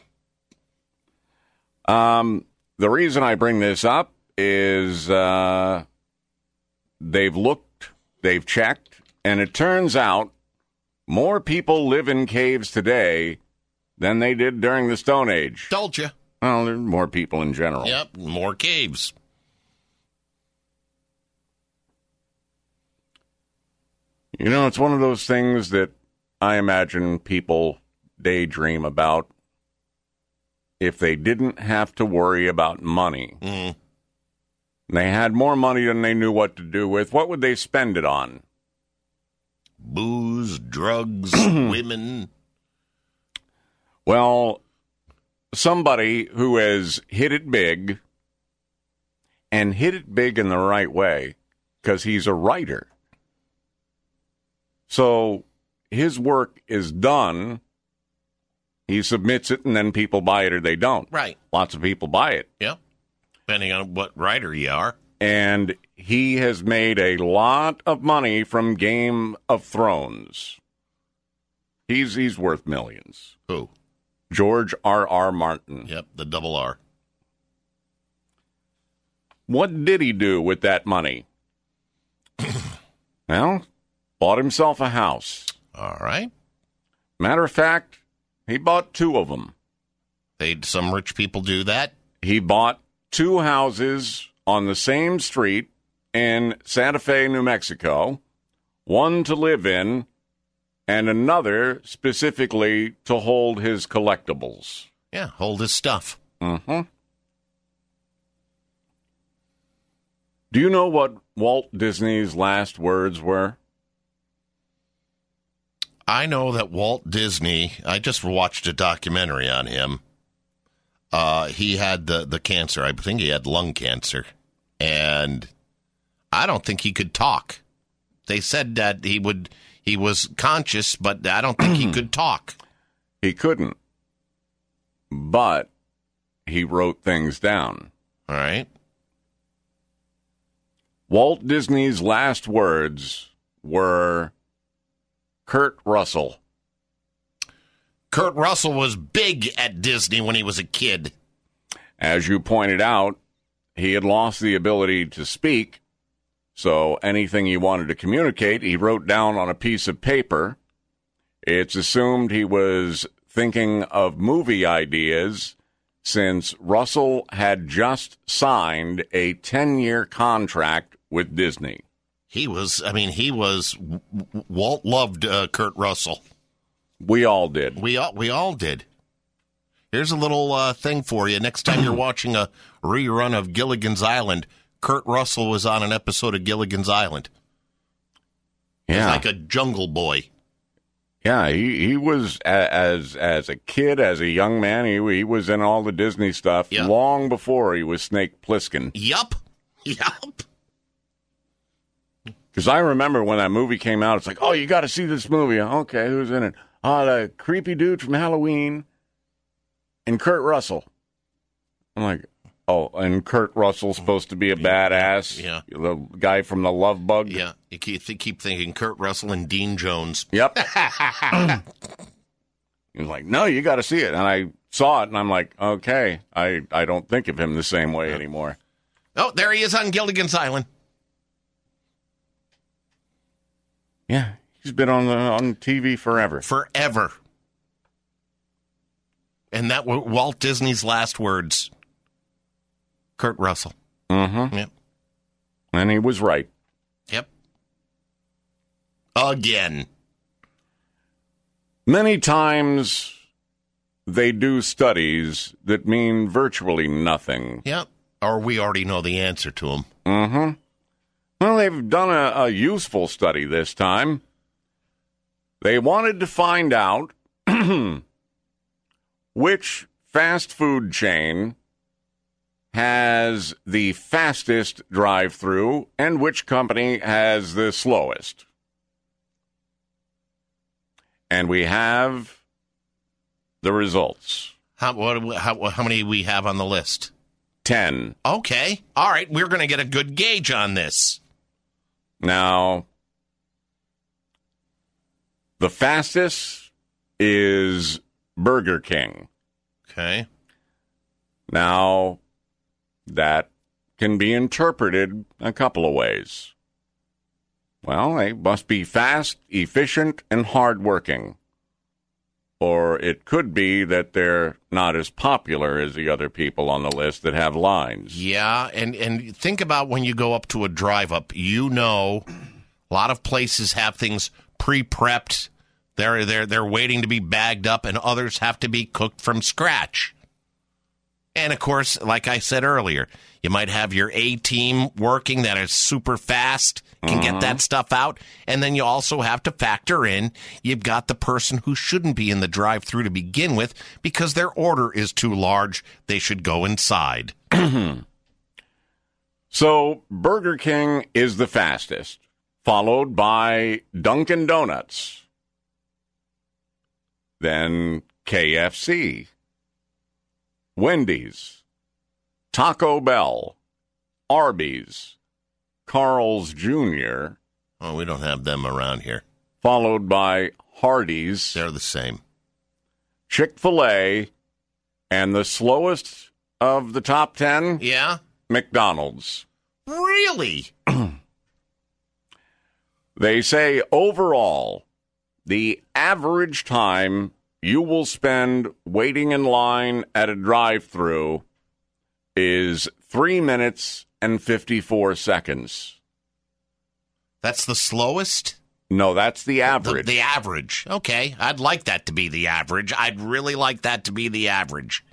The reason I bring this up is they've looked, they've checked, and it turns out more people live in caves today than they did during the Stone Age. Told you. Well, there are more people in general. Yep, more caves. It's one of those things that I imagine people daydream about if they didn't have to worry about money. Mm. They had more money than they knew what to do with. What would they spend it on? Booze, drugs, women. Well, somebody who has hit it big, and hit it big in the right way, because he's a writer. So his work is done. He submits it, and then people buy it or they don't. Right. Lots of people buy it. Yep. Depending on what writer you are. And he has made a lot of money from Game of Thrones. He's worth millions. Who? George R.R. Martin. Yep, the double R. What did he do with that money? Well, bought himself a house. All right. Matter of fact, he bought 2 of them. Some rich people do that. He bought 2 houses on the same street in Santa Fe, New Mexico, one to live in and another specifically to hold his collectibles. Yeah, hold his stuff. Mm-hmm. Do you know what Walt Disney's last words were? I know that Walt Disney, I just watched a documentary on him. He had the cancer. I think he had lung cancer. And I don't think he could talk. They said that he was conscious, but I don't think he could talk. He couldn't. But he wrote things down. All right. Walt Disney's last words were Kurt Russell. Kurt Russell was big at Disney when he was a kid. As you pointed out, he had lost the ability to speak, so anything he wanted to communicate, he wrote down on a piece of paper. It's assumed he was thinking of movie ideas since Russell had just signed a 10-year contract with Disney. Walt loved Kurt Russell. We all did. We all did. Here's a little thing for you. Next time you're watching a rerun of Gilligan's Island, Kurt Russell was on an episode of Gilligan's Island. Yeah. He's like a jungle boy. Yeah, he was, as a kid, as a young man, he was in all the Disney stuff long before he was Snake Plissken. Yup. Because I remember when that movie came out, it's like, oh, you got to see this movie. Okay, who's in it? Oh, the creepy dude from Halloween and Kurt Russell. I'm like, oh, and Kurt Russell's supposed to be a badass? Yeah. The guy from The Love Bug? Yeah, you keep thinking Kurt Russell and Dean Jones. Yep. He was like, no, you got to see it. And I saw it, and I'm like, okay, I don't think of him the same way anymore. Oh, there he is on Gilligan's Island. Yeah, he's been on TV forever. Forever. And that were Walt Disney's last words. Kurt Russell. Mm-hmm. Yep. And he was right. Yep. Again. Many times they do studies that mean virtually nothing. Yep. Or we already know the answer to them. Mm-hmm. Well, they've done a useful study this time. They wanted to find out which fast food chain has the fastest drive-through and which company has the slowest. And we have the results. How many we have on the list? 10. Okay. All right. We're going to get a good gauge on this. Now, The fastest is Burger King. Okay. Now, that can be interpreted a couple of ways. Well, they must be fast, efficient, and hardworking. Or it could be that they're not as popular as the other people on the list that have lines. Yeah, and think about when you go up to a drive-up. You know, a lot of places have things pre-prepped. They're waiting to be bagged up, and others have to be cooked from scratch. And, of course, like I said earlier, you might have your A-team working that is super fast, can get that stuff out. And then you also have to factor in you've got the person who shouldn't be in the drive-thru to begin with because their order is too large. They should go inside. So Burger King is the fastest, followed by Dunkin' Donuts. Then KFC. Wendy's, Taco Bell, Arby's, Carl's Jr. Oh, we don't have them around here. Followed by Hardee's. They're the same. Chick-fil-A, and the slowest of the top 10? Yeah. McDonald's. Really? They say overall, the average time you will spend waiting in line at a drive-thru is 3 minutes and 54 seconds. That's the slowest? No, that's the average. The average. Okay. I'd like that to be the average. I'd really like that to be the average.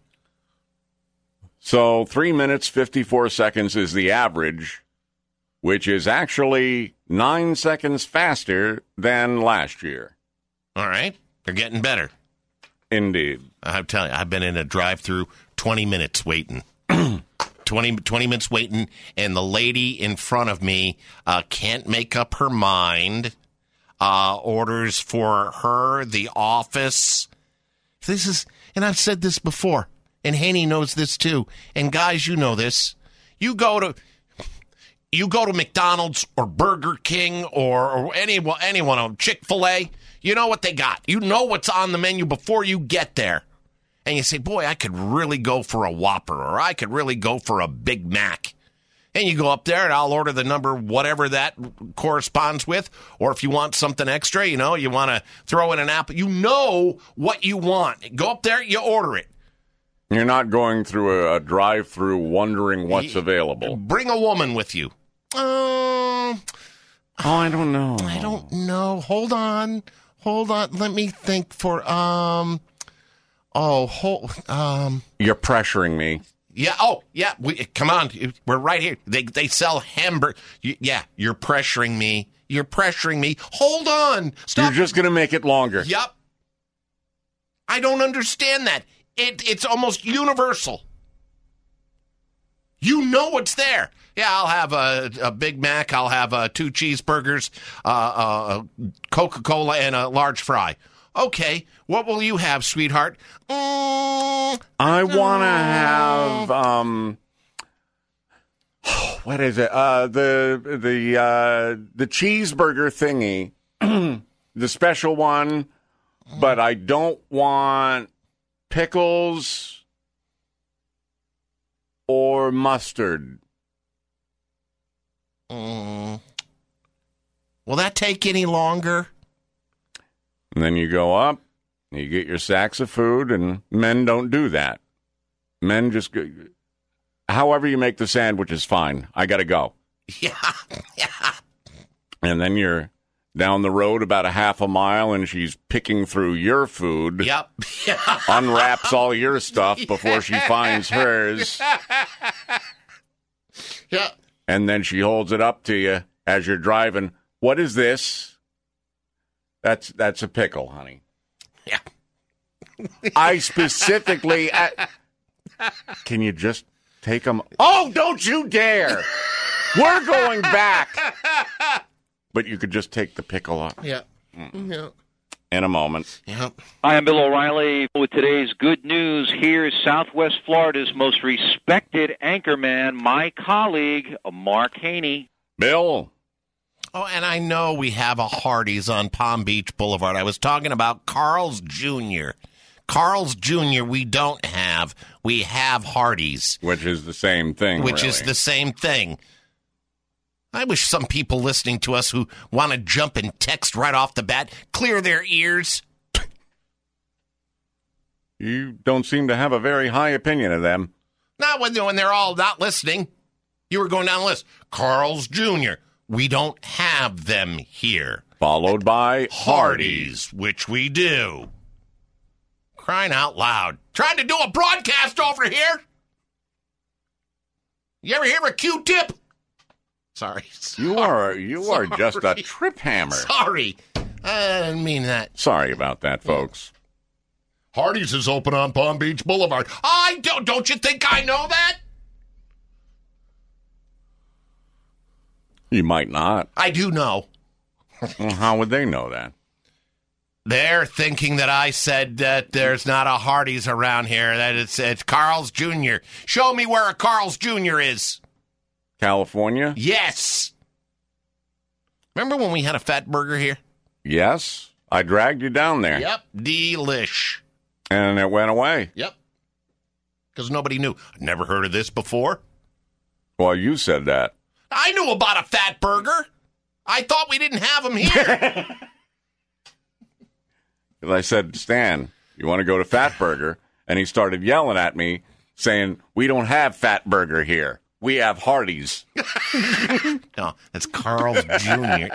So 3 minutes, 54 seconds is the average, which is actually 9 seconds faster than last year. All right. They're getting better. Indeed. I'm telling you, I've been in a drive-thru 20 minutes waiting. 20 minutes waiting, and the lady in front of me can't make up her mind. Orders for her, the office. This is, and I've said this before, and Haney knows this too. And guys, you know this. You go to McDonald's or Burger King or anyone of Chick-fil-A. You know what they got. You know what's on the menu before you get there. And you say, boy, I could really go for a Whopper, or I could really go for a Big Mac. And you go up there, and I'll order the number, whatever that corresponds with. Or if you want something extra, you want to throw in an apple. You know what you want. Go up there, you order it. You're not going through a drive-thru wondering what's available. Bring a woman with you. I don't know. I don't know. Hold on. Let me think for, You're pressuring me. Yeah. Oh, yeah. Come on. We're right here. They sell hamburger. Yeah. You're pressuring me. Hold on. Stop. You're just going to make it longer. Yep. I don't understand that. It's almost universal. You know what's there. Yeah, I'll have a Big Mac. I'll have 2 cheeseburgers, a Coca-Cola, and a large fry. Okay, what will you have, sweetheart? I want to have what is it? The cheeseburger thingy, the special one, but I don't want pickles or mustard. Will that take any longer? And then you go up, you get your sacks of food, and men don't do that. Men just go, however you make the sandwich is fine. I got to go. Yeah. And then you're down the road about a half a mile, and she's picking through your food. Yep. Unwraps all your stuff before she finds hers. Yeah. And then she holds it up to you as you're driving. What is this? That's a pickle, honey. Yeah. I specifically... can you just take them? Oh, don't you dare! We're going back! But you could just take the pickle off. Yeah. Yeah. In a moment. Yeah. Hi, I'm Bill O'Reilly with today's good news. Here's Southwest Florida's most respected anchorman, my colleague, Mark Haney. Bill. Oh, and I know we have a Hardee's on Palm Beach Boulevard. I was talking about Carl's Jr. Carl's Jr. we don't have. We have Hardee's. Which is the same thing, Which really. is the same thing. I wish some people listening to us who want to jump and text right off the bat clear their ears. You don't seem to have a very high opinion of them. Not when they're all not listening. You were going down the list. Carl's Jr. We don't have them here. Followed by Hardee's, which we do. Crying out loud. Trying to do a broadcast over here? You ever hear a Q-tip? Sorry. You are just a trip hammer. Sorry. I didn't mean that. Sorry about that, folks. Hardee's is open on Palm Beach Boulevard. Don't you think I know that? You might not. I do know. Well, how would they know that? They're thinking that I said that there's not a Hardee's around here, that it's Carl's Jr. Show me where a Carl's Jr. is. California? Yes. Remember when we had a Fat Burger here? Yes. I dragged you down there. Yep. Delish. And it went away. Yep. Because nobody knew. I'd never heard of this before. Well, you said that. I knew about a Fat Burger. I thought we didn't have them here. I said, Stan, you want to go to Fat Burger? And he started yelling at me, saying, we don't have Fat Burger here. We have Hardee's. No, that's Carl's Jr.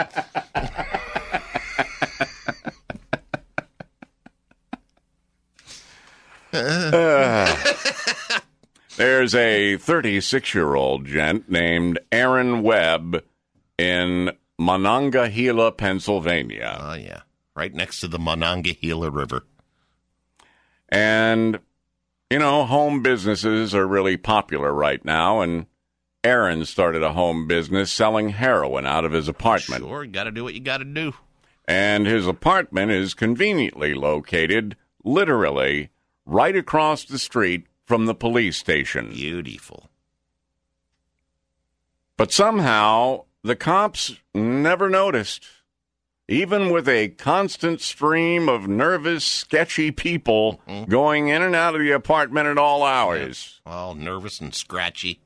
There's a 36-year-old gent named Aaron Webb in Monongahela, Pennsylvania. Oh, yeah. Right next to the Monongahela River. And, you know, home businesses are really popular right now, and Aaron started a home business selling heroin out of his apartment. Sure, you got to do what you got to do. And his apartment is conveniently located, literally, right across the street from the police station. Beautiful. But somehow, the cops never noticed. Even with a constant stream of nervous, sketchy people going in and out of the apartment at all hours. Yeah. All nervous and scratchy.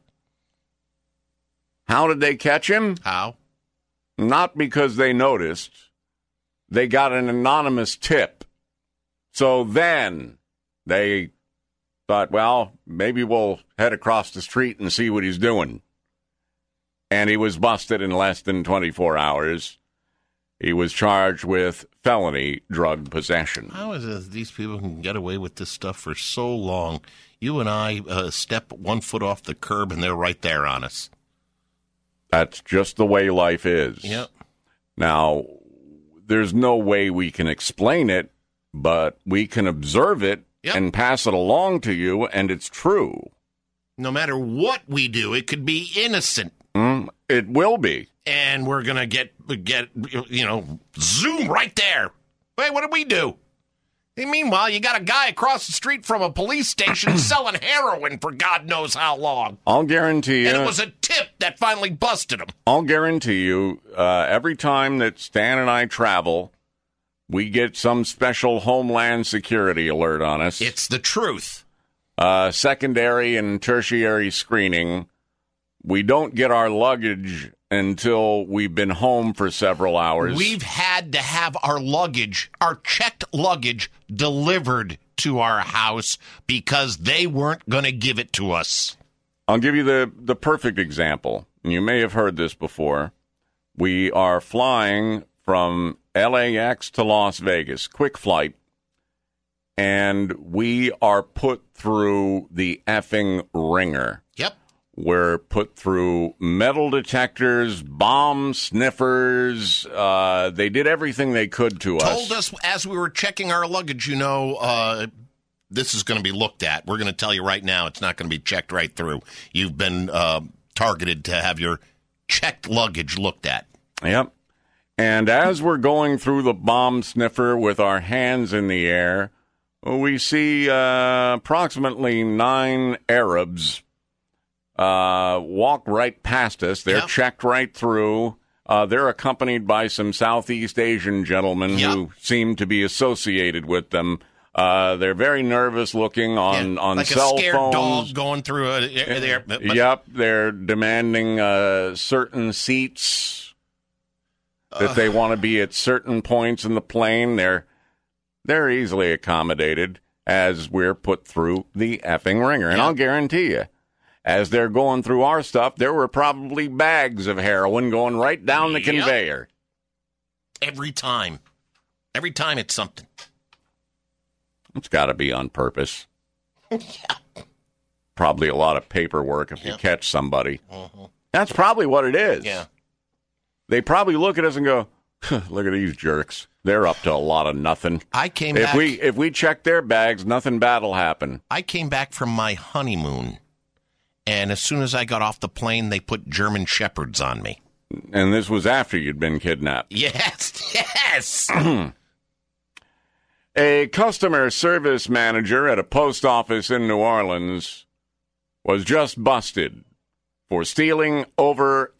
How did they catch him? How? Not because they noticed. They got an anonymous tip. So then they thought, well, maybe we'll head across the street and see what he's doing. And he was busted in less than 24 hours. He was charged with felony drug possession. How is it these people can get away with this stuff for so long? You and I step 1 foot off the curb and they're right there on us. That's just the way life is. Yep. Now, there's no way we can explain it, but we can observe it and pass it along to you, and it's true. No matter what we do, it could be innocent. It will be. And we're going to get zoom right there. Wait, what did we do? And meanwhile, you got a guy across the street from a police station selling heroin for God knows how long. I'll guarantee you. And it was a tip that finally busted him. I'll guarantee you, every time that Stan and I travel, we get some special Homeland Security alert on us. It's the truth. Secondary and tertiary screening. We don't get our luggage until we've been home for several hours. We've had to have our luggage, our checked luggage, delivered to our house because they weren't going to give it to us. I'll give you the perfect example. You may have heard this before. We are flying from LAX to Las Vegas, quick flight, and we are put through the effing ringer. Yep. We're put through metal detectors, bomb sniffers. They did everything they could to us. Told us as we were checking our luggage, this is going to be looked at. We're going to tell you right now it's not going to be checked right through. You've been targeted to have your checked luggage looked at. Yep. And as we're going through the bomb sniffer with our hands in the air, we see approximately 9 Arabs walk right past us. They're checked right through. They're accompanied by some Southeast Asian gentlemen who seem to be associated with them. They're very nervous looking on like cell a scared phones. dog going through Yep, they're demanding certain seats that they want to be at certain points in the plane. They're easily accommodated as we're put through the effing ringer. And I'll guarantee you, as they're going through our stuff, there were probably bags of heroin going right down the conveyor. Every time it's something. It's got to be on purpose. Probably a lot of paperwork if you catch somebody. That's probably what it is. Yeah. They probably look at us and go, look at these jerks. They're up to a lot of nothing. I came if back. If we check their bags, nothing bad will happen. I came back from my honeymoon, and as soon as I got off the plane, they put German Shepherds on me. And this was after you'd been kidnapped. Yes. A customer service manager at a post office in New Orleans was just busted for stealing over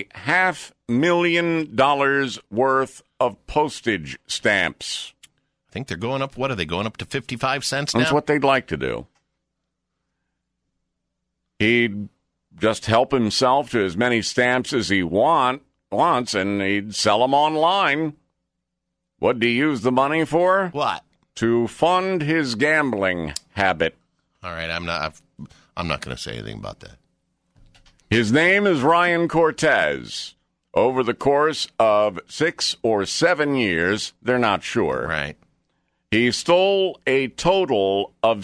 $500,000 worth of postage stamps. I think they're going up. What are they going up to 55 cents now? That's what they'd like to do. He'd just help himself to as many stamps as he wants, and he'd sell them online. What'd he use the money for? What? To fund his gambling habit. All right, I'm not going to say anything about that. His name is Ryan Cortez. Over the course of 6 or 7 years, they're not sure. Right. He stole a total of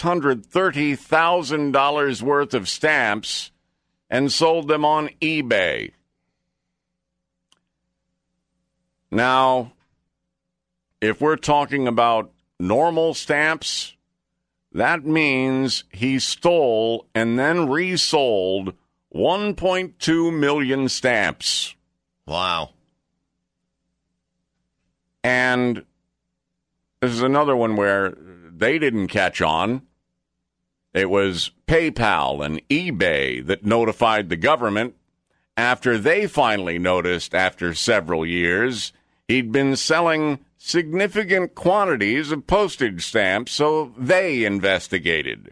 $630,000 worth of stamps and sold them on eBay. Now, if we're talking about normal stamps, that means he stole and then resold 1.2 million stamps. Wow. And this is another one where they didn't catch on. It was PayPal and eBay that notified the government after they finally noticed, after several years, he'd been selling significant quantities of postage stamps, so they investigated.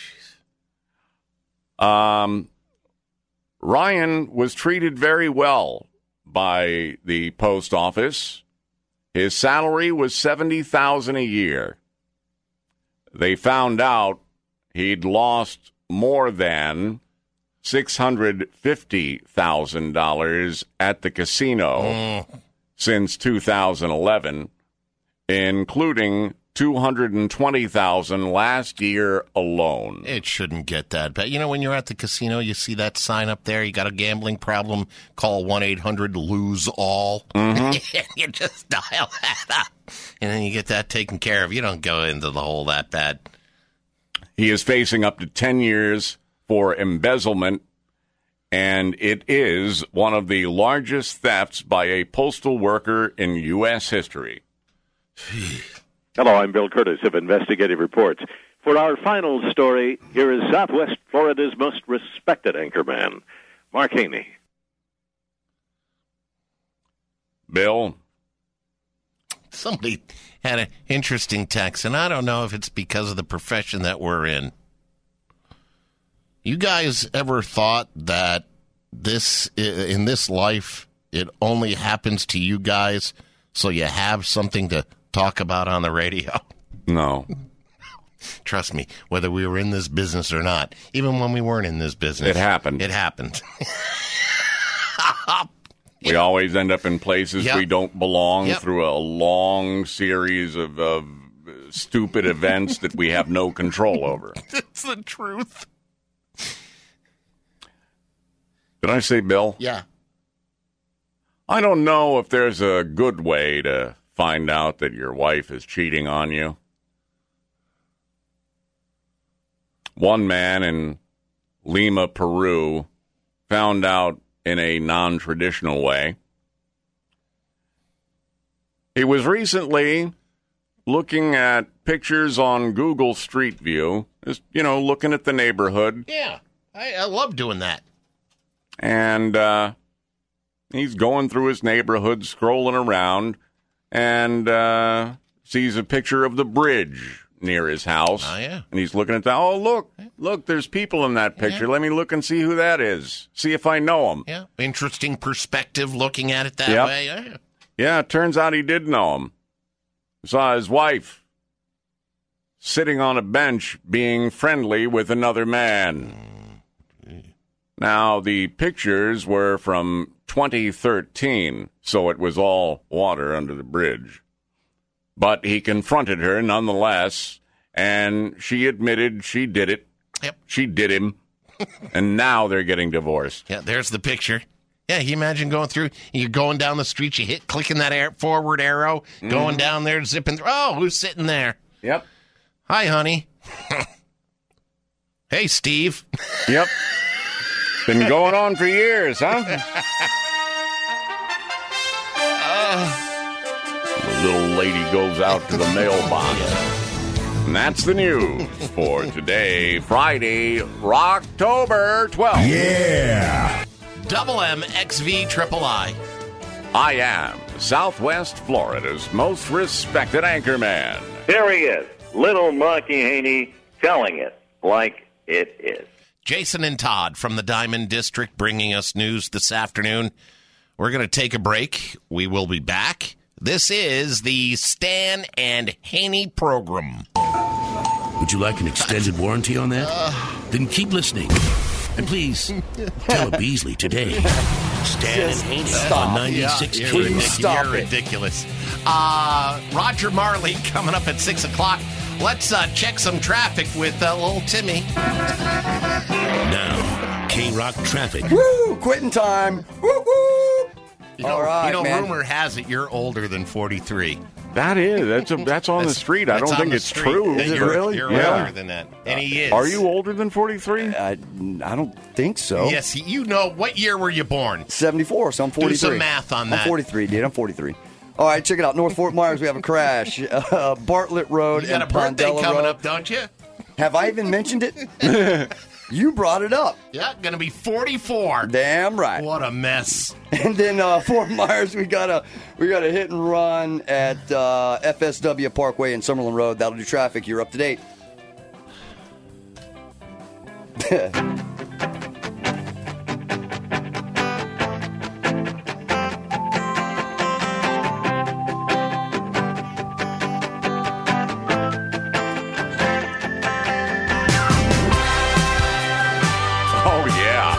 Ryan was treated very well by the post office. His salary was $70,000 a year. They found out he'd lost more than $650,000 at the casino since 2011, including $220,000 last year alone. It shouldn't get that bad. You know, when you're at the casino, you see that sign up there, you got a gambling problem, call 1-800-LOSE-ALL. Mm-hmm. And you just dial that up. And then you get that taken care of. You don't go into the hole that bad. He is facing up to 10 years for embezzlement, and it is one of the largest thefts by a postal worker in U.S. history. Hello, I'm Bill Curtis of Investigative Reports. For our final story, here is Southwest Florida's most respected anchorman, Mark Haney. Bill? Somebody had an interesting text, and I don't know if it's because of the profession that we're in. You guys ever thought that in this life, it only happens to you guys so you have something to talk about on the radio? No. Trust me, whether we were in this business or not, even when we weren't in this business. It happened. It happened. We always end up in places we don't belong through a long series of stupid events that we have no control over. It's the truth. Did I say Bill? Yeah. I don't know if there's a good way to find out that your wife is cheating on you. One man in Lima, Peru, found out in a non-traditional way. He was recently looking at pictures on Google Street View, just, looking at the neighborhood. Yeah, I love doing that. And, He's going through his neighborhood, scrolling around, and sees a picture of the bridge near his house. Oh, yeah. And he's looking at that. Oh, look, there's people in that picture. Yeah. Let me look and see who that is. See if I know him. Yeah, interesting perspective looking at it that Yep. way. Yeah. Yeah, it turns out he did know him. Saw his wife sitting on a bench being friendly with another man. Now, the pictures were from 2013, so it was all water under the bridge. But he confronted her nonetheless, and she admitted she did it. Yep. She did him. And now they're getting divorced. Yeah, there's the picture. Yeah, you imagine going through, you're going down the street, you clicking that forward arrow, going down there, zipping through. Oh, who's sitting there? Yep. Hi, honey. Hey, Steve. Yep. Been going on for years, huh? The little lady goes out to the mailbox. And that's the news for today, Friday, October 12th. Yeah. Double M XV Triple I. I am Southwest Florida's most respected anchorman. There he is, Little Marky Haney, telling it like it is. Jason and Todd from the Diamond District bringing us news this afternoon. We're going to take a break. We will be back. This is the Stan and Haney program. Would you like an extended warranty on that? Then keep listening. And please, tell a Beasley today. Stan and Haney on 96 You're ridiculous. Roger Marley coming up at 6 o'clock. Let's check some traffic with little Timmy. Now, K-Rock traffic. Woo! Quitting time. Woo woo! All right, man. Rumor has it you're older than 43. That is. That's on the street. I don't think it's true. Is it really? You're older than that. And he is. Are you older than 43? I don't think so. Yes, you know. What year were you born? 74, so I'm 43. Do some math on that. I'm 43, dude. I'm 43. All right, check it out. North Fort Myers, we have a crash. Bartlett Road You got and a birthday Pondella coming Road. up, don't you? Have I even mentioned it? You brought it up. Yeah, gonna be 44. Damn right. What a mess. And then Fort Myers, we got a hit and run at FSW Parkway and Summerlin Road. That'll do traffic. You're up to date. Oh, yeah.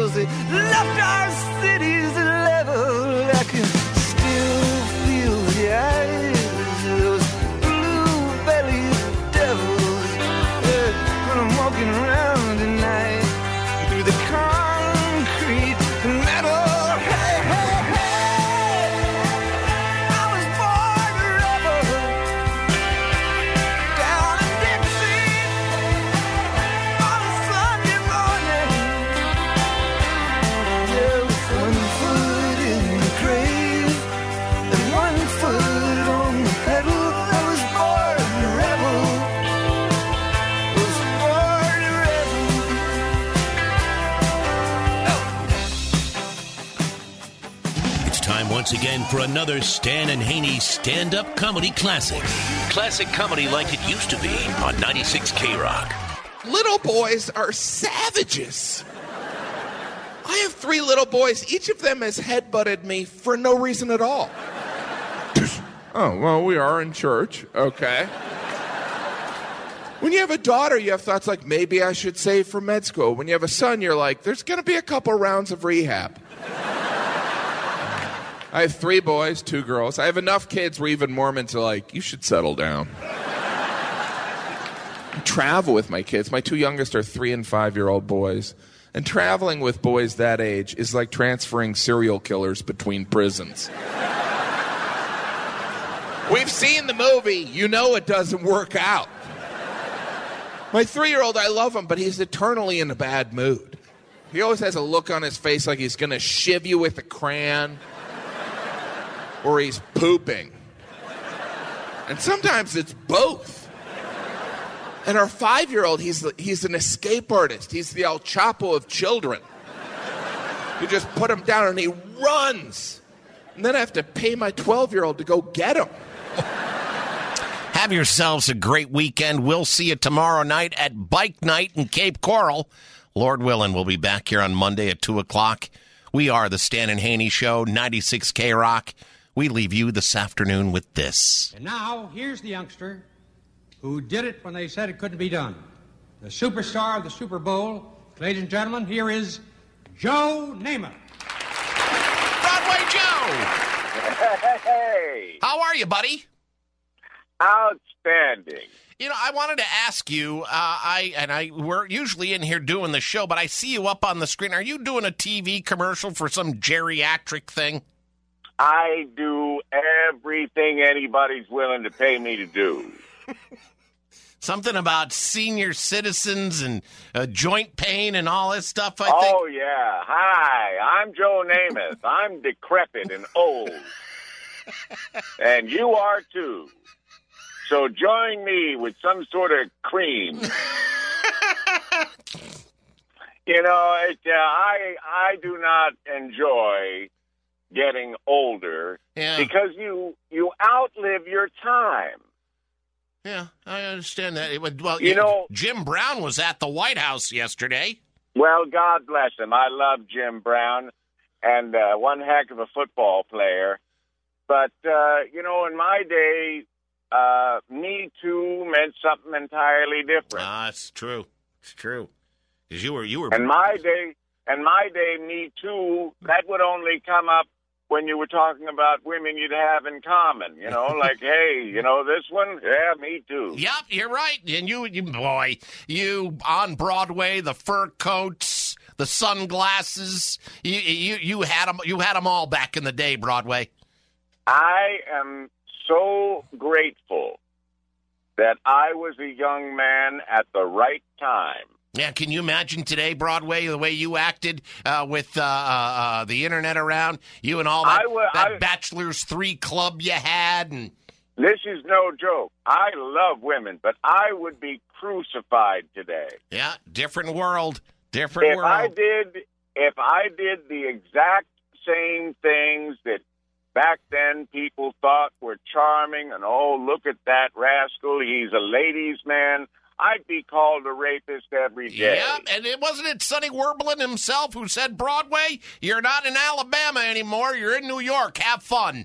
devils. They left our cities level. I can still feel the eyes of those blue-bellied devils. When I'm walking around tonight through the concrete metal. Hey, hey, hey! I was born a rebel down in Dixie on a Sunday morning. Yeah, with one foot in the grave and one foot on the pedal. I was born a rebel. Was born a rebel. It's time once again for another Stan and Haney stand-up comedy classic. Classic comedy like it used to be on 96 K-Rock. Little boys are savages. I have 3 little boys. Each of them has headbutted me for no reason at all. Oh, well, we are in church. Okay. When you have a daughter, you have thoughts like, maybe I should save for med school. When you have a son, you're like, there's going to be a couple rounds of rehab. I have 3 boys, 2 girls. I have enough kids where even Mormons are like, you should settle down. I travel with my kids. My 2 youngest are 3 and 5-year-old boys. And traveling with boys that age is like transferring serial killers between prisons. We've seen the movie. You know it doesn't work out. My 3-year-old, I love him, but he's eternally in a bad mood. He always has a look on his face like he's going to shiv you with a crayon. Or he's pooping. And sometimes it's both. And our 5-year-old, he's an escape artist. He's the El Chapo of children. You just put him down and he runs. And then I have to pay my 12-year-old to go get him. Have yourselves a great weekend. We'll see you tomorrow night at Bike Night in Cape Coral. Lord willing, we'll be back here on Monday at 2 o'clock. We are the Stan and Haney Show, 96 K-Rock. We leave you this afternoon with this. And now, here's the youngster who did it when they said it couldn't be done. The superstar of the Super Bowl. Ladies and gentlemen, here is Joe Namath. Broadway Joe! Hey! How are you, buddy? Outstanding. You know, I wanted to ask you, we're usually in here doing the show, but I see you up on the screen. Are you doing a TV commercial for some geriatric thing? I do everything anybody's willing to pay me to do. Something about senior citizens and joint pain and all this stuff, I think. Oh, yeah. Hi, I'm Joe Namath. I'm decrepit and old. And you are, too. So join me with some sort of cream. You know, I do not enjoy getting older because you outlive your time. Yeah, I understand that. Well, you know, Jim Brown was at the White House yesterday. Well, God bless him. I love Jim Brown, and one heck of a football player. But, you know, in my day, Me Too meant something entirely different. It's true. It's true. Because you were. In my day, Me Too, that would only come up when you were talking about women you'd have in common, you know, like, hey, you know this one? Yeah, me too. Yep, you're right. And you on Broadway, the fur coats, the sunglasses, you had them all back in the day, Broadway. I am so grateful that I was a young man at the right time. Yeah, can you imagine today, Broadway, the way you acted with the internet around, you and all that Bachelor's 3 club you had? And this is no joke. I love women, but I would be crucified today. Yeah, different world. Different world. If I did the exact same things that back then people thought were charming, and oh, look at that rascal, he's a ladies' man, I'd be called a rapist every day. Yeah, and wasn't it Sonny Werblin himself who said, Broadway, you're not in Alabama anymore, you're in New York, have fun.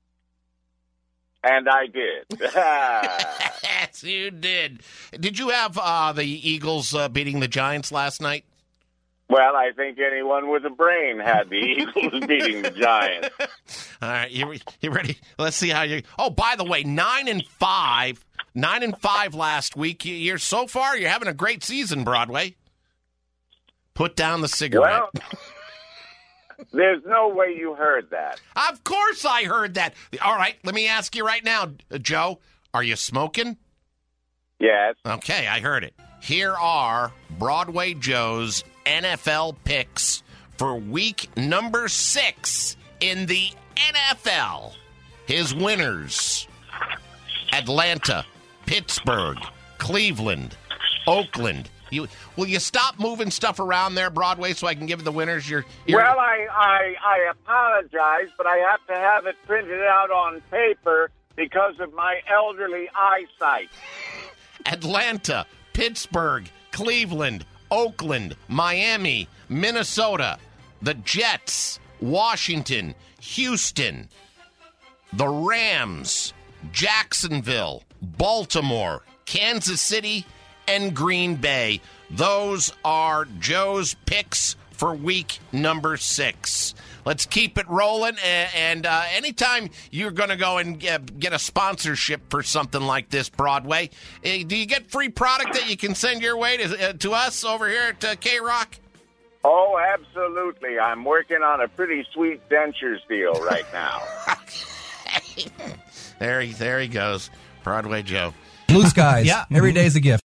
And I did. Yes, you did. Did you have the Eagles beating the Giants last night? Well, I think anyone with a brain had the Eagles beating the Giants. All right, you ready? Let's see how you. Oh, by the way, 9-5 last week. You're so far. You're having a great season, Broadway. Put down the cigarette. Well, there's no way you heard that. Of course, I heard that. All right, let me ask you right now, Joe. Are you smoking? Yes. Okay, I heard it. Here are Broadway Joe's NFL picks for week number 6 in the NFL. His winners: Atlanta, Pittsburgh, Cleveland, Oakland. Will you stop moving stuff around there, Broadway, so I can give the winners your... Well, I apologize, but I have to have it printed out on paper because of my elderly eyesight. Atlanta, Pittsburgh, Cleveland, Oakland, Miami, Minnesota, the Jets, Washington, Houston, the Rams, Jacksonville, Baltimore, Kansas City, and Green Bay. Those are Joe's picks for week number 6. Let's keep it rolling, and anytime you're going to go and get a sponsorship for something like this, Broadway, do you get free product that you can send your way to us over here at K-Rock? Oh, absolutely. I'm working on a pretty sweet dentures deal right now. There he goes, Broadway Joe. Blue skies. Yeah. Every day's a gift.